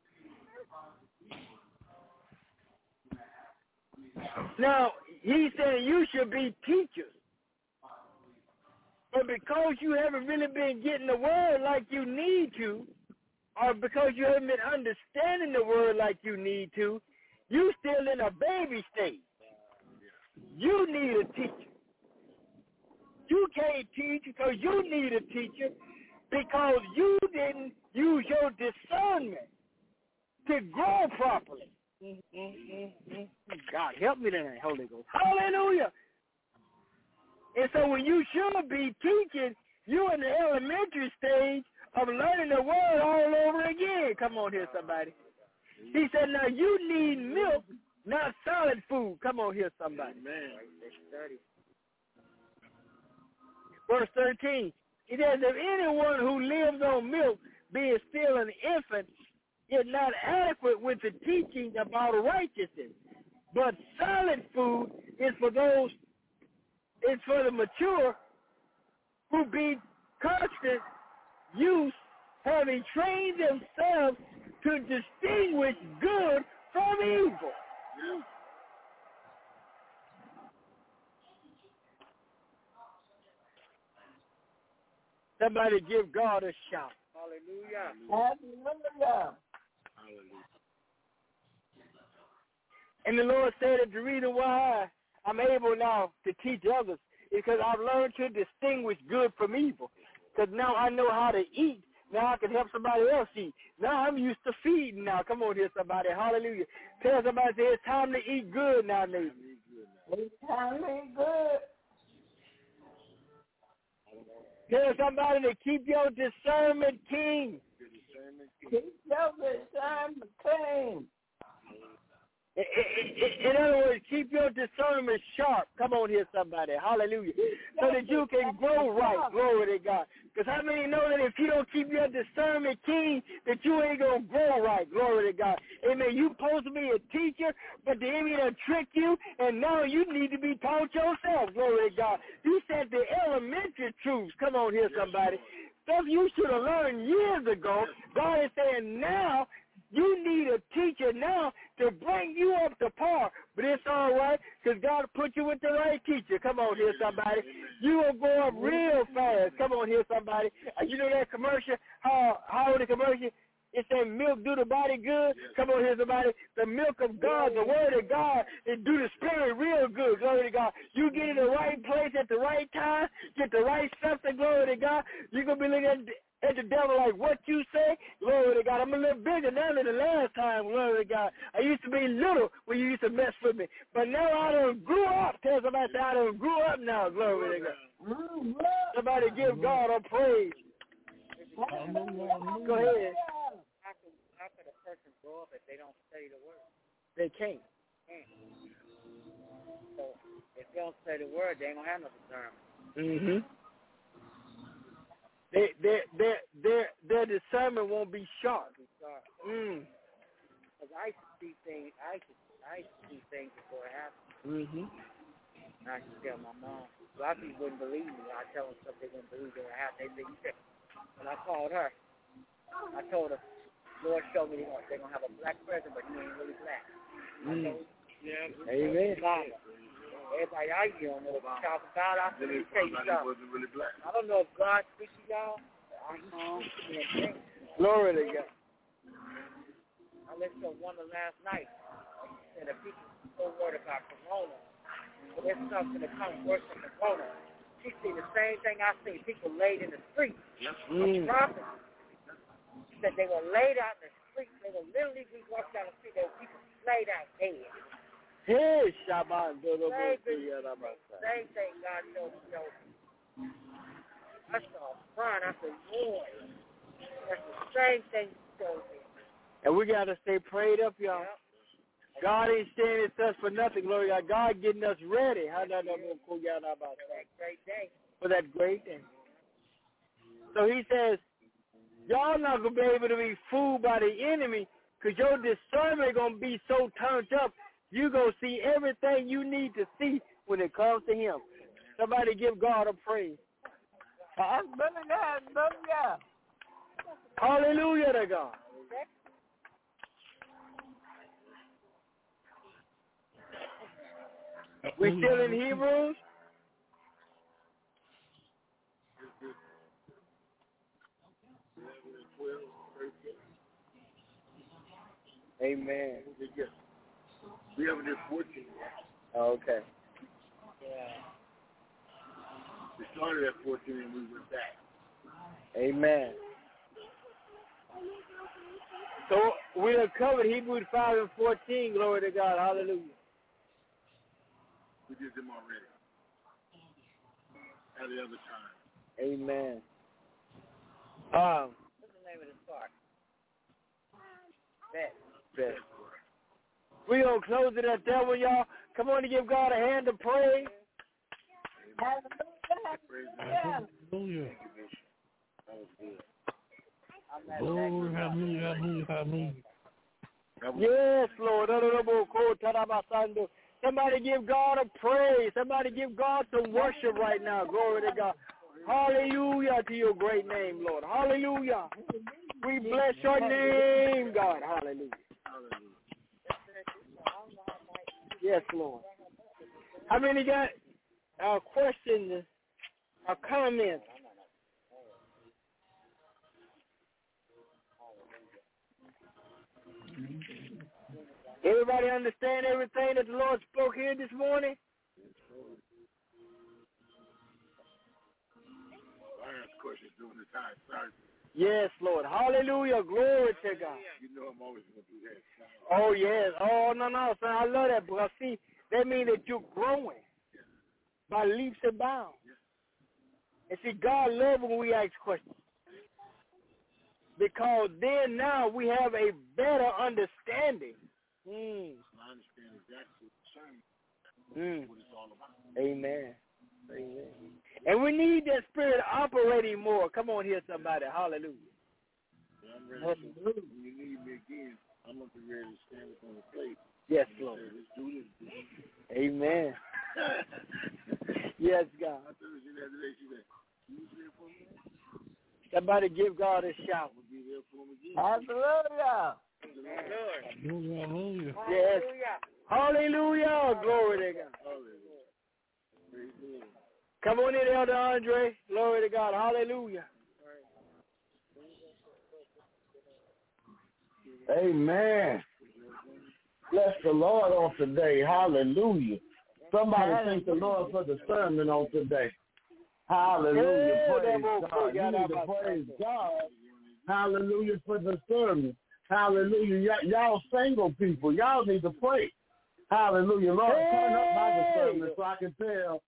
Now, he said you should be teachers. But because you haven't really been getting the word like you need to, or because you haven't been understanding the word like you need to, you still in a baby state. You need a teacher. You can't teach because you need a teacher because you didn't use your discernment to grow properly. God, help me tonight, Holy Ghost. Hallelujah. And so when you should be teaching, you're in the elementary stage of learning the word all over again. Come on here, somebody. He said, now you need milk, not solid food. Come on here, somebody. Verse 13, he says, if anyone who lives on milk, being still an infant, is not adequate with the teaching about righteousness. But solid food is for those, it's for the mature who be constant use, having trained themselves to distinguish good from evil. Somebody give God a shout. Hallelujah. Hallelujah. And the Lord said that the reason why I'm able now to teach others is because I've learned to distinguish good from evil. Because now I know how to eat. Now I can help somebody else eat. Now I'm used to feeding now. Come on here, somebody. Hallelujah. Tell somebody, say, it's time to eat good now, neighbor. It's time to eat good. Tell somebody to keep your discernment keen. Keep your discernment keen. In other words, keep your discernment sharp. Come on here, somebody. Hallelujah. So that you can grow right. Glory to God. Because how many know that if you don't keep your discernment keen, that you ain't going to grow right. Glory to God. Amen. You supposed to be a teacher, but the enemy done trick you, and now you need to be taught yourself. Glory to God. You said the elementary truths. Come on here, somebody. Stuff you should have learned years ago. God is saying now, you need a teacher now to bring you up to par. But it's all right because God put you with the right teacher. Come on here, somebody. You will go up real fast. Come on here, somebody. You know that commercial, how the commercial, it said milk do the body good. Come on here, somebody. The milk of God, the word of God, it do the spirit real good. Glory to God. You get in the right place at the right time, get the right something, glory to God. You're going to be looking at the devil like, what you say? Glory to God. I'm a little bigger now than the last time. Glory to God. I used to be little when you used to mess with me. But now I done grew up. Tell somebody, I done grew up now. Glory to God. Somebody give God a praise. Go ahead. How could a person grow up if they don't study the word? They can't. So if they don't study the word, they ain't gonna have no discernment. Mm-hmm. Their discernment won't be sharp. Because I used to see things. I used to see things before it happened. Mm-hmm. And I used to tell my mom. A lot of people wouldn't believe me. I tell them stuff they wouldn't believe it would happen. They said, when I called her, I told her, Lord showed me they're gonna have a black president, but he ain't really black. Amen. Everybody I don't know about God. I tell you something. Really black. I don't know if God speaks to y'all. I know. Glory to God. I listened to one last night. She said that people are so worried about corona, but there's something that comes worse than corona. She see the same thing I see. People laid in the street. Prophet said they were laid out in the street. They were literally, we walked down the street. There were people laid out dead. Hey, Shabbat. Same thing God showed me. I saw crying. I said, Lord, that's the same thing you showed me. And we got to stay prayed up, y'all. Yep. God ain't staying in us for nothing, glory to God. God getting us ready. For that great day. For that great day. So he says, y'all not going to be able to be fooled by the enemy because your discernment going to be so turned up, you're going to see everything you need to see when it comes to him. Somebody give God a praise. Hallelujah. Hallelujah to God. We still in Hebrews? Amen. We have this 14. Okay. Yeah. We started at 14 and we went back. Amen. So we have covered Hebrews 5 and 14. Glory to God. Hallelujah. We did them already. At the other time. Amen. What's the name of the part? Bet. We're going to close it at that one, y'all. Come on and give God a hand to pray. Hallelujah. Glory, hallelujah. Yes, Lord. Somebody give God a praise. Somebody give God some worship right now. Glory to God. Hallelujah to your great name, Lord. Hallelujah. We bless your name, God. Hallelujah. Yes, Lord. How many got questions or comments? Everybody understand everything that the Lord spoke here this morning? I ask questions during the time. Sorry. Yes, Lord. Hallelujah. Glory to God. You know I'm always going to do that. Oh, yes. Oh, no, son. I love that. Because, see, that means that you're growing by leaps and bounds. And see, God loves when we ask questions. Because then now we have a better understanding. I understand exactly what it's all about. Amen. And we need that spirit operating more. Come on here, somebody. Hallelujah. Yeah, I'm ready. When you need me again, I'm going to be ready to stand up on the plate. Yes, Lord. Let's do this. Amen. Yes, God. I told you the other day, she said, you there for me? Somebody give God a shout. Be there for me again. Hallelujah. Hallelujah. Yes. Hallelujah. Glory to God. Hallelujah. Come on in, Elder Andre. Glory to God. Hallelujah. Amen. Bless the Lord on today. Hallelujah. Somebody thank the Lord for the sermon on today. Hallelujah. Praise God. You need to praise God. Hallelujah for the sermon. Hallelujah. Y'all single people, y'all need to pray. Hallelujah. Lord, turn up my discernment so I can tell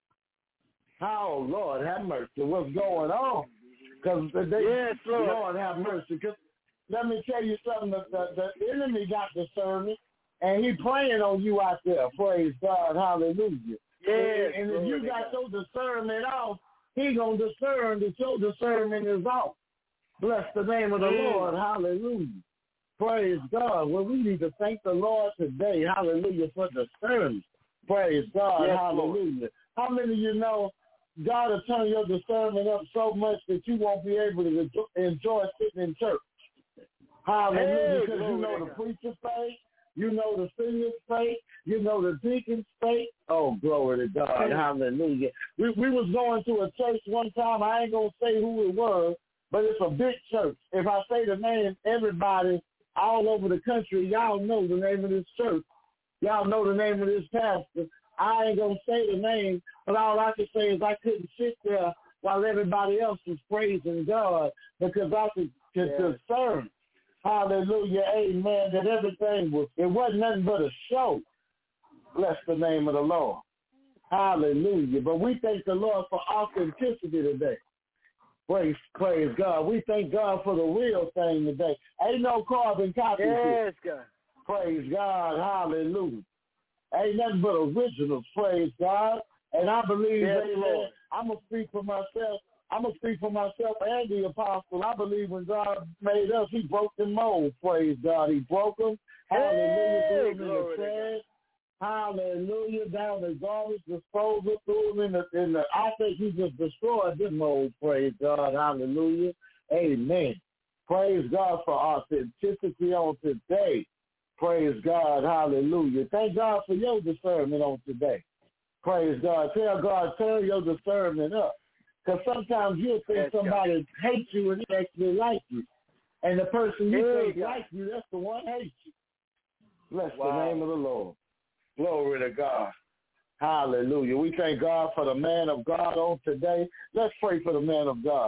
how, Lord, have mercy, what's going on. Because yes, Lord, have mercy. Cause let me tell you something. The enemy got discernment, and he praying on you out there. Praise God. Hallelujah. Yes, and if you got your discernment off, he going to discern that your discernment is off. Bless the name of the Lord. Hallelujah. Praise God. Well, we need to thank the Lord today. Hallelujah for discernment. Praise God. Yes, hallelujah. Lord. How many of you know God will turn your discernment up so much that you won't be able to enjoy sitting in church? Hallelujah. Because you know the preacher's faith. You know the singer's faith. You know the deacon's faith. Oh, glory to God. Hallelujah. We was going to a church one time. I ain't going to say who it was, but it's a big church. If I say the name, everybody all over the country, y'all know the name of this church. Y'all know the name of this pastor. I ain't going to say the name, but all I can say is I couldn't sit there while everybody else was praising God because I could discern. Hallelujah, amen, that everything it wasn't nothing but a show. Bless the name of the Lord. Hallelujah. But we thank the Lord for authenticity today. Praise God. We thank God for the real thing today. Ain't no carbon copy. Yes, God. Praise God. Hallelujah. Ain't nothing but originals. Praise God. And I believe, amen, I'm going to speak for myself. I'm going to speak for myself and the apostle. I believe when God made us, he broke the mold. Praise God. He broke them. Hallelujah. Threw them in the trash. Hallelujah. Down the garbage disposal. Threw them in the I think he just destroyed this mold. Praise God. Hallelujah. Amen. Praise God for authenticity on today. Praise God. Hallelujah. Thank God for your discernment on today. Praise God. Tell God, turn your discernment up. Because sometimes you'll think somebody hates you and they actually like you. And the person you think likes you, that's the one hates you. Bless the name of the Lord. Glory to God. Hallelujah. We thank God for the man of God on today. Let's pray for the man of God.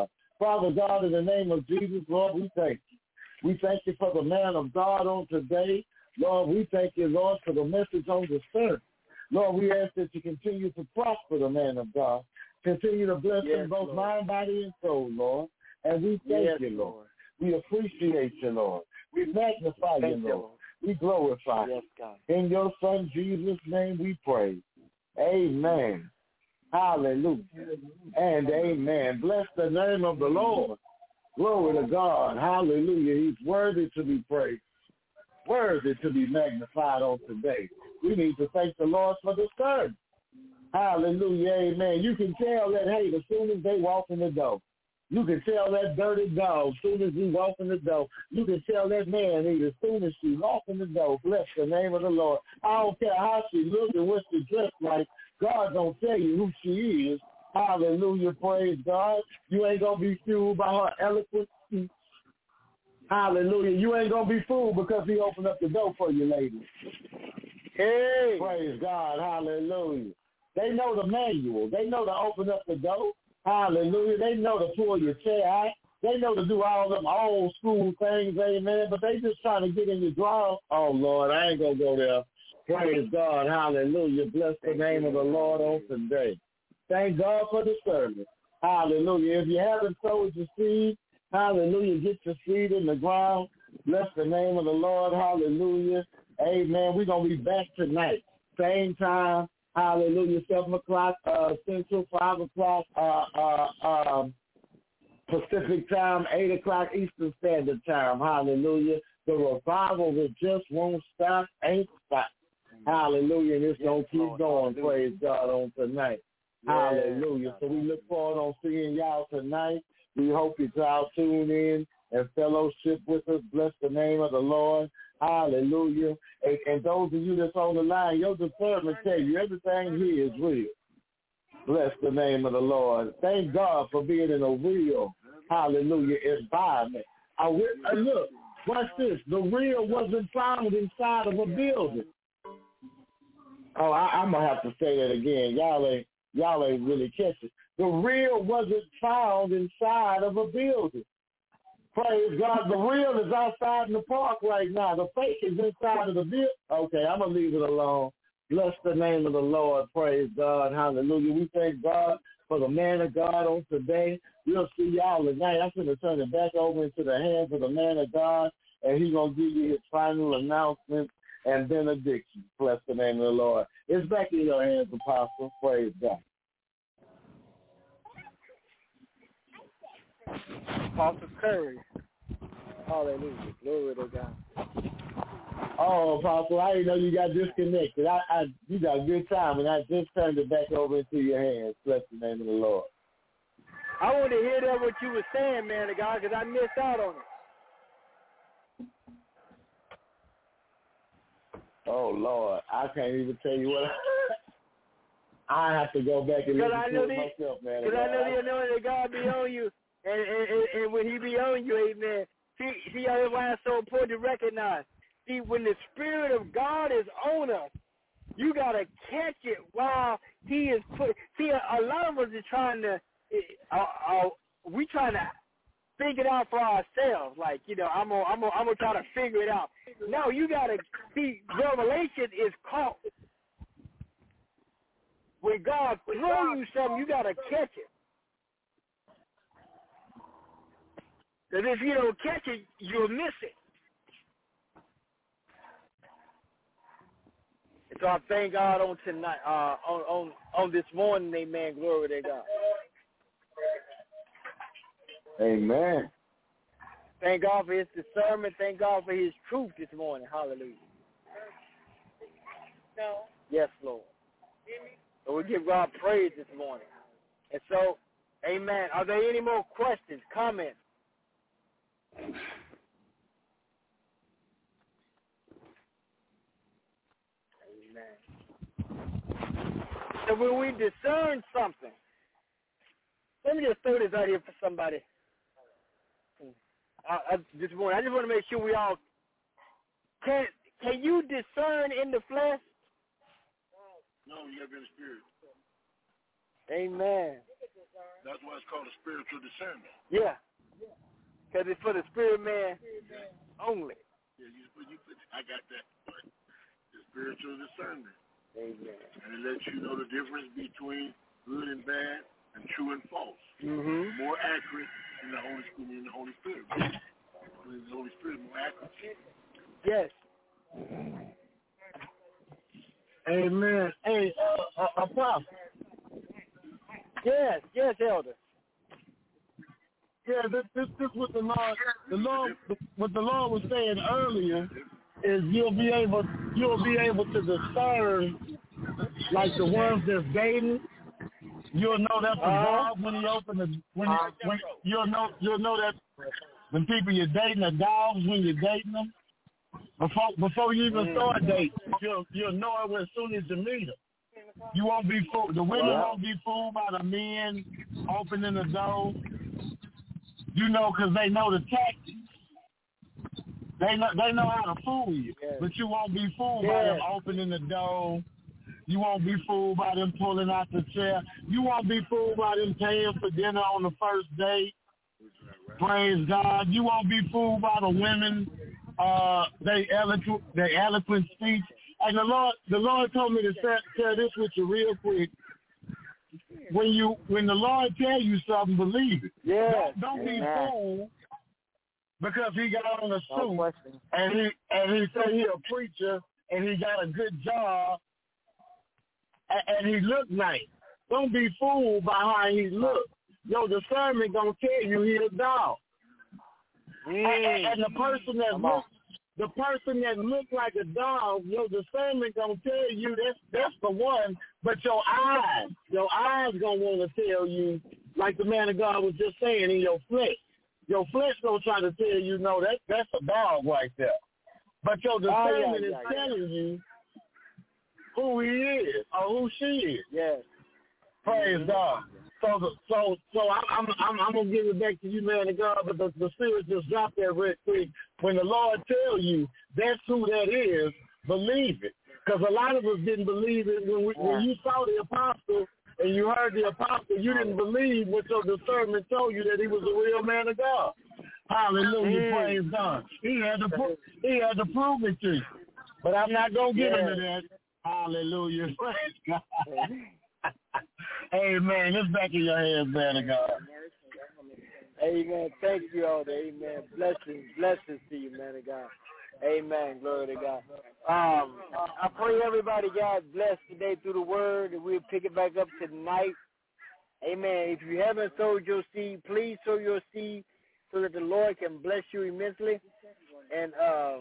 Father God, in the name of Jesus, Lord, we thank you. We thank you for the man of God on today. Lord, we thank you, Lord, for the message on the sermon. Lord, we ask that you continue to prosper the man of God. Continue to bless him both Lord. Mind, body, and soul, Lord. And we thank you, Lord. We appreciate you, Lord. We magnify you, Lord. We glorify you. In your Son, Jesus' name, we pray. Amen. Hallelujah. And amen. Bless the name of the Lord. Glory to God. Hallelujah. He's worthy to be praised. Worthy to be magnified on today. We need to thank the Lord for the sermon. Hallelujah. Amen. You can tell that, hey, as soon as they walk in the door, you can tell that dirty dog as soon as he walk in the door. You can tell that man as soon as she walk in the door. Bless the name of the Lord. I don't care how she looks and what she dressed like. God don't tell you who she is. Hallelujah. Praise God. You ain't going to be fooled by her eloquent speech. Hallelujah. You ain't going to be fooled because he opened up the door for you, ladies. Hey. Praise God. Hallelujah. They know the manual. They know to open up the door. Hallelujah. They know to pull your chair out. They know to do all them old school things, amen, but they just trying to get in your drawer. Oh, Lord, I ain't going to go there. Praise God. Hallelujah. Bless the name of the Lord on today. Thank God for the service. Hallelujah. If you haven't sowed your seed, hallelujah, get your seed in the ground. Bless the name of the Lord. Hallelujah. Amen. We're going to be back tonight. Same time. Hallelujah. 7 o'clock Central, 5 o'clock Pacific time, 8 o'clock Eastern Standard Time. Hallelujah. The revival that just won't stop, ain't stop. Hallelujah. And it's going to keep going. Praise God on tonight. Hallelujah. So we look forward on seeing y'all tonight. We hope y'all tune in and fellowship with us. Bless the name of the Lord. Hallelujah. And those of you that's on the line, your discernment tell you everything here is real. Bless the name of the Lord. Thank God for being in a real, hallelujah, environment. Look, watch this. The real wasn't found inside of a building. Oh, I'm going to have to say that again. Y'all ain't really catching. The real wasn't found inside of a building. Praise God. The real is outside in the park right now. The fake is inside of the building. Okay, I'm going to leave it alone. Bless the name of the Lord. Praise God. Hallelujah. We thank God for the man of God on today. We'll see y'all tonight. I'm going to turn it back over into the hands of the man of God, and he's going to give you his final announcement and benediction. Bless the name of the Lord. It's back in your hands, Apostle. Praise God. Apostle Curry. Hallelujah. Glory to God. Oh, Apostle, I didn't know you got disconnected. You got a good time, and I just turned it back over into your hands. Bless the name of the Lord. I want to hear that what you were saying, man of God, because I missed out on it. Oh, Lord. I can't even tell you what I have to go back and listen to it myself, man. Because I know the anointing of God be on you. And when he be on you, amen. See how why it's so important to recognize. See, when the Spirit of God is on us, you got to catch it while he is put. See, a lot of us are trying to, we trying to figure it out for ourselves. Like, I'm gonna try to figure it out. No, you got to see, revelation is caught. When God throws you something, you got to catch it. Because if you don't catch it, you'll miss it. And so I thank God on tonight, on this morning, amen. Glory to God. Amen. Thank God for his discernment. Thank God for his truth this morning. Hallelujah. No. Yes, Lord. So we give God praise this morning. And so, amen. Are there any more questions, comments? Amen. So when we discern something, let me just throw this out here for somebody. I just want to make sure we all can you discern in the flesh? No, never in the spirit. Amen. That's why it's called a spiritual discernment. Yeah. Because it's for the spirit man only. Yeah, I got that. The spiritual discernment. Amen. And it lets you know the difference between good and bad and true and false. Mm-hmm. More accurate in the Holy Spirit. In the Holy Spirit, more accurate. Yes. Amen. Hey, Apostle. Yes, Elder. Yeah, this what the Lord what the Lord was saying earlier is you'll be able to discern, like the ones that's dating. You'll know that's a dog when he open the when you'll know that when people you're dating are dogs when you're dating them. Before you even start dating, you'll know it as soon as you meet them. You won't be fooled. The women won't be fooled by the men opening the door. You know, because they know the tactics. They know how to fool you, but you won't be fooled by them opening the door. You won't be fooled by them pulling out the chair. You won't be fooled by them paying for dinner on the first date. Praise God. You won't be fooled by the women. They eloquent speech. And the Lord told me to share this with you real quick. When the Lord tell you something, believe it. Yeah. Don't be fooled because he got on a suit and he said he a preacher and he got a good job and he look nice. Don't be fooled by how he look. Your discernment gonna tell you he a dog. And the person that looks like a dog, your discernment gonna tell you that's the one. But your eyes gonna want to tell you, like the man of God was just saying, in your flesh gonna try to tell you, no, that's a dog right there. But your discernment is telling you who he is or who she is. Yes. Praise God. So I'm gonna give it back to you, man of God. But the Spirit just dropped that real quick. When the Lord tells you that's who that is, believe it. Because a lot of us didn't believe it when you saw the apostle and you heard the apostle. You didn't believe what your discernment told you that he was a real man of God. Hallelujah, praise God. He had to prove it to you. But I'm not gonna get into that. Hallelujah, praise God. Amen. It's back in your hands, man of God. Amen. Thank you, Elder. Amen. Blessings to you, man of God. Amen. Glory to God. I pray everybody got blessed today through the word, and we'll pick it back up tonight. Amen. If you haven't sowed your seed, please sow your seed so that the Lord can bless you immensely and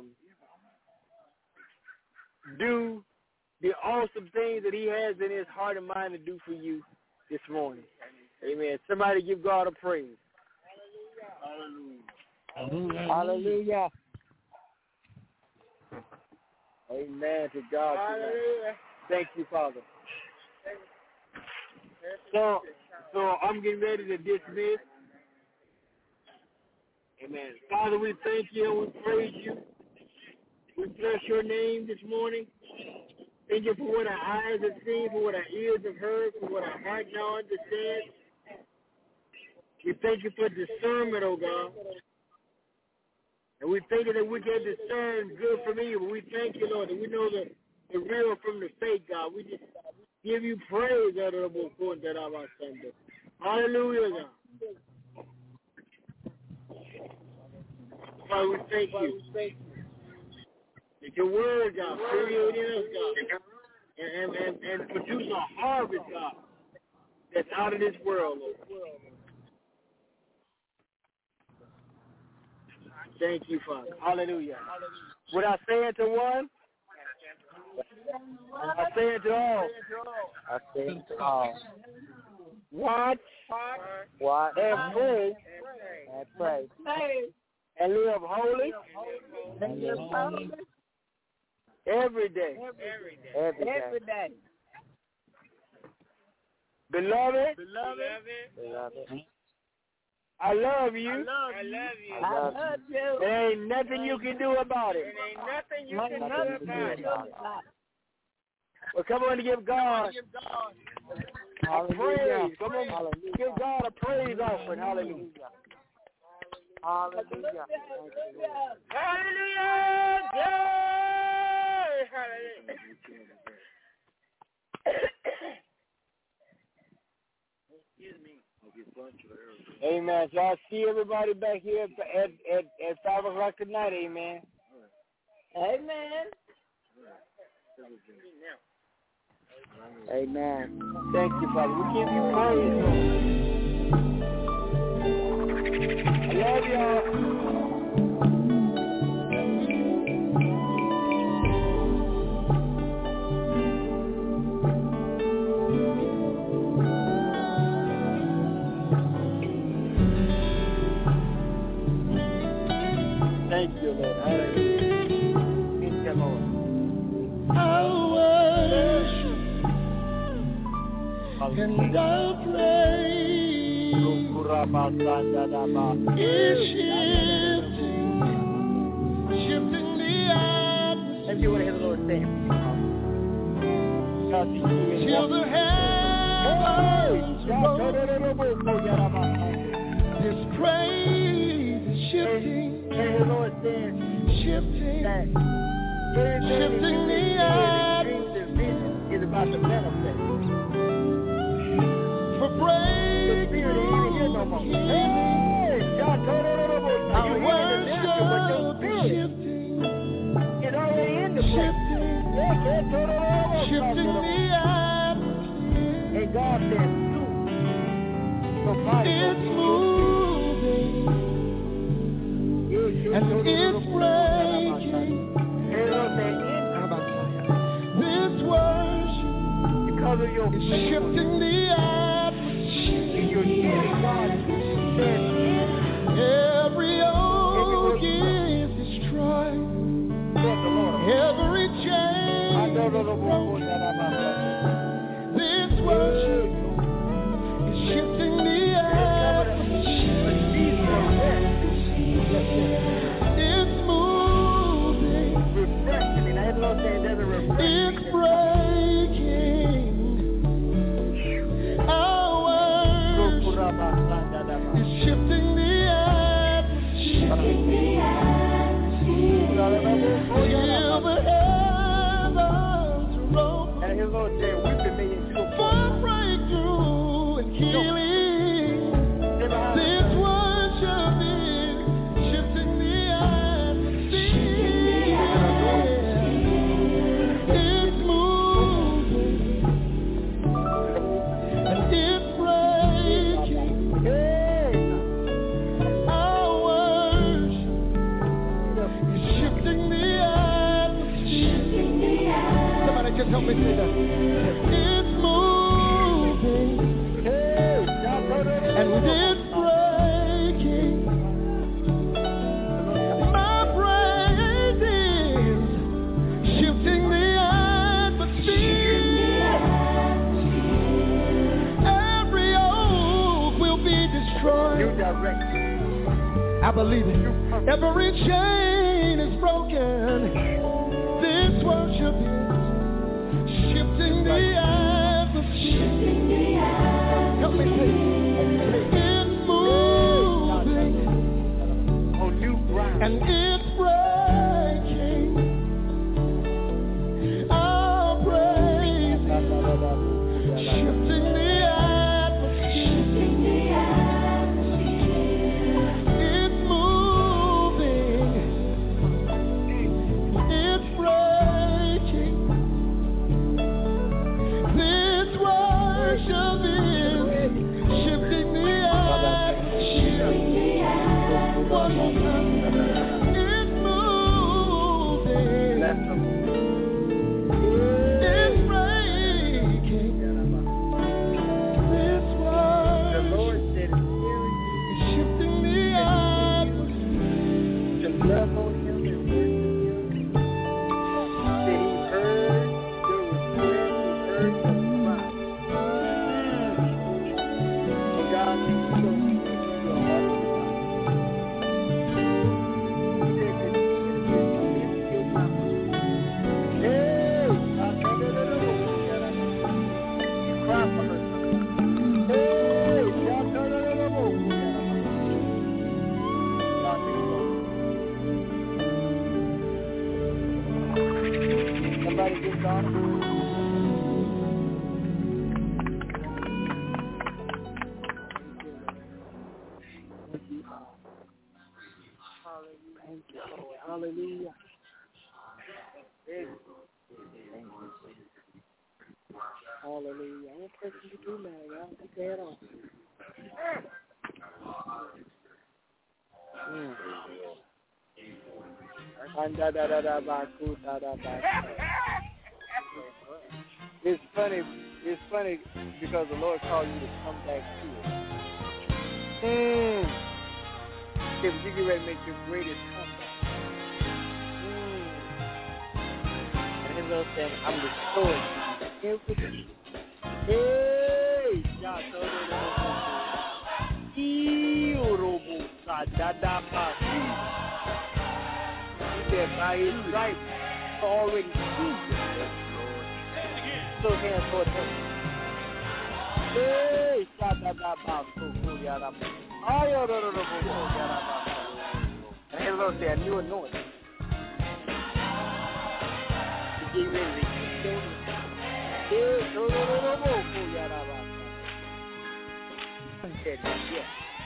do the awesome things that he has in his heart and mind to do for you this morning. Amen. Somebody give God a praise. Hallelujah. Hallelujah. Amen to God. Hallelujah. Thank you, Father. So I'm getting ready to dismiss. Amen. Father, we thank you and we praise you. We bless your name this morning. Thank you for what our eyes have seen, for what our ears have heard, for what our heart now understands. We thank you for discernment, oh God. And we thank you that we can discern good from evil. We thank you, Lord, that we know the real from the fake, God. We just give you praise, hallelujah, God. Father, we thank you. That your word, God, create in us, God, and produce a harvest, God, that's out of this world, Lord. Thank you, Father. Hallelujah. What I say unto one, I say unto all. I say unto all. Watch. And pray. And pray. And live holy. And live holy. Every day. Every day. Beloved. I love you. I love you. There ain't nothing you can do about it. Well, come on and give God Praise. Come on. Give God a praise offering. Hallelujah. Hallelujah. Hallelujah. Yay. Hallelujah. Excuse me. Amen. So I'll see everybody back here at 5 o'clock tonight. Amen. Amen. Amen. Thank you, Father. We give you praise, Lord. I love y'all. Thank you, Lord. Hallelujah. Thank you, Lord. And our praise is shifting the atmosphere. Let's see what the Lord is saying. Till the heavens this praise is shifting. The Lord says, shifting the atmosphere. Is about to manifest. For breakthrough, our worship is shifting. It's already in the shifting the atmosphere. And God says, it's moving and it's breaking. This worship because of your is shifting the atmosphere. Every yoke is destroyed. Every chain is broken. This worship is shifting the atmosphere. It's moving. It's breaking. Our worship is shifting the atmosphere. Till the heavens are open. And his Lord said, weeping may endure for breakthrough and healing. This worship is shifting the atmosphere. It's moving and it's breaking. Our worship is shifting the atmosphere. Somebody just help me say that. It's moving and it's breaking. My praise is shifting the atmosphere. Every oak will be destroyed. I believe it. Every chain is broken. This worship is shifting the atmosphere. Help me say it's moving and it's breaking. Our praise is shifting the atmosphere. It's moving. It's breaking. This worship is shifting the atmosphere. One more time. It's moving. It's breaking. This worship is shifting the atmosphere. to love on him and worship him. That he heard your request, he heard your cry. And God makes you so easy to your heart and mind. He said that he is in your mouth. Hey, you cry for her. Hallelujah. I want to pray for you too now, y'all. Keep your head on. It's funny because the Lord called you to come back here. If you get ready to make your greatest comeback. And his Lord saying, I'm restoring you everything. Hey, God, he said, by his stripes, already healed. So hands toward him. Hey, and his Lord said, a new anointing. He gave ready to extend. He said, yes.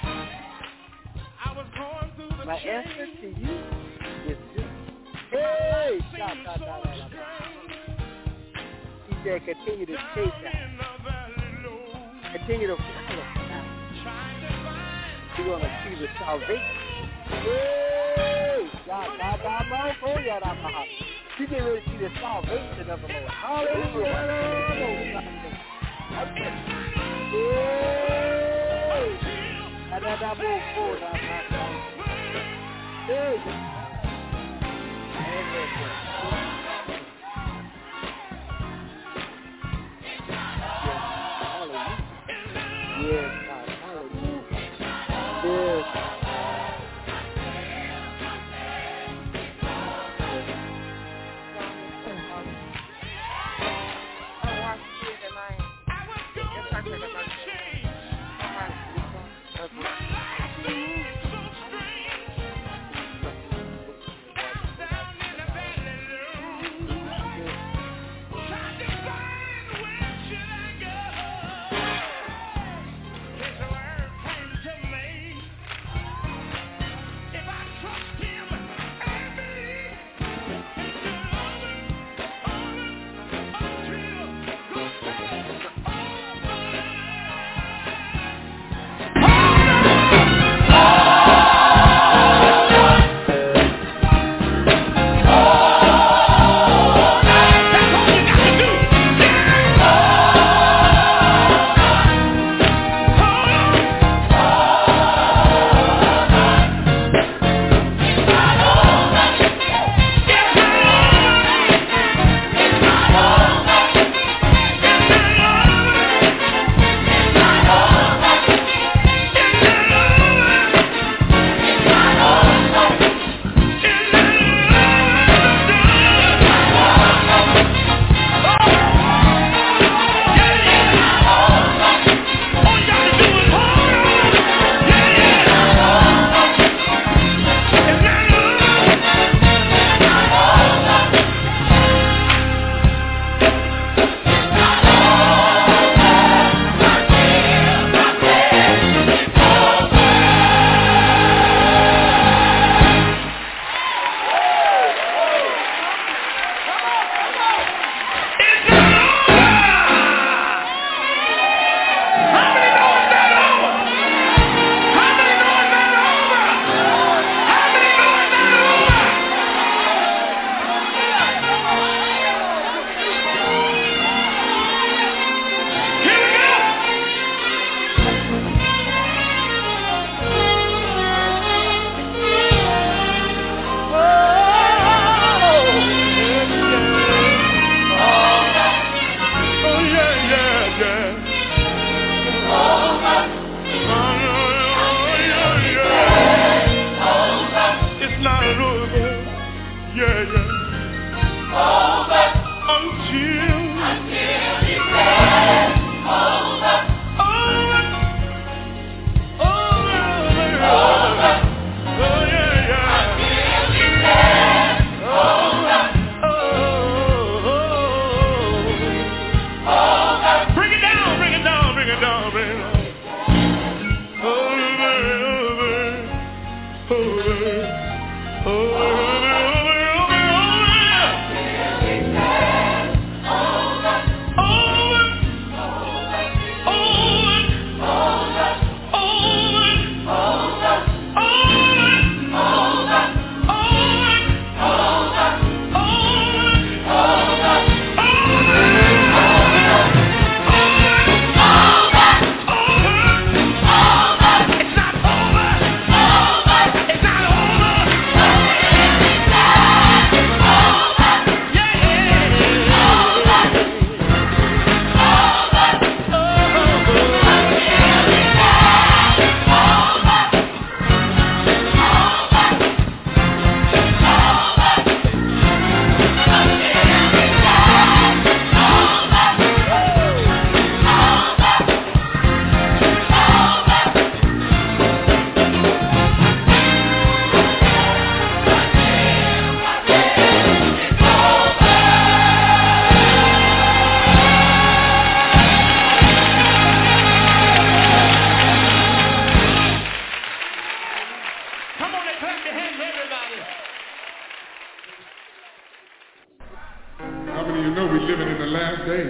My answer to you is this. Hey, he said, continue to chase out. Continue to follow out. You're going to see the salvation. Hey, you get ready to see the salvation of the Lord. Hallelujah. Yes, God. Hallelujah. Yes.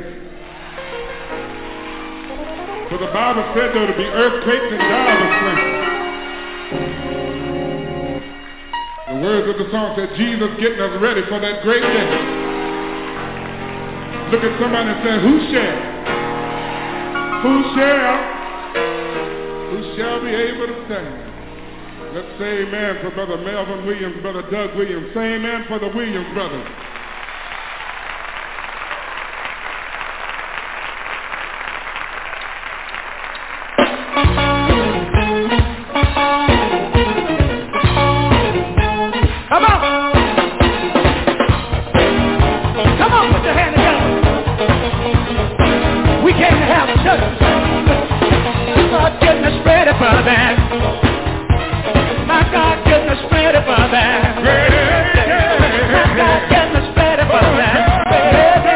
For the Bible said there would be earthquakes in divers places. The words of the song said, Jesus getting us ready for that great day. Look at somebody and say, who shall be able to stand? Let's say amen for Brother Melvin Williams, Brother Doug Williams. Say amen for the Williams brothers.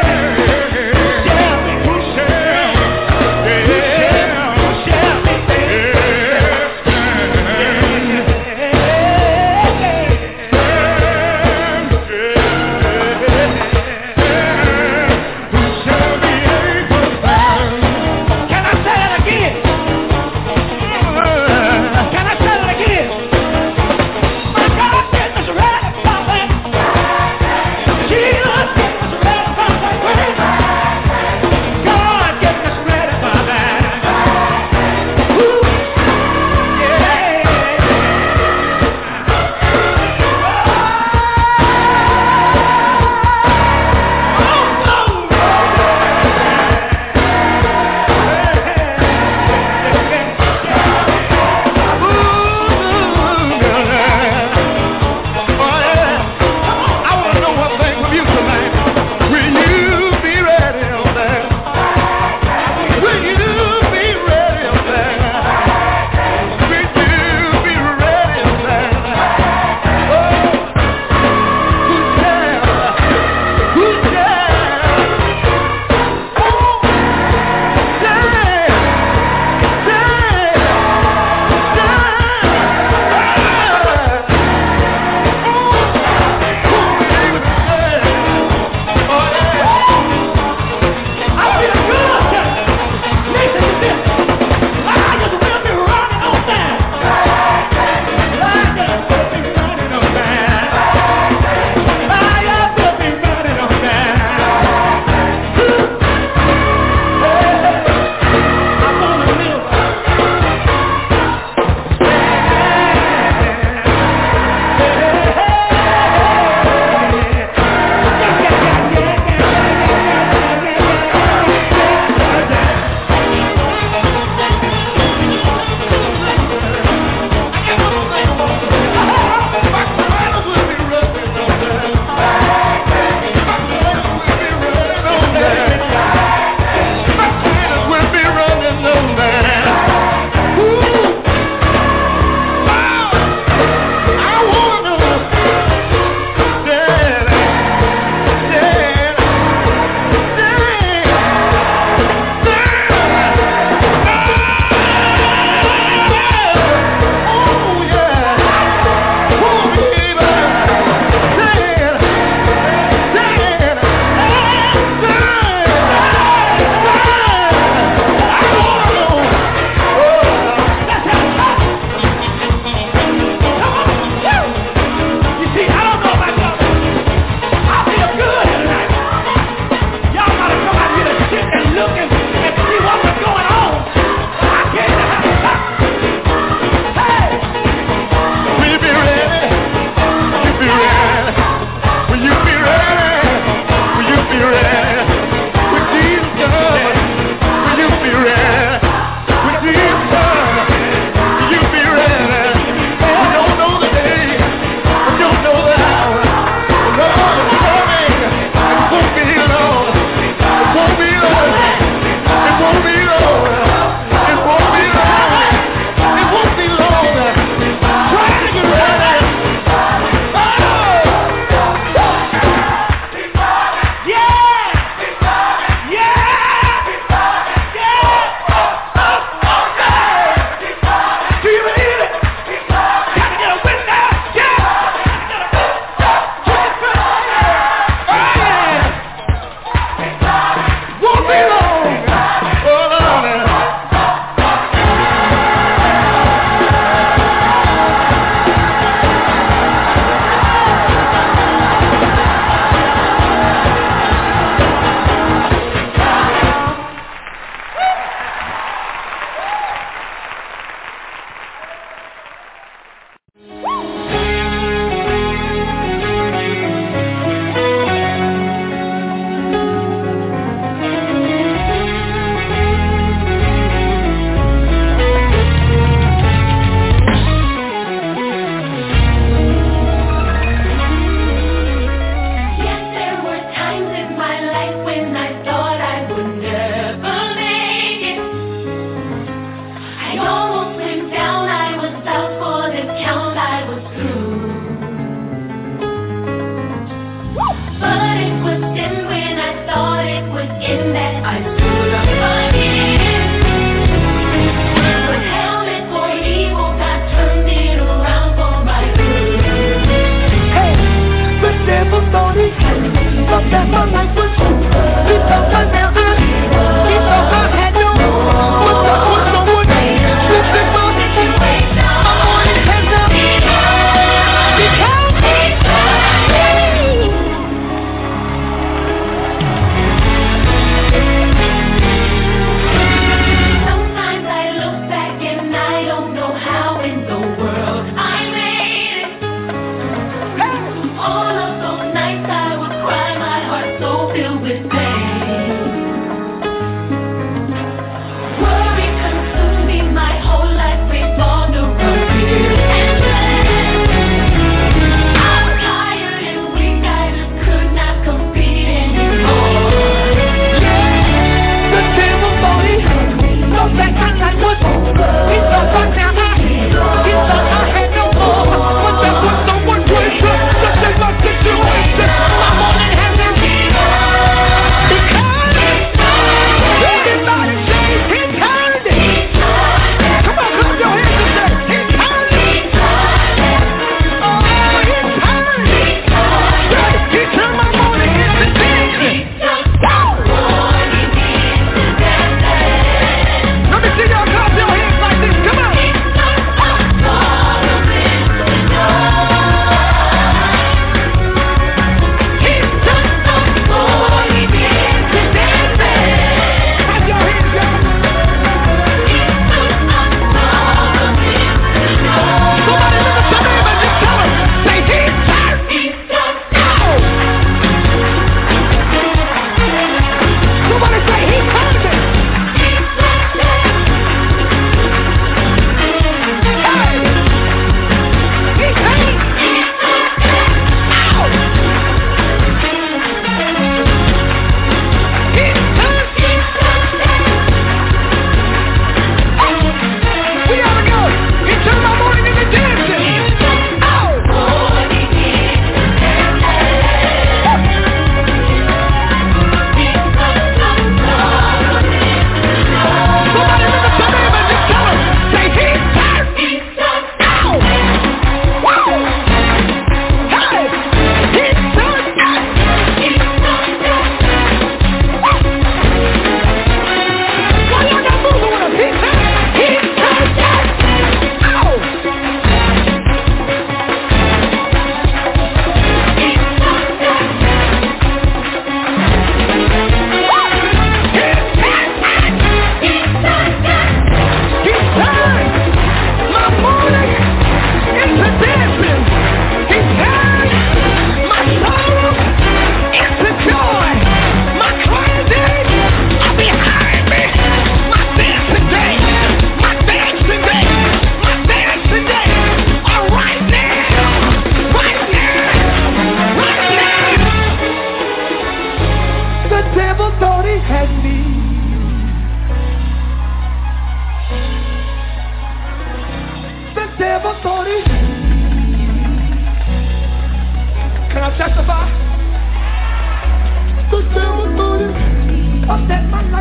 Who shall be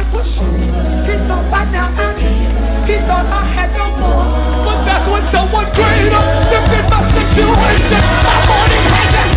push. He thought by now I can't. He thought I had no more. But that's when someone greater lifted my situation. My morning has a